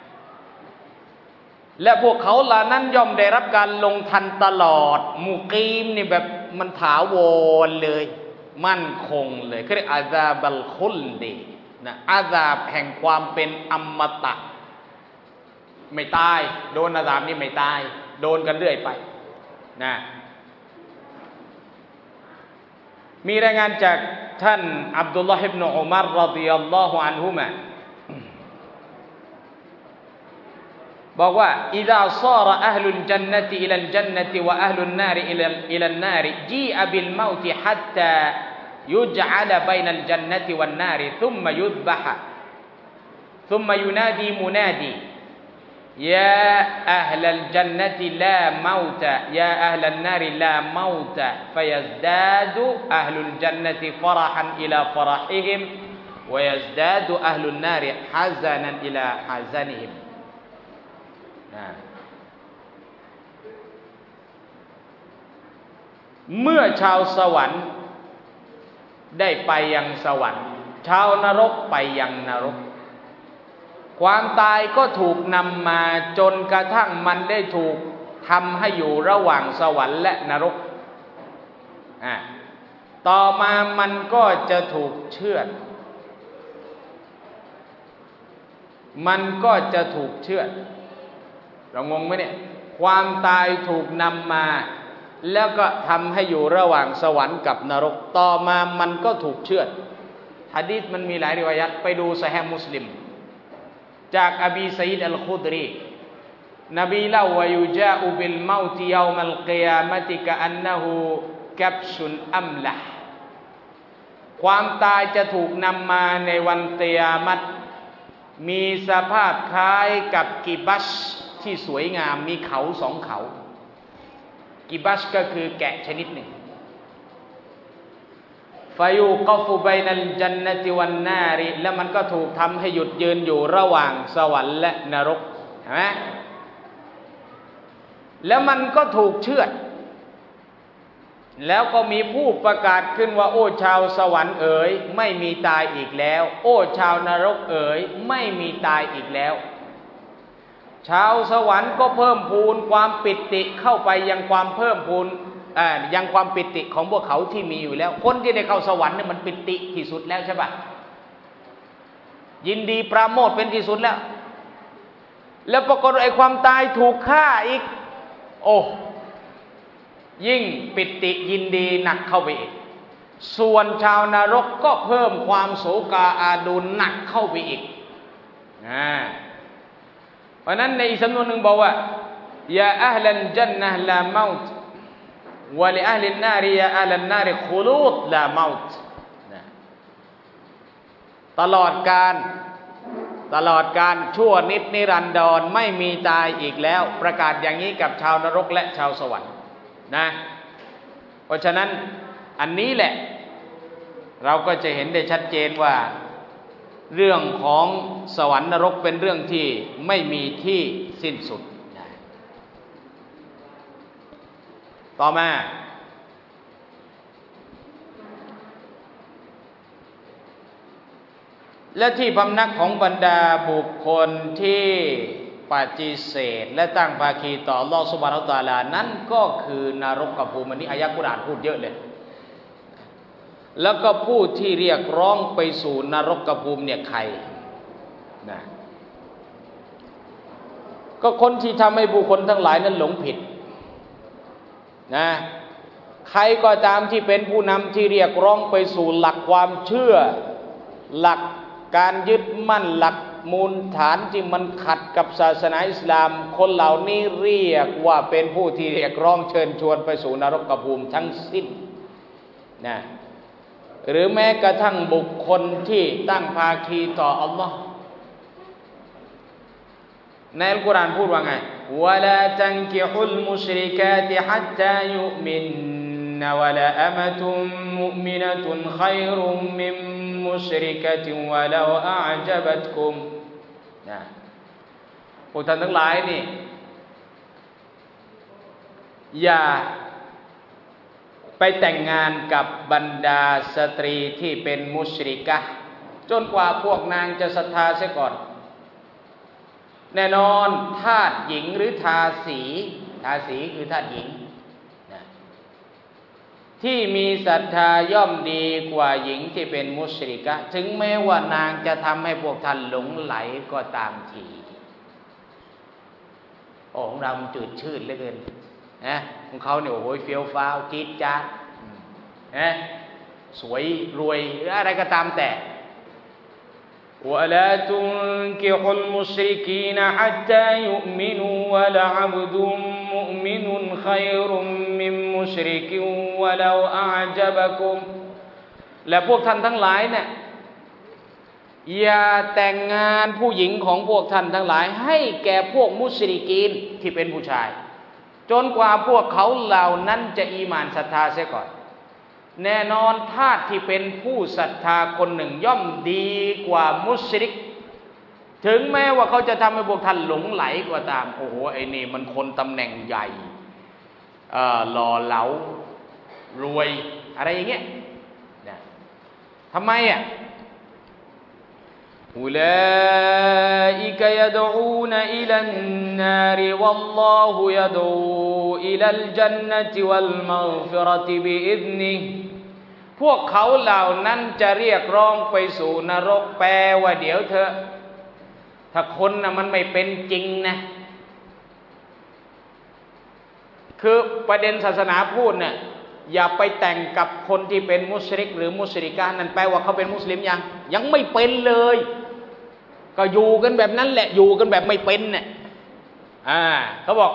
และพวกเขาเหล่านั้นย่อมได้รับการลงทันตลอดมุกีมนี่แบบมันถาวรเลยมั่นคงเลยเขาเรียกอาซาบัลคุลดีนะอาซาบแห่งความเป็นอมตะไม่ตายโดนอาซาบนี่ไม่ตายโดนกันเรื่อยไปนะมีรายงานจากท่านอับดุลลอฮ์อิบนุอุมัรรอฎิยัลลอฮุอันฮุมาบอกว่าอิซาซาระอะห์ลุลญันนะติอิลัลญันนะติวะอะห์ลุนนารอิลัลอิลันนารจีอะบิลเมาติฮัตตายุจอะลบัยนัลญันนะติวันนารซุมมะยุซบะฮะซุมมะยุนาดีมุนาดียาอะห์ลัลญันนะติลาเมาตะยาอะห์ลันนารลาเมาตะฟะยัซดาดุอะห์ลุลญันนะติฟะเราะฮันอิลาฟะเราะฮิฮิมวะยัซดาดุอะห์ลุนนารฮะซานันอิลาฮะซานิฮิมเมื่อชาวสวรรค์ได้ไปยังสวรรค์ชาวนรกไปยังนรกความตายก็ถูกนำมาจนกระทั่งมันได้ถูกทำให้อยู่ระหว่างสวรรค์และนรกอ่าต่อมามันก็จะถูกเชือดมันก็จะถูกเชือดเรางงไหมเนี่ยความตายถูกนำมาแล้วก็ทำให้อยู่ระหว่างสวรรค์กับนรกต่อมามันก็ถูกเชือดหะดีษมันมีหลายริวายัตไปดูซอฮีฮ์มุสลิมจากอบีซัยดอัลคุดรีนบีเล่าว่ายุจาอุบิลเมาติยอมัลกิยามะติกะอันนะฮูกับชุนอัมละความตายจะถูกนำมาในวันกิยามะฮ์มีสภาพคล้ายกับกิบัชที่สวยงามมีเขาสองเขากิบัชก็คือแกะชนิดหนึ่งฟายูกฟุบัยนัลญันนะติวันนาริแล้วมันก็ถูกทำให้หยุดยืนอยู่ระหว่างสวรรค์และนรกเห็นไหมแล้วมันก็ถูกเชือดแล้วก็มีผู้ประกาศขึ้นว่าโอ้ชาวสวรรค์เอ๋ยไม่มีตายอีกแล้วโอ้ชาวนรกเอ๋ยไม่มีตายอีกแล้วชาวสวรรค์ก็เพิ่มพูนความปิติเข้าไปยังความเพิ่มพูนอ่ายังความปิติของพวกเขาที่มีอยู่แล้วคนที่ได้เข้าสวรรค์เนี่ยมันปิติที่สุดแล้วใช่ปะยินดีปราโมทย์เป็นที่สุดแล้วแล้วปรากฏไอ้ความตายถูกฆ่าอีกโอ้ยิ่งปิติยินดีหนักเข้าไปอีกส่วนชาวนรกก็เพิ่มความโศกาอาดูลหนักเข้าไปอีกอ่าเพราะนั้นในอีกสำนวนหนึ่งบอกว่ายาอะห์ลัลญันนะห์ลาเมาต์วะลิอะห์ลินนาริยาอะห์ลันนาริคุลูดลาเมาต์ตลอดการตลอดการชั่วนิดนิรันดรไม่มีตายอีกแล้วประกาศอย่างนี้กับชาวนรกและชาวสวรรค์นะเพราะฉะนั้นอันนี้แหละเราก็จะเห็นได้ชัดเจนว่าเรื่องของสวรรค์นรกเป็นเรื่องที่ไม่มีที่สิ้นสุดต่อมาและที่พำนักของบรรดาบุคคลที่ปฏิเสธและตั้งภาคีต่ออัลเลาะห์ซุบฮานะฮูวะตะอาลานั้นก็คือนรกภูมิอันนี้อายะห์กุรอานพูดเยอะเลยแล้วก็ผู้ที่เรียกร้องไปสู่นรกภูมิเนี่ยใครนะก็คนที่ทำให้บุคคลทั้งหลายนั้นหลงผิดนะใครก็ตามที่เป็นผู้นำที่เรียกร้องไปสู่หลักความเชื่อหลักการยึดมั่นหลักมูลฐานที่มันขัดกับศาสนาอิสลามคนเหล่านี้เรียกว่าเป็นผู้ที่เรียกร้องเชิญชวนไปสู่นรกภูมิทั้งสิ้นนะหรือแม้กระทั่งบุคคลที่ตั้งภาคีต่ออัลลอฮ์ในอัลกุรอานพูดว่าไงวะลาตันกิฮุลมุชริกาติฮัตตายุมินนะวะลาอะมะตุมมุอ์มินะตุนค็อยรุมมินมุชริกะติวะลาอะอ์ญะบัตกุมนะพวกท่านทั้งหลายนี่อย่าไปแต่งงานกับบรรดาสตรีที่เป็นมุชริกะห์จนกว่าพวกนางจะศรัทธาเสียก่อนแน่นอนทาสหญิงหรือทาสีทาสีคือทาสหญิงนะที่มีศรัทธาย่อมดีกว่าหญิงที่เป็นมุชริกะห์ถึงแม้ว่านางจะทำให้พวกท่านหลงไหลก็ตามทีโอ้ของเรามันจืดชืดเหลือเกินนะของเขาเนี่ยโอ้โหเฟี้ยวฟ้าวจี๊ดจ๊าดนะสวยรวยหรืออะไรก็ตามแต่ ولا تنكحوا المشركين حتى يؤمنوا ولعبد مؤمن خير من مشرك ولو أعجبكم และพวกท่านทั้งหลายเนี่ยอย่าแต่งงานผู้หญิงของพวกท่านทั้งหลายให้แก่พวกมุชริกีนที่เป็นผู้ชายจนกว่าพวกเขาเหล่านั้นจะอีหม่านศรัทธาเสียก่อนแน่นอนทาสที่เป็นผู้ศรัทธาคนหนึ่งย่อมดีกว่ามุชริกถึงแม้ว่าเขาจะทำให้พวกท่านหลงไหลก็ตามโอ้โหไอ้นี่มันคนตำแหน่งใหญ่เอ่อหล่อเหลารวยอะไรอย่างเงี้ยนะทำไมอ่ะ أولئك يدعون إلى النار والله يدعو إلى الجنة والمغفرة بإذنه พวกเขาเหล่านั้นจะเรียกร้องไปสู่นรกแปลว่าเดี๋ยวเถอะถ้าคนน่ะมันไม่เป็นจริงนะคือประเด็นศาสนาพูดเนี่ยอย่าไปแต่งกับคนที่เป็นมุชริกหรือมุชริกะนั่นแปลว่าเขาเป็นมุสลิมยังยังไม่เป็นเลยก็อยู่กันแบบนั้นแหละอยู่กันแบบไม่เป็นเนี่ยอ่าเขาบอก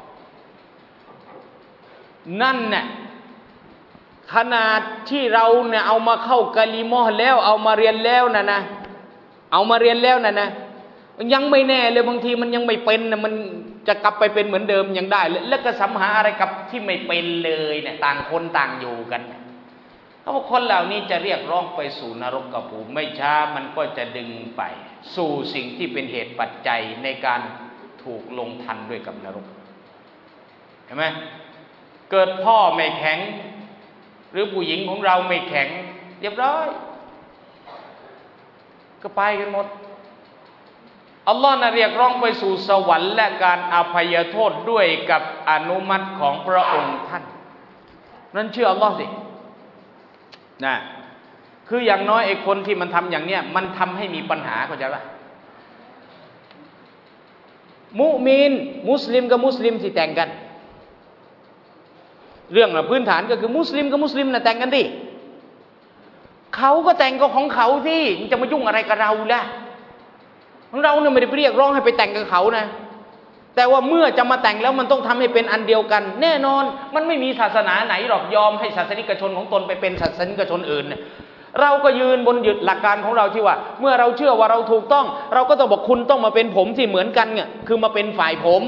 นั่นน่ะขนาดที่เราเนี่ยเอามาเข้ากะลิมอห์แล้วเอามาเรียนแล้วนะนะเอามาเรียนแล้วนะนะยังไม่แน่เลยบางทีมันยังไม่เป็นนะมันจะกลับไปเป็นเหมือนเดิมยังได้แล้วก็สัมหาอะไรกับที่ไม่เป็นเลยเนี่ยต่างคนต่างอยู่กันเขาบอกคนเหล่านี้จะเรียกร้องไปสู่นรกกระภูมิไม่ช้ามันก็จะดึงไปสู่สิ่งที่เป็นเหตุปัจจัยในการถูกลงทันด้วยกับนรกเห็นไหมเกิดพ่อไม่แข็งหรือผู้หญิงของเราไม่แข็งเรียบร้อยก็ไปกันหมดอัลลอฮ์น่ะเรียกร้องไปสู่สวรรค์และการอภัยโทษด้วยกับอนุมัติของพระองค์ท่านนั่นเชื่ออัลลอฮ์สินะคืออย่างน้อยไอ้คนที่มันทำอย่างเนี้ยมันทำให้มีปัญหาเข้าใจป่ะมุมินมุสลิมกับมุสลิมที่แต่งกันเรื่องพื้นฐานก็คือมุสลิมกับมุสลิมน่ะแต่งกันดิเขาก็แต่งก็ของเขาที่มันจะมายุ่งอะไรกับเราล่ะของเราเนี่ยไม่ได้เรียกร้องให้ไปแต่งกับเขานะแต่ว่าเมื่อจะมาแต่งแล้วมันต้องทำให้เป็นอันเดียวกันแน่นอนมันไม่มีศาสนาไหนหรอกยอมให้ศาสนิกชนของตนไปเป็นศาสนิกชนอื่นเนี่ยเราก็ยืนบนหยุดหลักการของเราที่ว่าเมื่อเราเชื่อว่าเราถูกต้องเราก็ต้องบอกคุณต้องมาเป็นผมที่เหมือนกันเนี่ยคือมาเป็นฝ่ายผม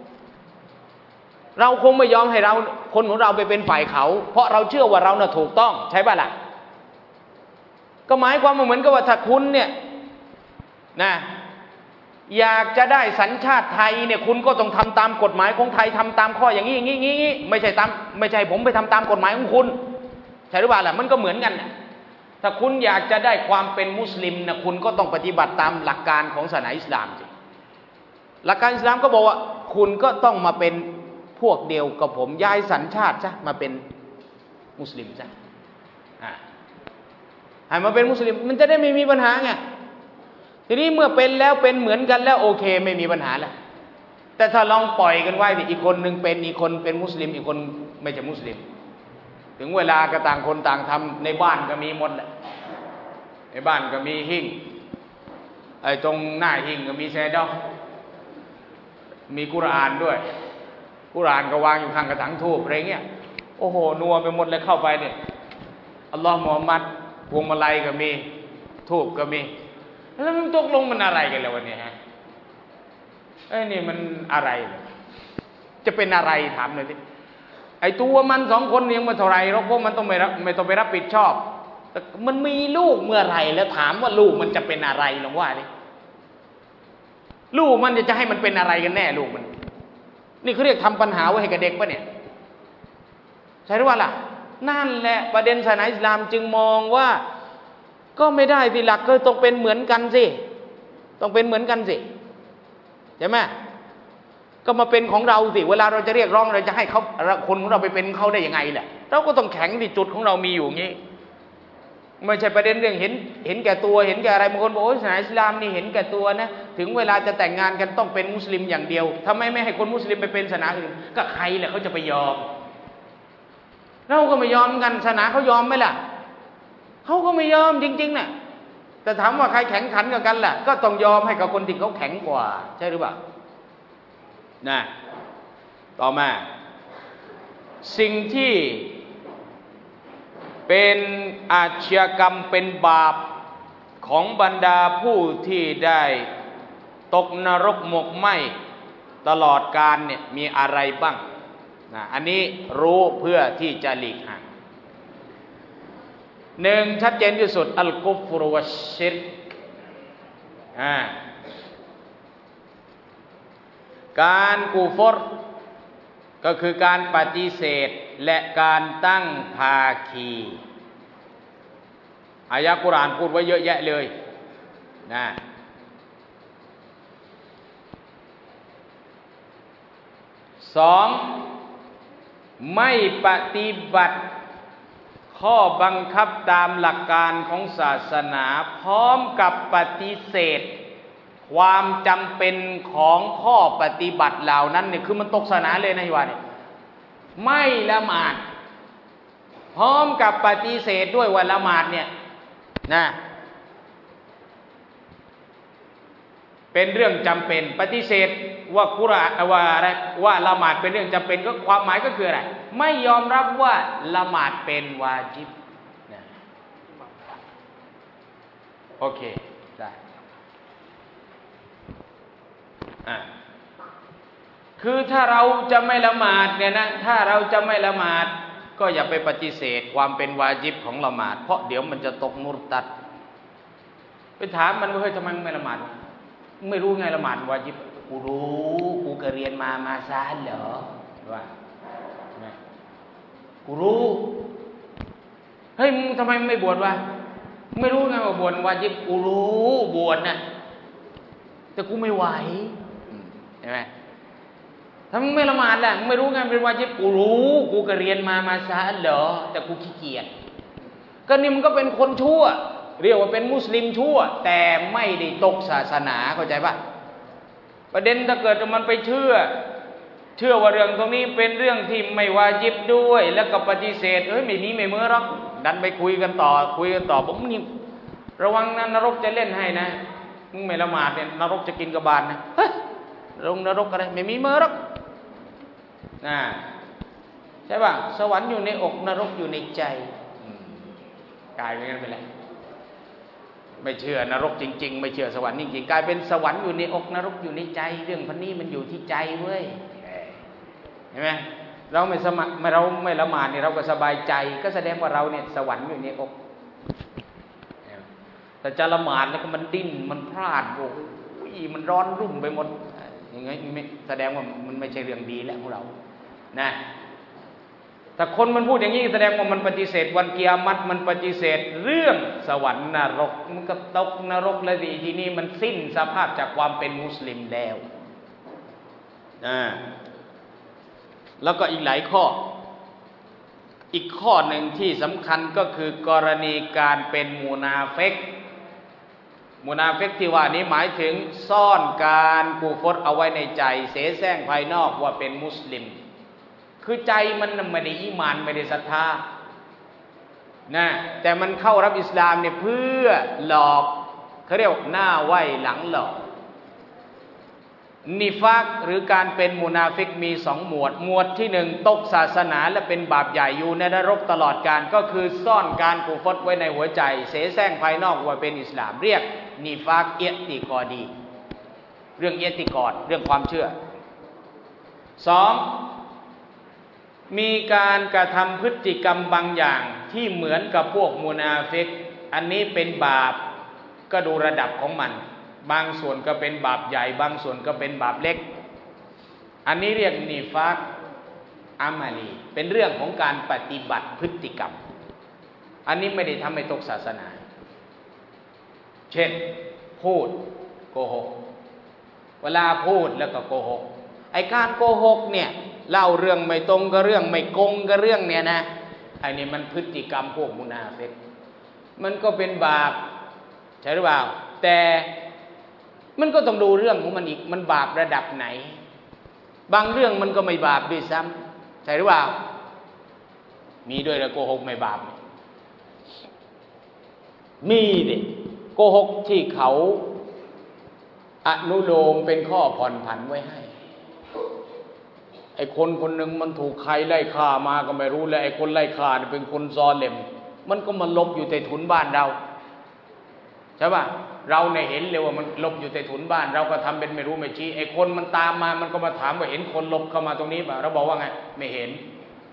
เราคงไม่ยอมให้เราคนของเราไปเป็นฝ่ายเขาเพราะเราเชื่อว่าเราน่ะถูกต้องใช่ป่ะล่ะก็หมายความว่าเหมือนกับว่าถ้าคุณเนี่ยนะอยากจะได้สัญชาติไทยเนี่ยคุณก็ต้องทำตามกฎหมายของไทยทำตามข้ออย่างนี้อย่างนี้อย่างนี้ไม่ใช่ตามไม่ใช่ผมไปทำตามกฎหมายของคุณใช่หรือเปล่าล่ะมันก็เหมือนกันนะถ้าคุณอยากจะได้ความเป็นมุสลิมนะคุณก็ต้องปฏิบัติตามหลักการของศาสนาอิสลามสิหลักการอิสลามก็บอกว่าคุณก็ต้องมาเป็นพวกเดียวกับผมย้ายสัญชาติซะมาเป็นมุสลิมซะอ่าให้มาเป็นมุสลิมมันจะได้ไม่มีปัญหาไงทีนี้เมื่อเป็นแล้วเป็นเหมือนกันแล้วโอเคไม่มีปัญหาแล้วแต่ถ้าลองปล่อยกันไว้ดิอีกคนหนึ่งเป็นอีกคนเป็นมุสลิมอีกคนไม่ใช่มุสลิมถึงเวลาก็ต่างคนต่างทำในบ้านก็มีหมดแหละในบ้านก็มีหิ้งไอ้ตรงหน้าหิ้งก็มีแซดอกมีกุรอานด้วยกุรอานก็วางอยู่ข้างกระถางทูบอะไรเงี้ยโอ้โหนัวไปหมดเลยเข้าไปเนี่ยอัลลอฮ์มุฮัมมัดพวงมาลัยก็มีทูบก็มีแล้วมันตกลงมันอะไรกันแล้ววันนี้ฮะไอ้นี่มันอะไรจะเป็นอะไรถามหน่อยสิไอ้ตัวมันสองคนยังมาเท่าไรหรอกเพราะมันต้องไม่รับไม่ต้องไปรับผิดชอบแต่มันมีลูกเมื่อไรแล้วถามว่าลูกมันจะเป็นอะไรลองว่าดิลูกมันจะให้มันเป็นอะไรกันแน่ลูกมันนี่เขาเรียกทำปัญหาไว้ให้กับเด็กปะเนี่ยใช่หรือว่าล่ะนั่นแหละประเด็นศาสนาอิสลามจึงมองว่าก็ไม่ได้สิหลักก็ต้องเป็นเหมือนกันสิต้องเป็นเหมือนกันสิใช่ไหมก็มาเป็นของเราสิเวลาเราจะเรียกร้องเราจะให้เขาคนของเราไปเป็นเขาได้ยังไงแหละเราก็ต้องแข็งที่จุดของเรามีอยู่อย่างนี้ไม่ใช่ประเด็นเรื่องเห็นเห็นแก่ตัวเห็นแก่อะไรบางคนบอกโอ้ศาสนาอิสลามนี่เห็นแก่ตัวนะถึงเวลาจะแต่งงานกันต้องเป็นมุสลิมอย่างเดียวทำไมไม่ให้คนมุสลิมไปเป็นศาสนาอื่นก็ใครแหละเขาจะไปยอมเราก็ไม่ยอมกันศาสนาเขายอมไหมล่ะเขาก็ไม่ยอมจริงๆนะแต่ถามว่าใครแข็งขันกับกันล่ะก็ต้องยอมให้กับคนที่เขาแข็งกว่าใช่หรือเปล่านะต่อมาสิ่งที่เป็นอาชญากรรมเป็นบาปของบรรดาผู้ที่ได้ตกนรกหมกไหม้ตลอดกาลเนี่ยมีอะไรบ้างนะอันนี้รู้เพื่อที่จะหลีกห่างหนึ่งชัดเจนที่สุดอัลกุฟรวัชชิรกอ่าการกูฟรก็คือการปฏิเสธและการตั้งภาคีอายะกุรอานพูดไว้เยอะแยะเลยนะสองไม่ปฏิบัติข้อบังคับตามหลักการของศาสนาพร้อมกับปฏิเสธความจำเป็นของข้อปฏิบัติเหล่านั้นเนี่ยคือมันตกศาสนาเลยนะว่าเนี่ยไม่ละหมาดพร้อมกับปฏิเสธด้วยว่าละหมาดเนี่ยนะเป็นเรื่องจำเป็นปฏิเสธว่ากุรอานว่าอะไรว่าละหมาดเป็นเรื่องจำเป็นก็ความหมายก็คืออะไรไม่ยอมรับว่าละหมาดเป็นวาญิบนะโอเคได้อ่ะคือถ้าเราจะไม่ละหมาดเนี่ยนะถ้าเราจะไม่ละหมาดก็อย่าไปปฏิเสธความเป็นวาญิบของละหมาดเพราะเดี๋ยวมันจะตกมุรตัดไปถามมันว่าเฮ้ยทำไมมึงไม่ละหมาดไม่รู้ไงละหมาดวาญิบกูรู้กูก็เรียนมามาซาเหรอว่ากูรู้เฮ้ยมึงทำไมไม่บวชวะไม่รู้ไงว่าบวชวาญิบกูรู้บวชนะแต่กูไม่ไหวใช่ไหมถ้ามึงไม่ละหมาดล่ะมึงไม่รู้ไงเป็นวาญิบกูรู้กูก็เรียนมามาซาเหรอแต่กูขี้เกียจก็นี่มันก็เป็นคนชั่วเรียกว่าเป็นมุสลิมชั่วแต่ไม่ได้ตกศาสนาเข้าใจป่ะประเด็นถ้าเกิดมันไปเชื่อเชื่อว่าเรื่องตรงนี้เป็นเรื่องที่ไม่วาญิบด้วยแล้วก็ปฏิเสธเอ้ยไม่มีไม่เมื่อหรอกดันไปคุยกันต่อคุยกันต่อผมนี่ระวังนะนรกจะเล่นให้นะมึงไม่ละหมาดเนี่ยนรกจะกินกระบาลนะเฮ้ยลงนรกอะไรไม่มีเมื่อหรอกนะใช่ป่ะสวรรค์อยู่ในอกนรกอยู่ในใจกลายเป็นงั้นไปเลยไม่เชื่อนรกจริงๆไม่เชื่อสวรรค์จริงๆกลายเป็นสวรรค์อยู่ในอกนรกอยู่ในใจเรื่องพันนี้มันอยู่ที่ใจเว้ยเห็นไหมเราไม่สมัครเราไม่ละหมาดเนี่ยเราก็สบายใจก็แสดงว่าเราเนี่ยสวรรค์อยู่ในอกแต่จะละหมาดแล้วก็มันดิ้นมันพลาดโอ้ยมันร้อนรุ่มไปหมดอย่างงี้แสดงว่ามันไม่ใช่เรื่องดีแล้วของเรานะแต่คนมันพูดอย่างนี้แสดงว่ามันปฏิเสธวันกิยามัตมันปฏิเสธเรื่องสวรรค์นรกมันก็ตกนรกแล้วดีทีนี้มันสิ้นสภาพจากความเป็นมุสลิมแล้วนะแล้วก็อีกหลายข้ออีกข้อหนึ่งที่สำคัญก็คือกรณีการเป็นมุนาฟิกมุนาฟิกที่ว่านี้หมายถึงซ่อนการกูฟรเอาไว้ในใจเสแสร้งภายนอกว่าเป็นมุสลิมคือใจมันไม่ได้อีหม่านไม่ได้ศรัทธานะแต่มันเข้ารับอิสลามเนี่ยเพื่อหลอกเขาเรียกหน้าไหว้หลังหลอกนิฟากหรือการเป็นมุนาฟิกมีสองหมวดหมวดที่หนึ่งตกศาสนาและเป็นบาปใหญ่อยู่ในนรกตลอดกาลก็คือซ่อนการกูฟรไว้ในหัวใจเสแสร้งภายนอกว่าเป็นอิสลามเรียกนิฟากเอติกอดีเรื่องเอติกอดเรื่องความเชื่อสองมีการกระทำพฤติกรรมบางอย่างที่เหมือนกับพวกมุนาฟิกอันนี้เป็นบาปก็ดูระดับของมันบางส่วนก็เป็นบาปใหญ่บางส่วนก็เป็นบาปเล็กอันนี้เรียกนิฟากอามาลีเป็นเรื่องของการปฏิบัติพฤติกรรมอันนี้ไม่ได้ทำให้ตกศาสนาเช่นพูดโกหกเวลาพูดแล้วก็โกหกไอ้การโกหกเนี่ยเล่าเรื่องไม่ตรงกับเรื่องไม่กงกับเรื่องเนี่ยนะไอ้นี่มันพฤติกรรมพวกมุนาฟิกมันก็เป็นบาปใช่หรือเปล่าแต่มันก็ต้องดูเรื่องของมันอีกมันบาประดับไหนบางเรื่องมันก็ไม่บาปด้วยซ้ำใช่หรือเปล่ามีด้วยแล้วโกหกไม่บาปมีดิโกหกที่เขาอนุโลมเป็นข้อผ่อนผันไว้ให้ไอ้คนคนหนึ่งมันถูกใครไล่ฆ่ามาก็ไม่รู้เลยไอ้คนไล่ฆ่าเป็นคนซอเลมมันก็มาลบอยู่ในถุนบ้านเราใช่ป่ะเราเนี่ยเห็นเลยว่ามันลบอยู่ในถุนบ้านเราก็ทำเป็นไม่รู้ไม่ชี้ไอ้คนมันตามมามันก็มาถามว่าเห็นคนลบเข้ามาตรงนี้ป่ะเราบอกว่าไงไม่เห็น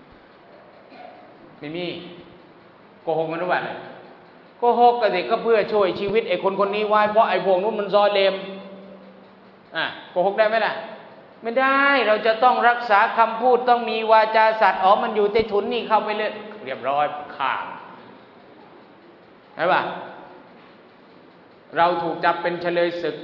ไม่มีโกหกมันรู้ว่าอะไรโกหกก็เด็กก็เพื่อช่วยชีวิตไอ้คนคนนี้ไว้เพราะไอ้พวกนู้นมันซอเลมอ่ะโกหกได้ไหมล่ะไม่ได้เราจะต้องรักษาคำพูดต้องมีวาจาสัตย์อ๋อมันอยู่ในถุนนี่เข้าไปเลยเรียบร้อยข้ามใช่ป่ะเราถูกจับเป็นเฉลยศึก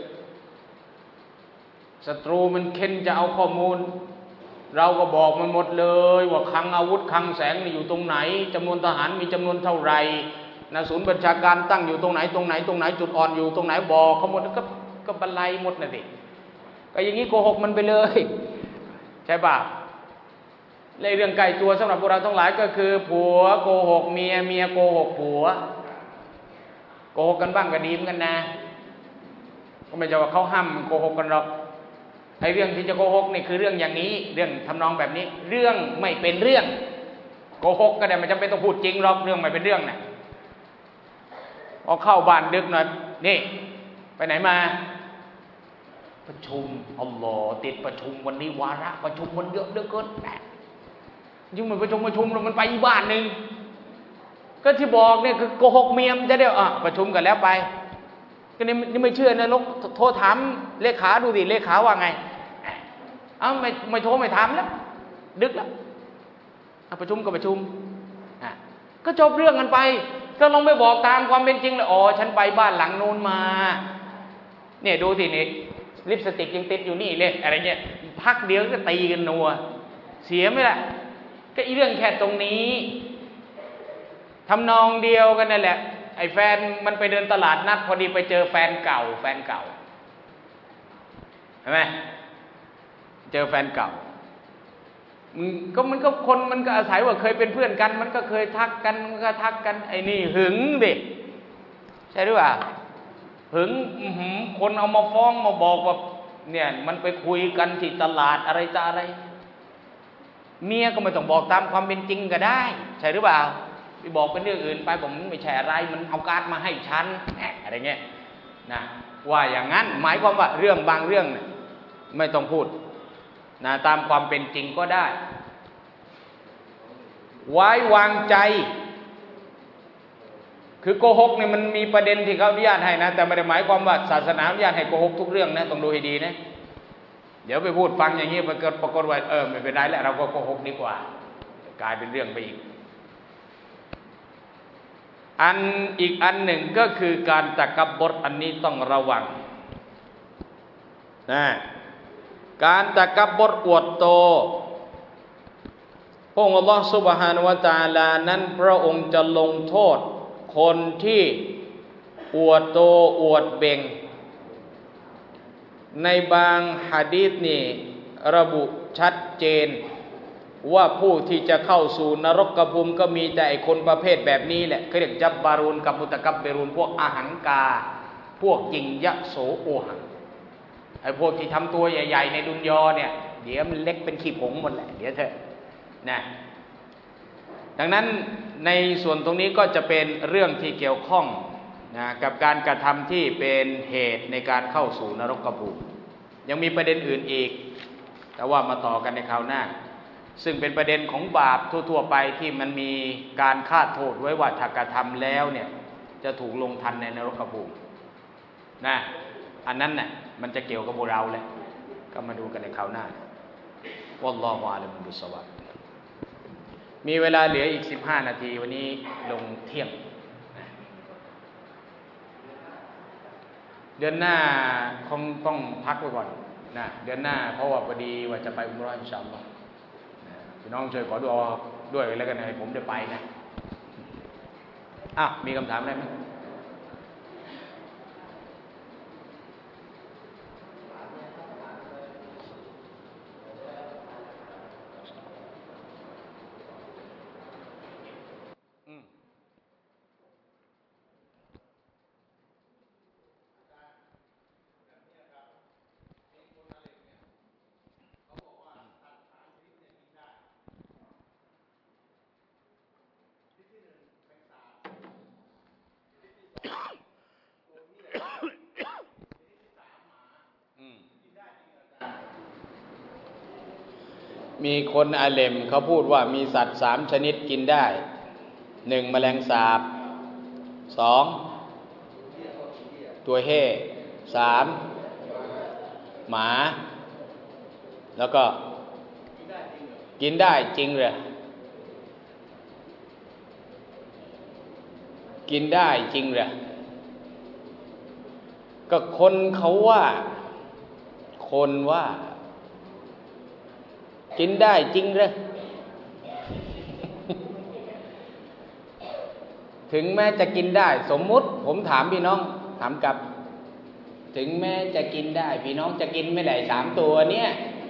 ศัตรูมันเค้นจะเอาข้อมูลเราก็บอกมันหมดเลยว่าคลังอาวุธคลังแสงนี่อยู่ตรงไหนจำนวนทหารมีจำนวนเท่าไหร่นะศูนย์บัญชาการตั้งอยู่ตรงไหนตรงไหนตรงไหนจุดอ่อนอยู่ตรงไหนบอกเขาหมดก็ก็บรรลัยหมดนะสิก็อย่างนี้โกหกมันไปเลยใช่ป่ะในเรื่องใกล้ตัวสำหรับพวกเราทั้งหลายก็คือผัวโกหกเมียเมียโกหกผัวโกหกกันบ้างก็ดีเหมือนกันนะก็ไม่ใช่ว่าเขาห้ามโกหกกันหรอกไอ้เรื่องที่จะโกหกนี่คือเรื่องอย่างนี้เรื่องทำนองแบบนี้เรื่องไม่เป็นเรื่องโกหกก็ได้ไม่จำเป็นต้องพูดจริงหรอกเรื่องไม่เป็นเรื่องน่ะพอเข้าบ้านดึกหน่อยนี่ไปไหนมาประชุมอัลลอฮ์ติดประชุมวันนี้วาระประชุมมันเยอะเหลือเกินแหมยิ่งมันประชุมประชุมแล้วมันไปอีกบ้านนึงก็ที่บอกเนี่ยคือโกหกเมียมจะได้อ่ะประชุมกันแล้วไปก็นี่นี่ไม่เชื่อนะลกโทรถามเลขาดูสิเลขาว่าไงเอ้าไม่ไม่โทรไม่ถามแล้วดึกแล้วประชุมก็ประชุมอ่ะก็จบเรื่องกันไปก็ลองไปบอกตามความเป็นจริงเลยอ๋อฉันไปบ้านหลังโน้นมาเนี่ยดูสินี่ลิปสติกยังติดอยู่นี่เลยอะไรเงี้ยพักเดียวก็ตีกันนัวเสียไหมล่ะก็อีเรื่องแค่ตรงนี้ทำนองเดียวกันนั่นแหละไอ้แฟนมันไปเดินตลาดนัดพอดีไปเจอแฟนเก่าแฟนเก่าเห็นไหมเจอแฟนเก่ามันก็มันก็คนมันก็อาศัยว่าเคยเป็นเพื่อนกันมันก็เคยทักกันมันก็ทักกันไอ้นี่หึงดิใช่หรือเปล่าหึงคนเอามาฟ้องมาบอกว่าเนี่ยมันไปคุยกันที่ตลาดอะไรต่ออะไรเมียก็ไม่ต้องบอกตามความเป็นจริงก็ได้ใช่หรือเปล่าไปบอกเป็นเรื่องอื่นไปผมไม่ใช่อะไรมันเอาการ์ดมาให้ฉันอะไรเงี้ยนะว่าอย่างนั้นหมายความว่าเรื่องบางเรื่องเนี่ยไม่ต้องพูดนะตามความเป็นจริงก็ได้ไว้วางใจคือโกหกเนี่ยมันมีประเด็นที่เขาอนุญาตให้นะแต่ไม่ได้หมายความว่าศาสนาอนุญาตให้โกหกทุกเรื่องนะต้องดูให้ดีนะเดี๋ยวไปพูดฟังอย่างนี้ปรากฏปรากฏว่าเออไม่เป็นไรแล้วเราก็โกหกดีกว่ากลายเป็นเรื่องไปอีกอันอีกอันหนึ่งก็คือการตะกับบรอันนี้ต้องระวังนะการตะกับบรอวดโตพระองค์อัลลอฮฺซุบฮานะฮูวะตะอาลานั้นพระองค์จะลงโทษคนที่อวดโตอวดเบ่งในบางหะดีษนี่ระบุชัดเจนว่าผู้ที่จะเข้าสู่นรกภูมิก็มีแต่ไอ้คนประเภทแบบนี้แหละเขาเรียกจับบารูนกับมุตะกับบารูนพวกอาหังกาพวกยิงยะโสโอหังไอ้พวกที่ทำตัวใหญ่ๆในดุนยอเนี่ยเดี๋ยวมันเล็กเป็นขี้ผงหมดแหละเดี๋ยวเถอะนะดังนั้นในส่วนตรงนี้ก็จะเป็นเรื่องที่เกี่ยวข้องนะกับการกระทำที่เป็นเหตุในการเข้าสู่นรกภูมิยังมีประเด็นอื่นอีกแต่ว่ามาต่อกันในคราวหน้าซึ่งเป็นประเด็นของบาปทั่วๆไปที่มันมีการคาดโทษไว้ว่าถ้ากระทำแล้วเนี่ยจะถูกลงทันในนรกภูมินะอันนั้นน่ะมันจะเกี่ยวกับพวกเราเลยก็มาดูกันในคราวหน้าวัลลอฮุอาลัมบิศอวาบมีเวลาเหลืออีกสิบห้านาทีวันนี้ลงเที่ยงเดือนหน้าคงต้องพักไว้ก่อนนะเดือนหน้าเพราะว่าพอดีว่าจะไปอุมเราะห์อินชาอัลลอฮ์พี่น้องช่วยขอดุอาด้วยแล้วกันให้ผมได้ไปนะอ้าวมีคำถามอะไรไหมมีคนอาเลมเขาพูดว่ามีสัตว์สามชนิดกินได้หนึ่งแมลงสาบสองตัวเห่สามหมาแล้วก็กินได้จริงเหรอกินได้จริงเหรอก็คนเขาว่าคนว่ากินได้จริงเหรอถึงแม้จะกินได้สมมุติผมถามพี่น้องถามกลับถึงแม้จะกินได้พี่น้องจะกินไม่ได้สามตัวเนี่ย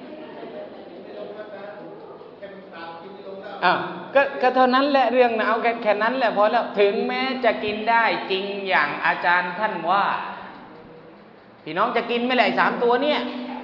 อ้าวก็ก็เท่านั้นแหละเรื่องนะเอาแค่แค่นั้นแหละพอแล้วถึงแม้จะกินได้จริงอย่างอาจารย์ท่านว่าพี่น้องจะกินไม่ได้สามตัวเนี่ย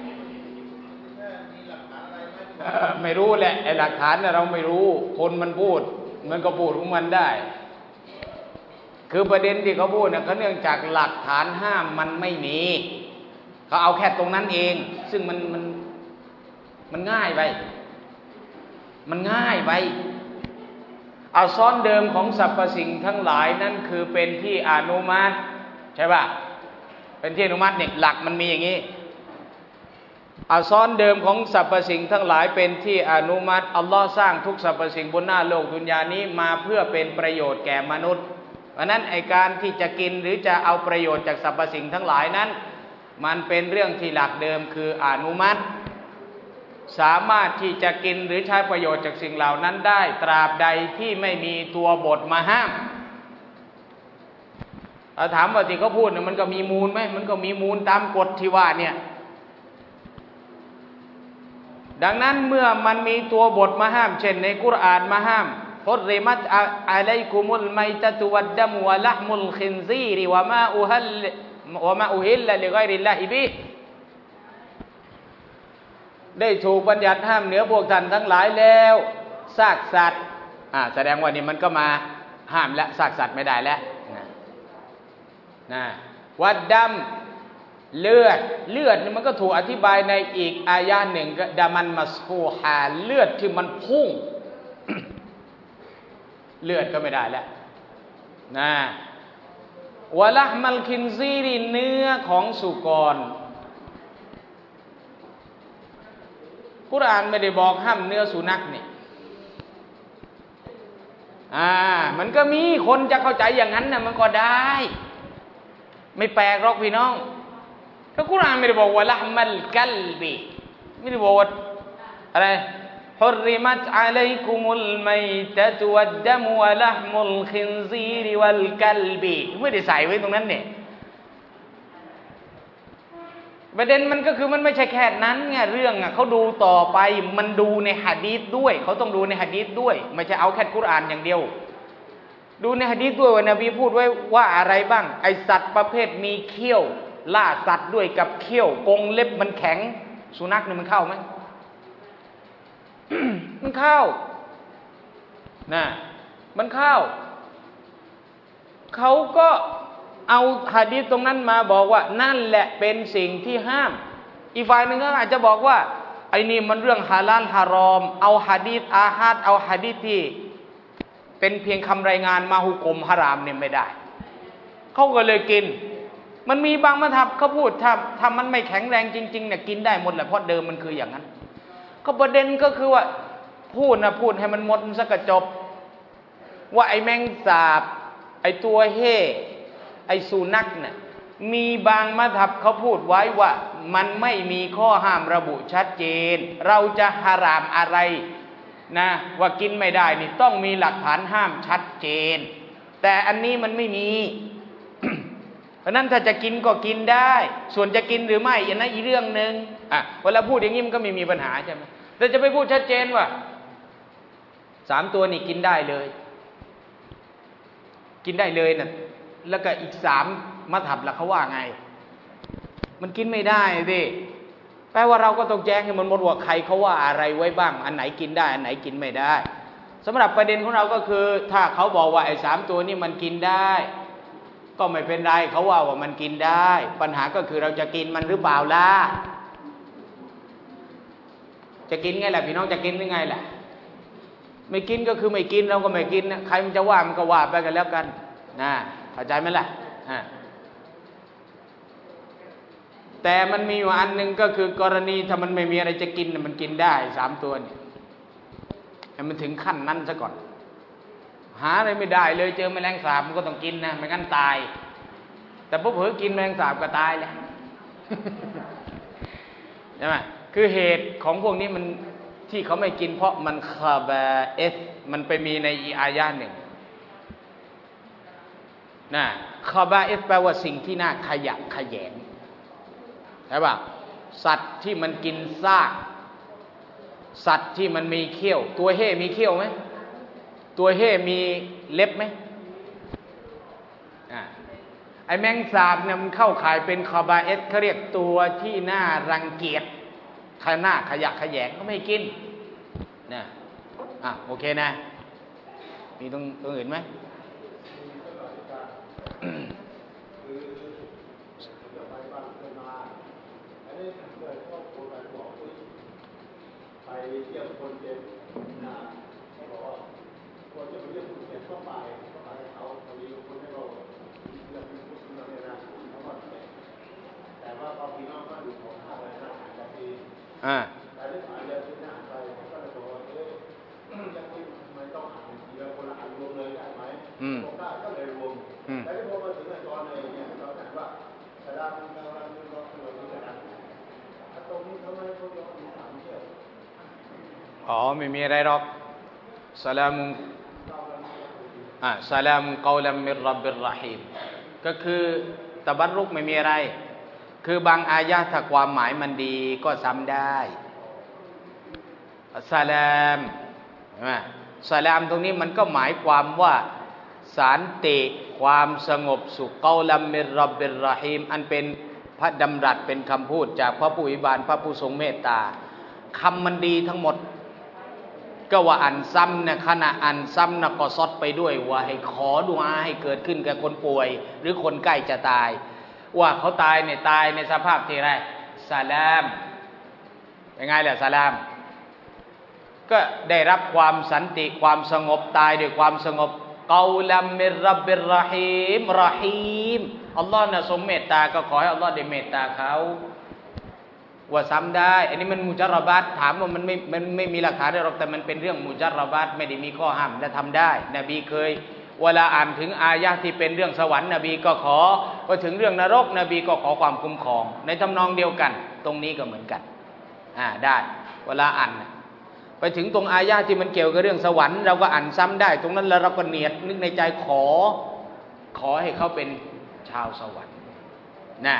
ไม่รู้แหละไอ้หลักฐานน่ะเราไม่รู้คนมันพูดมันก็พูดของมันได้คือประเด็นที่เขาพูดเนี่ยเขาเนื่องจากหลักฐานห้ามมันไม่มีเขาเอาแค่ตรงนั้นเองซึ่งมันมันมันง่ายไปมันง่ายไปเอาซ้อนเดิมของสรรพสิ่งทั้งหลายนั่นคือเป็นที่อนุมัติใช่ป่ะเป็นที่อนุมัติเนี่ยหลักมันมีอย่างนี้เอาซ้อนเดิมของสรรพสิ่งทั้งหลายเป็นที่อนุมัติอัลลอฮ์สร้างทุกสรรพสิ่งบนหน้าโลกดุนยานี้มาเพื่อเป็นประโยชน์แก่มนุษย์เพราะนั้นไอการที่จะกินหรือจะเอาประโยชน์จากสรรพสิ่งทั้งหลายนั้นมันเป็นเรื่องที่หลักเดิมคืออนุมัติสามารถที่จะกินหรือใช้ประโยชน์จากสิ่งเหล่านั้นได้ตราบใดที่ไม่มีตัวบทมาห้ามเราถามว่าที่เขาพูดเนี่ยมันก็มีมูลไหมมันก็มีมูลตามกฎที่ว่าเนี่ยดังนั้นเมื่อมันมีตัวบทมาห้ามเช่นในกุรอานมาห้ามฮุรริมัตอะลัยกุมุลไมตะตุวัดดัมวะละห์มุลคินซีรวะมาอุฮัลวะมาอุฮิลลิกอยริลลาฮิบิได้ถูกบัญญัติห้ามเหนือพวกท่านทั้งหลายแล้วซากสัตว์อ่าแสดงว่านี่มันก็มาห้ามและซากสัตว์ไม่ได้แล้วนะนะวัดดัมเลือดเลือดนี่มันก็ถูกอธิบายในอีกอายะหนึ่งก็ดามันมัสฟูฮาเลือดที่มันพุ่ง เลือดก็ไม่ได้แล้วนะวะละห์มัลคินซีรีเนื้อของสุกรกุรอานไม่ได้บอกห้ามเนื้อสุนัขนี่อ่ามันก็มีคนจะเข้าใจอย่างนั้นนะมันก็ได้ไม่แปลกหรอกพี่น้องก็กุรอานไม่ได้บอกว่าละห์มัลกัลบีไม่ได้บอกอะไรฮุรริมัตอะลัยกุมุลไมตะตุวัดดัมวะละห์มุลคินซีรวัลกัลบีไม่ได้ใส่ไว้ตรงนั้นเนี่ยประเด็นมันก็คือมันไม่ใช่แค่นั้นไงเรื่องอ่ะเขาดูต่อไปมันดูในหะดีษด้วยเขาต้องดูในหะดีษด้วยไม่ใช่เอาแค่กุรอานอย่างเดียวดูในหะดีษด้วยว่านบีพูดไว้ว่าอะไรบ้างไอสัตว์ประเภทมีเขี้ยวล่าสัตว์ด้วยกับเขี้ยวกรงเล็บมันแข็งสุนัขนี่มันเข้าไหม มันเข้านะมันเข้าเขาก็เอาหะดีษตรงนั้นมาบอกว่านั่นแหละเป็นสิ่งที่ห้ามอีกฝ่ายหนึ่งก็อาจจะบอกว่าไอ้นี่มันเรื่องฮาลาลฮารอมเอาหะดีษอาฮัดเอาหะดีษที่เป็นเพียงคำรายงานมาหุกมฮารามเนี่ยไม่ได้เขาก็เลยกินมันมีบางมัธยับเขาพูดถ้าถ้ามันไม่แข็งแรงจริงๆเนี่ยกินได้หมดแหละเพราะเดิมมันคืออย่างนั้นก็ประเด็นก็คือว่าพูดนะพูดให้มันหมดสักกระจบว่าไอ้แมงสาบไอ้ตัวเห่ไอ้สุนัขเนี่ยมีบางมัธยับเขาพูดไว้ว่ามันไม่มีข้อห้ามระบุชัดเจนเราจะฮารามอะไรนะว่ากินไม่ได้นี่ต้องมีหลักฐานห้ามชัดเจนแต่อันนี้มันไม่มี เพราะนั้นถ้าจะกินก็กินได้ส่วนจะกินหรือไม่อย่างนั้นอีกเรื่องหนึ่งอ่ะเวลาพูดอย่างนี้มันก็ไม่มีปัญหาใช่ไหมแต่จะไปพูดชัดเจนว่าสามตัวนี่กินได้เลยกินได้เลยน่ะแล้วก็อีกสามมัธยับล่ะเขาว่าไงมันกินไม่ได้สิแปลว่าเราก็ต้องแจ้งให้มันหมดว่าใครเขาว่าอะไรไว้บ้างอันไหนกินได้อันไหนกินไม่ได้สำหรับประเด็นของเราก็คือถ้าเขาบอกว่าไอ้สามตัวนี้มันกินได้ก็ไม่เป็นไรเขาว่าว่ามันกินได้ปัญหาก็คือเราจะกินมันหรือเปล่าล่ะจะกินไงล่ะพี่น้องจะกินหรือไงล่ะไม่กินก็คือไม่กินเราก็ไม่กินนะใครมันจะว่ามันก็ว่าไปกันแล้วกันนะเข้าใจไหมล่ะอ่าแต่มันมีอยู่อันหนึ่งก็คือกรณีถ้ามันไม่มีอะไรจะกินมันกินได้สามตัวเนี่ยให้มันถึงขั้นนั้นซะก่อนหาอะไรไม่ได้เลยเจอแมลงสาบมันก็ต้องกินนะไม่งั้นตายแต่พอเผลอกินแมลงสาบก็ตายแล้วใช่ไหมคือเหตุของพวกนี้มันที่เขาไม่กินเพราะมันคาบาเอสมันไปมีในอีอายะหนึ่งนะคาบาเอสแปลว่าสิ่งที่น่าขยะแขยงใช่ป่ะสัตว์ที่มันกินซากสัตว์ที่มันมีเขี้ยวตัวเห่มีเขี้ยวไหมตัวเห่มีเล็บไหมอ่าไอแมงสาบเนี่ยมันเข้าข่ายเป็นคาบาเอสเขาเรียกตัวที่น่ารังเกียจขนาขยะขยงก็ไม่กินนะอ่ะโอเคนะมีตรงตรงอื่นไหมไปเยี่ยมคนเจ็บนะเขาบอกว่าคนจะไปเยี่ยมคนเจ็บก็ไปก็ไปเขาพอดีคนให้เราเรื่องเป็นผู้สูงอายุนะเขาก็แต่ว่าพอพี่น้องก็อยู่ของข้าวอะไรนะแต่ทีอ่าแต่ได้ผ่านเรื่องที่น่าไปก็เลยบอกว่าเอ๊ะจะคุยทำไมต้องอ่านทีละคนละอันรวมเลยได้ไหมบอกได้ก็เลยรวมแต่ที่พอมาถึงในตอนเลยเนี่ยเราถามว่าสดาเป็นการรันเป็นรองเป็นรองเป็นการตรงนี้ทำไมเขายอมมีสามเชือกอ๋อไม่มีอะไรหรอกสลามุอ่าสลามุกอลัมมิรร็อบบิรเราะฮีมก็คือตะบัรรุกไม่มีอะไรคือบางอายะห์ถ้าความหมายมันดีก็ซ้ำได้อัสสลามใช่ไหมสลามตรงนี้มันก็หมายความว่าสันติความสงบสุขกอลัมมิรร็อบบิรเราะฮีมอันเป็นพระดำรัสเป็นคำพูดจากพระผู้อภิบาลพระผู้ทรงเมตตาคำมันดีทั้งหมดก็ว่าอ่านซ้ำนะขณะอ่านซ้ำนะก็ซดไปด้วยว่าให้ขอดุอาให้เกิดขึ้นกับคนป่วยหรือคนใกล้จะตายว่าเขาตายเนี่ยตายในสภาพที่ไรสลามยังไงแหละสลามก็ได้รับความสันติความสงบตายด้วยความสงบกอลัมมิรร็อบบิรเราะฮีมเราะฮีมอัลลอฮ์น่ะทรงเมตตาก็ขอให้อัลลอฮ์ได้เมตตาเขาว่าซ้ำได้อันนี้มันมุจารบัตถามว่ามันไม่มันไม่มีหลักฐานหรอกแต่มันเป็นเรื่องมุจารบัตไม่ได้มีข้อห้ามและทำได้นบีเคยเวลาอ่านถึงอายะห์ที่เป็นเรื่องสวรรค์นบีก็ขอพอถึงเรื่องนรกนบีก็ขอความคุ้มครองในทำนองเดียวกันตรงนี้ก็เหมือนกันอ่าได้เวลาอ่านไปถึงตรงอายะห์ที่มันเกี่ยวกับเรื่องสวรรค์เราก็อ่านซ้ำได้ตรงนั้นแล้วเราก็เนียดนึกในใจขอขอให้เขาเป็นชาวสวรรค์นะ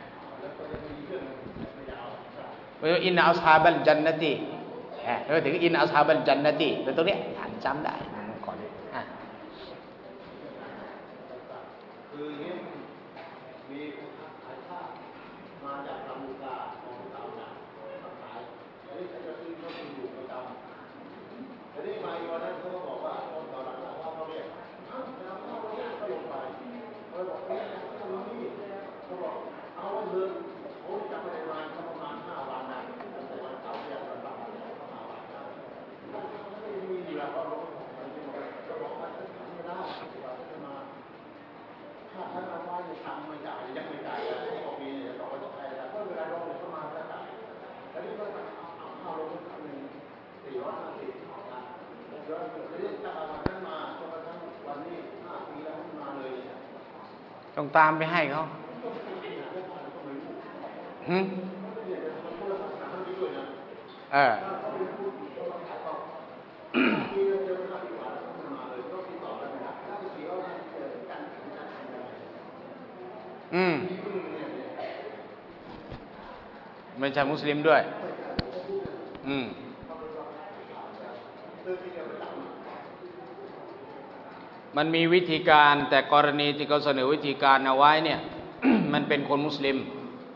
อินอัลฮาบัลจันนตีเออถึงอินอัลฮาบัลจันนตีแล้วตรงนี้อ่านซ้ำได้ก่อนอ่ะคือเนี้ยมีคนขายผ้ามาจากลำลูกกาของตามหนักขายอันนี้จะซื้อเขาเป็นอยู่ประจำอันนี้มาอีกวันนั้นเขาบอกว่าตอนหลังว่าเขาเรียกอ้าวแล้วเขาเรียกก็ลงไปเขาบอกเอ๊ะเขาลงนี่เขาบอกเอาไว้เถอะโอ้ยจำไม่ได้มาเขาประมาณห้าวันนะแต่วันเสาร์เนี่ยวันบ้าเขาหาวันนะไม่มีอยู่แล้วเขาลงเขาบอกว่าฉันทำไม่ได้ว่าจะมาถ้าท่านเอาไว้ในทางไม่จ่ายยังไม่จ่ายแล้วพอปีเนี่ยต่อไปต่อไปแล้วก็เวลาลงเนี่ยก็มาแล้วจ่ายแล้วนี่ก็เอาเข้าลงครั้งหนึ่งสี่ร้อยห้าสิบนะแล้วทีนี้จากวันนั้นมาจนกระทั่งวันนี้ห้าปีแล้วมาเลยต้องตามไปให้เขาหืมเอออืมไม่ใช่มุสลิมด้วยอืมมันมีวิธีการแต่กรณีที่เขาเสนอวิธีการเอาไว้เนี่ย มันเป็นคนมุสลิม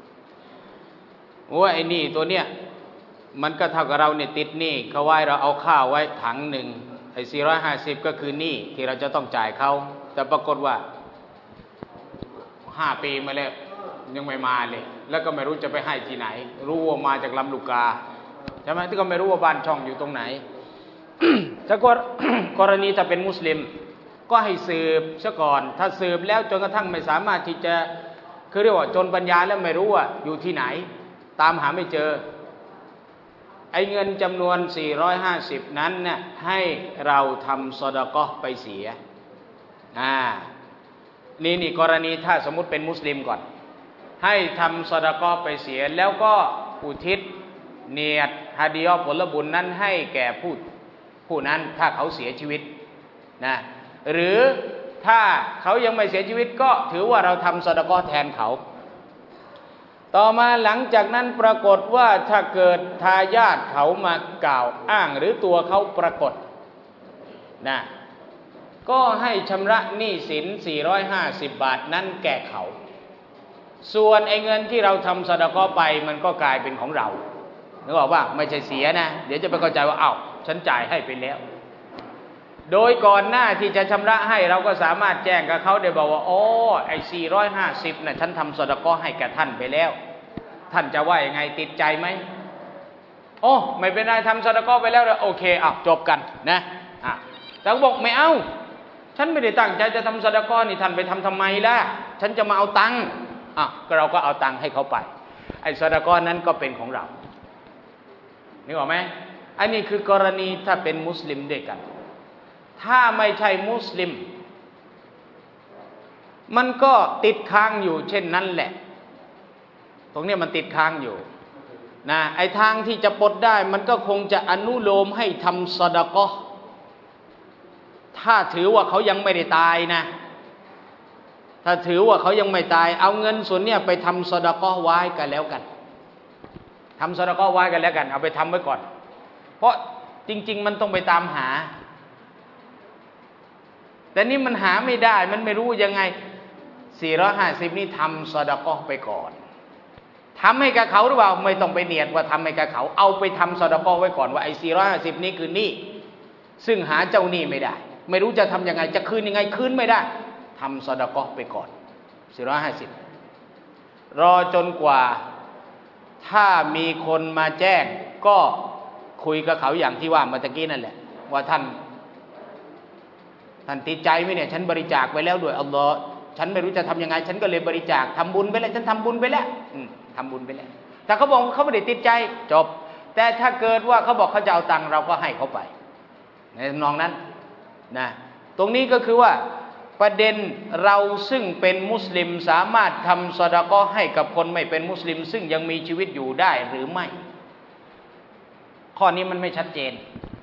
ว่าไอ้นี่ตัวเนี้ยมันก็เท่ากับเราเนี่ยติดหนี้เขาไว้เราเอาข้าวไว้ถังหนึ่งไอ้สี่ร้อยห้าสิบก็คือหนี้ที่เราจะต้องจ่ายเขาแต่ปรากฏว่าห้าปีมาแล้วยังไม่มาเลยแล้วก็ไม่รู้จะไปให้ที่ไหนรู้ว่ามาจากลำลูกกาช่ไหมที่ก็ไม่รู้ว่าบ้านช่องอยู่ตรงไหน ถ้ากร กรณีถ้าเป็นมุสลิมก็ให้สืบซะก่อนถ้าสืบแล้วจนกระทั่งไม่สามารถที่จะคือเรียกว่าจนปัญญาแล้วไม่รู้ว่าอยู่ที่ไหนตามหาไม่เจอไอ้เงินจำนวนสี่ร้อยห้าสิบนั้นเนี่ยให้เราทำซอดาเกาะห์ไปเสียอ่านี่นี่กรณีถ้าสมมุติเป็นมุสลิมก่อนให้ทำซอดาเกาะห์ไปเสียแล้วก็อุทิศเนียดฮาดิยะห์ผลบุญนั้นให้แก่ผู้ผู้นั้นถ้าเขาเสียชีวิตนะหรือถ้าเขายังไม่เสียชีวิตก็ถือว่าเราทำซอดาเกาะห์แทนเขาต่อมาหลังจากนั้นปรากฏว่าถ้าเกิดทายาทเขามากล่าวอ้างหรือตัวเขาปรากฏนะก็ให้ชำระหนี้สินสี่ร้อยห้าสิบบาทนั้นแก่เขาส่วนไอ้เงินที่เราทำซอดาเกาะห์ไปมันก็กลายเป็นของเรานึกออกว่าไม่ใช่เสียนะเดี๋ยวจะไปเข้าใจว่าอ้าวฉันจ่ายให้ไปแล้วโดยก่อนหน้าที่จะชำระให้เราก็สามารถแจ้งกับเขาได้บอกว่าอ๋อไอ้สี่ร้อยห้าสิบน่ะฉันทำซอดาเกาะห์ให้แก่ท่านไปแล้วท่านจะว่ายังไงติดใจไหมโอ้ไม่เป็นไรทำซอดาเกาะห์ไปแล้วโอเคอ่ะจบกันนะอ่ะแต่เขาบอกไม่เอาฉันไม่ได้ตั้งใจจะทำซอดาเกาะห์นี่ท่านไปทำทำไมล่ะฉันจะมาเอาตังค์อ่ะก็เราก็เอาตังค์ให้เขาไปไอ้ซอดาเกาะห์นั้นก็เป็นของเรานึกออกไหมอันนี้คือกรณีถ้าเป็นมุสลิมด้วยกันถ้าไม่ใช่มุสลิมมันก็ติดค้างอยู่เช่นนั้นแหละตรงนี้มันติดค้างอยู่นะไอ้ทางที่จะปลดได้มันก็คงจะอนุโลมให้ทำซอดาเกาะห์ถ้าถือว่าเขายังไม่ได้ตายนะถ้าถือว่าเขายังไม่ตายเอาเงินส่วนนี้ไปทำซอดาเกาะห์ไว้กันแล้วกันทำซอดาเกาะห์ไว้กันแล้วกันเอาไปทำไว้ก่อนเพราะจริงๆมันต้องไปตามหาแต่นี่มันหาไม่ได้มันไม่รู้ยังไงสี่ร้อยห้าสิบนี่ทำซอดาเกาะห์ไปก่อนทำให้กับเขาหรือเปล่าไม่ต้องไปเนียดว่าทำให้กับเขาเอาไปทำซอดาเกาะห์ไว้ก่อนว่าไอ้สี่ร้อยห้าสิบนี่คือหนี้ซึ่งหาเจ้าหนี้ไม่ได้ไม่รู้จะทำยังไงจะคืนยังไงคืนไม่ได้ทำซอดาเกาะห์ไปก่อนสี่ร้อยห้าสิบรอจนกว่าถ้ามีคนมาแจ้งก็คุยกับเขาอย่างที่ว่าเมื่อกี้นั่นแหละว่าท่านท่านติดใจไหมเนี่ยฉันบริจาคไปแล้วด้วยอัลลอฮ์ฉันไม่รู้จะทำยังไงฉันก็เลยบริจาคทำบุญไปแล้วฉันทำบุญไปแล้วทำบุญไปแล้วแต่เขาบอกเขาไม่ได้ติดใจจบแต่ถ้าเกิดว่าเขาบอกเขาจะเอาตังค์เราก็ให้เขาไปในทำนองนั้นนะตรงนี้ก็คือว่าประเด็นเราซึ่งเป็นมุสลิมสามารถทำซอดาเกาะห์ให้กับคนไม่เป็นมุสลิมซึ่งยังมีชีวิตอยู่ได้หรือไม่ข้อนี้มันไม่ชัดเจน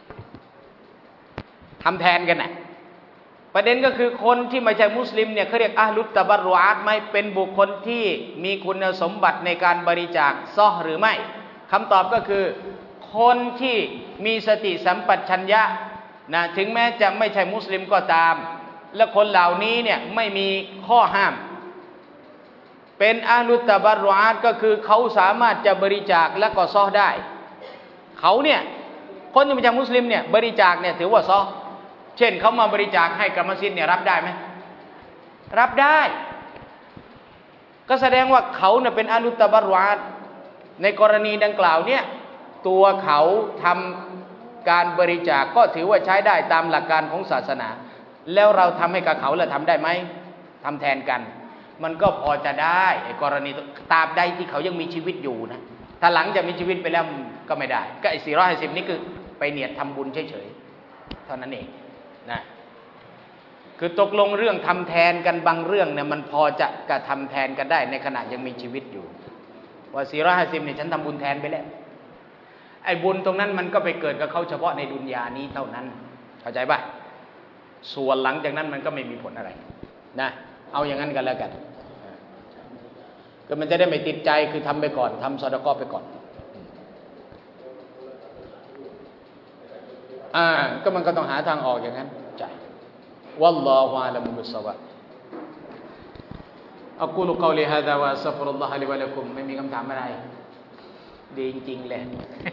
ทำแทนกันนะประเด็นก็คือคนที่ไม่ใช่มุสลิมเนี่ยเขาเรียกอะห์ลุตตะบัรรุอาตไหมเป็นบุคคลที่มีคุณสมบัติในการบริจาคซอหรือไม่คำตอบก็คือคนที่มีสติสัมปชัญญะนะถึงแม้จะไม่ใช่มุสลิมก็ตามและคนเหล่านี้เนี่ยไม่มีข้อห้ามเป็นอะห์ลุตตะบัรรุอาตก็คือเขาสามารถจะบริจาคและก็ซอได้เขาเนี่ยคนที่ไม่ใช่มุสลิมเนี่ยบริจาคเนี่ยถือว่าซอเช่นเขามาบริจาคให้กับมัสยิดเนี่ยรับได้ไหมรับได้ก็แสดงว่าเขาเนี่ยเป็นอะห์ลุตตะบัรรุอาตในกรณีดังกล่าวเนี่ยตัวเขาทำการบริจาคก็ถือว่าใช้ได้ตามหลักการของศาสนาแล้วเราทำให้กับเขาแล้วทำได้ไหมทำแทนกันมันก็พอจะได้ไอ้กรณีตราบใดที่เขายังมีชีวิตอยู่นะถ้าหลังจากมีชีวิตไปแล้วก็ไม่ได้ก็ไอ้สี่ร้อยห้าสิบนี่คือไปเนียดทำบุญเฉยๆเท่านั้นเองนะคือตกลงเรื่องทำแทนกันบางเรื่องเนี่ยมันพอจะกระทำแทนกันได้ในขณะยังมีชีวิตอยู่ว่าสี่ร้อยห้าสิบเนี่ยฉันทำบุญแทนไปแล้วไอ้บุญตรงนั้นมันก็ไปเกิดกับเขาเฉพาะในดุนยานี้เท่านั้นเข้าใจป่ะส่วนหลังจากนั้นมันก็ไม่มีผลอะไรนะเอาอย่างนั้นกันแล้วกันก็มันจะได้ไม่ติดใจคือทำไปก่อนทำซอดาเกาะห์ไปก่อนอ่าก็มันก็ต้องหาทางออกอย่างนั้นใช่วัลลอฮุอะลัมบิศวาบอะกูลุกอลิฮาซาวะอัสตัฆฟิรุลลอฮะลิวะละกุมไม่มีคำถามอะไรดีจริงๆเลย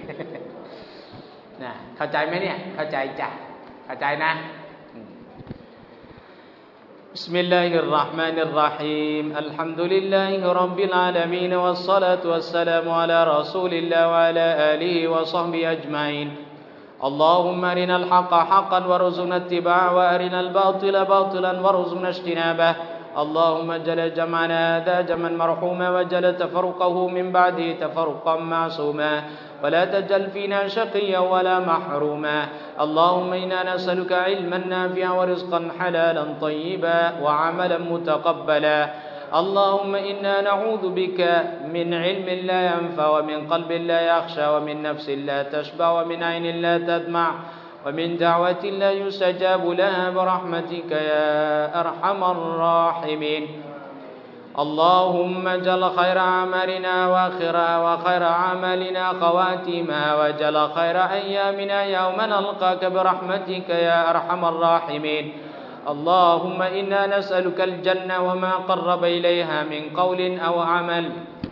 นะเข้าใจไหมเนี่ยเข้าใจจ้ะเข้าใจนะ بسم الله الرحمن الرحيم الحمد لله رب العالمين والصلاة والسلام على رسول الله وعلى آله وصحبه أجمعين اللهم أرنا الحق حقا وارزقنا اتباعه وأرنا الباطل باطلا وارزقنا اجتنابه اللهم اجعل جمعنا هذا جمعا مرحوما واجعل تفرقه من بعده تفرقا معصوما ولا تجعل فينا شقيا ولا محروما اللهم إنا نسألك علما نافعا ورزقا حلالا طيبا وعملا متقبلا اللهم إنا نعوذ بك من علم لا ينفع ومن قلب لا يخشى ومن نفس لا تشبع ومن عين لا تدمع ومن دعوة لا يستجاب لها برحمتك يا أرحم الراحمين اللهم اجعل خير أعمالنا وآخرها وخير أعمالنا خواتيمها واجعل خير أيامنا يوم نلقاك برحمتك يا أرحم الراحمين اللهم إنا نسألك الجنة وما قرب إليها من قول أو عمل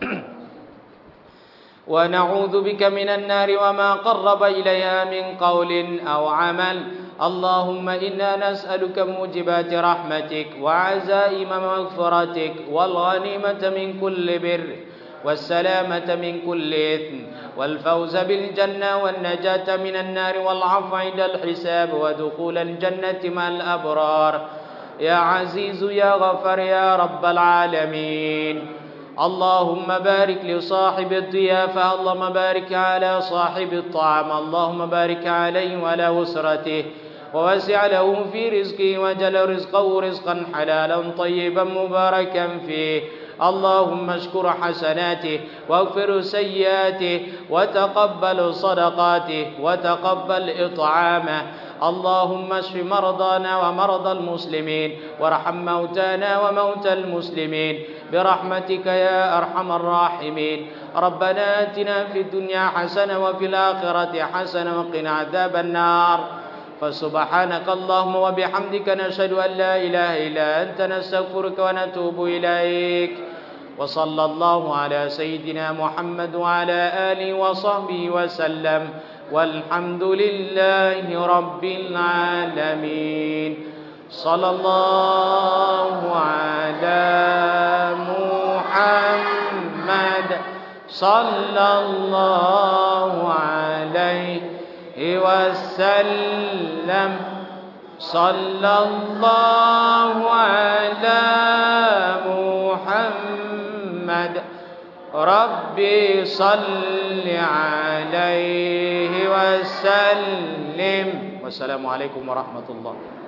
ونعوذ بك من النار وما قرب إليها من قول أو عمل اللهم إنا نسألك موجبات رحمتك وعزائم مغفرتك والغنيمة من كل بر والسلامة من كل إثم والفوز بالجنة والنجاة من النار والعفو عند الحساب ودخول الجنة مع الأبرار يا عزيز يا غفر يا رب العالمين اللهم بارك لصاحب الضيافة اللهم بارك على صاحب الطعام اللهم بارك عليه وعلى أسرته ووسع له في رزقه وجل رزقه رزقا حلالا طيبا مباركا فيه اللهم اشكر حسناته واغفر سيئاته وتقبل صدقاته وتقبل إطعامه اللهم اشف مرضانا ومرضى المسلمين وارحم موتانا وموتى المسلمين برحمتك يا أرحم الراحمين ربنا آتنا في الدنيا حسنة وفي الآخرة حسنة وقنا عذاب النار فسبحانك اللهم وبحمدك نشهد أن لا إله إلا أنت نستغفرك ونتوب إليك وصلى الله على سيدنا محمد وعلى آله وصحبه وسلم والحمد لله رب العالمين صلى الله على محمد صلى الله عليه وسلم صلى الله على محمد ربي صل عليه وسلم والسلام عليكم ورحمة الله.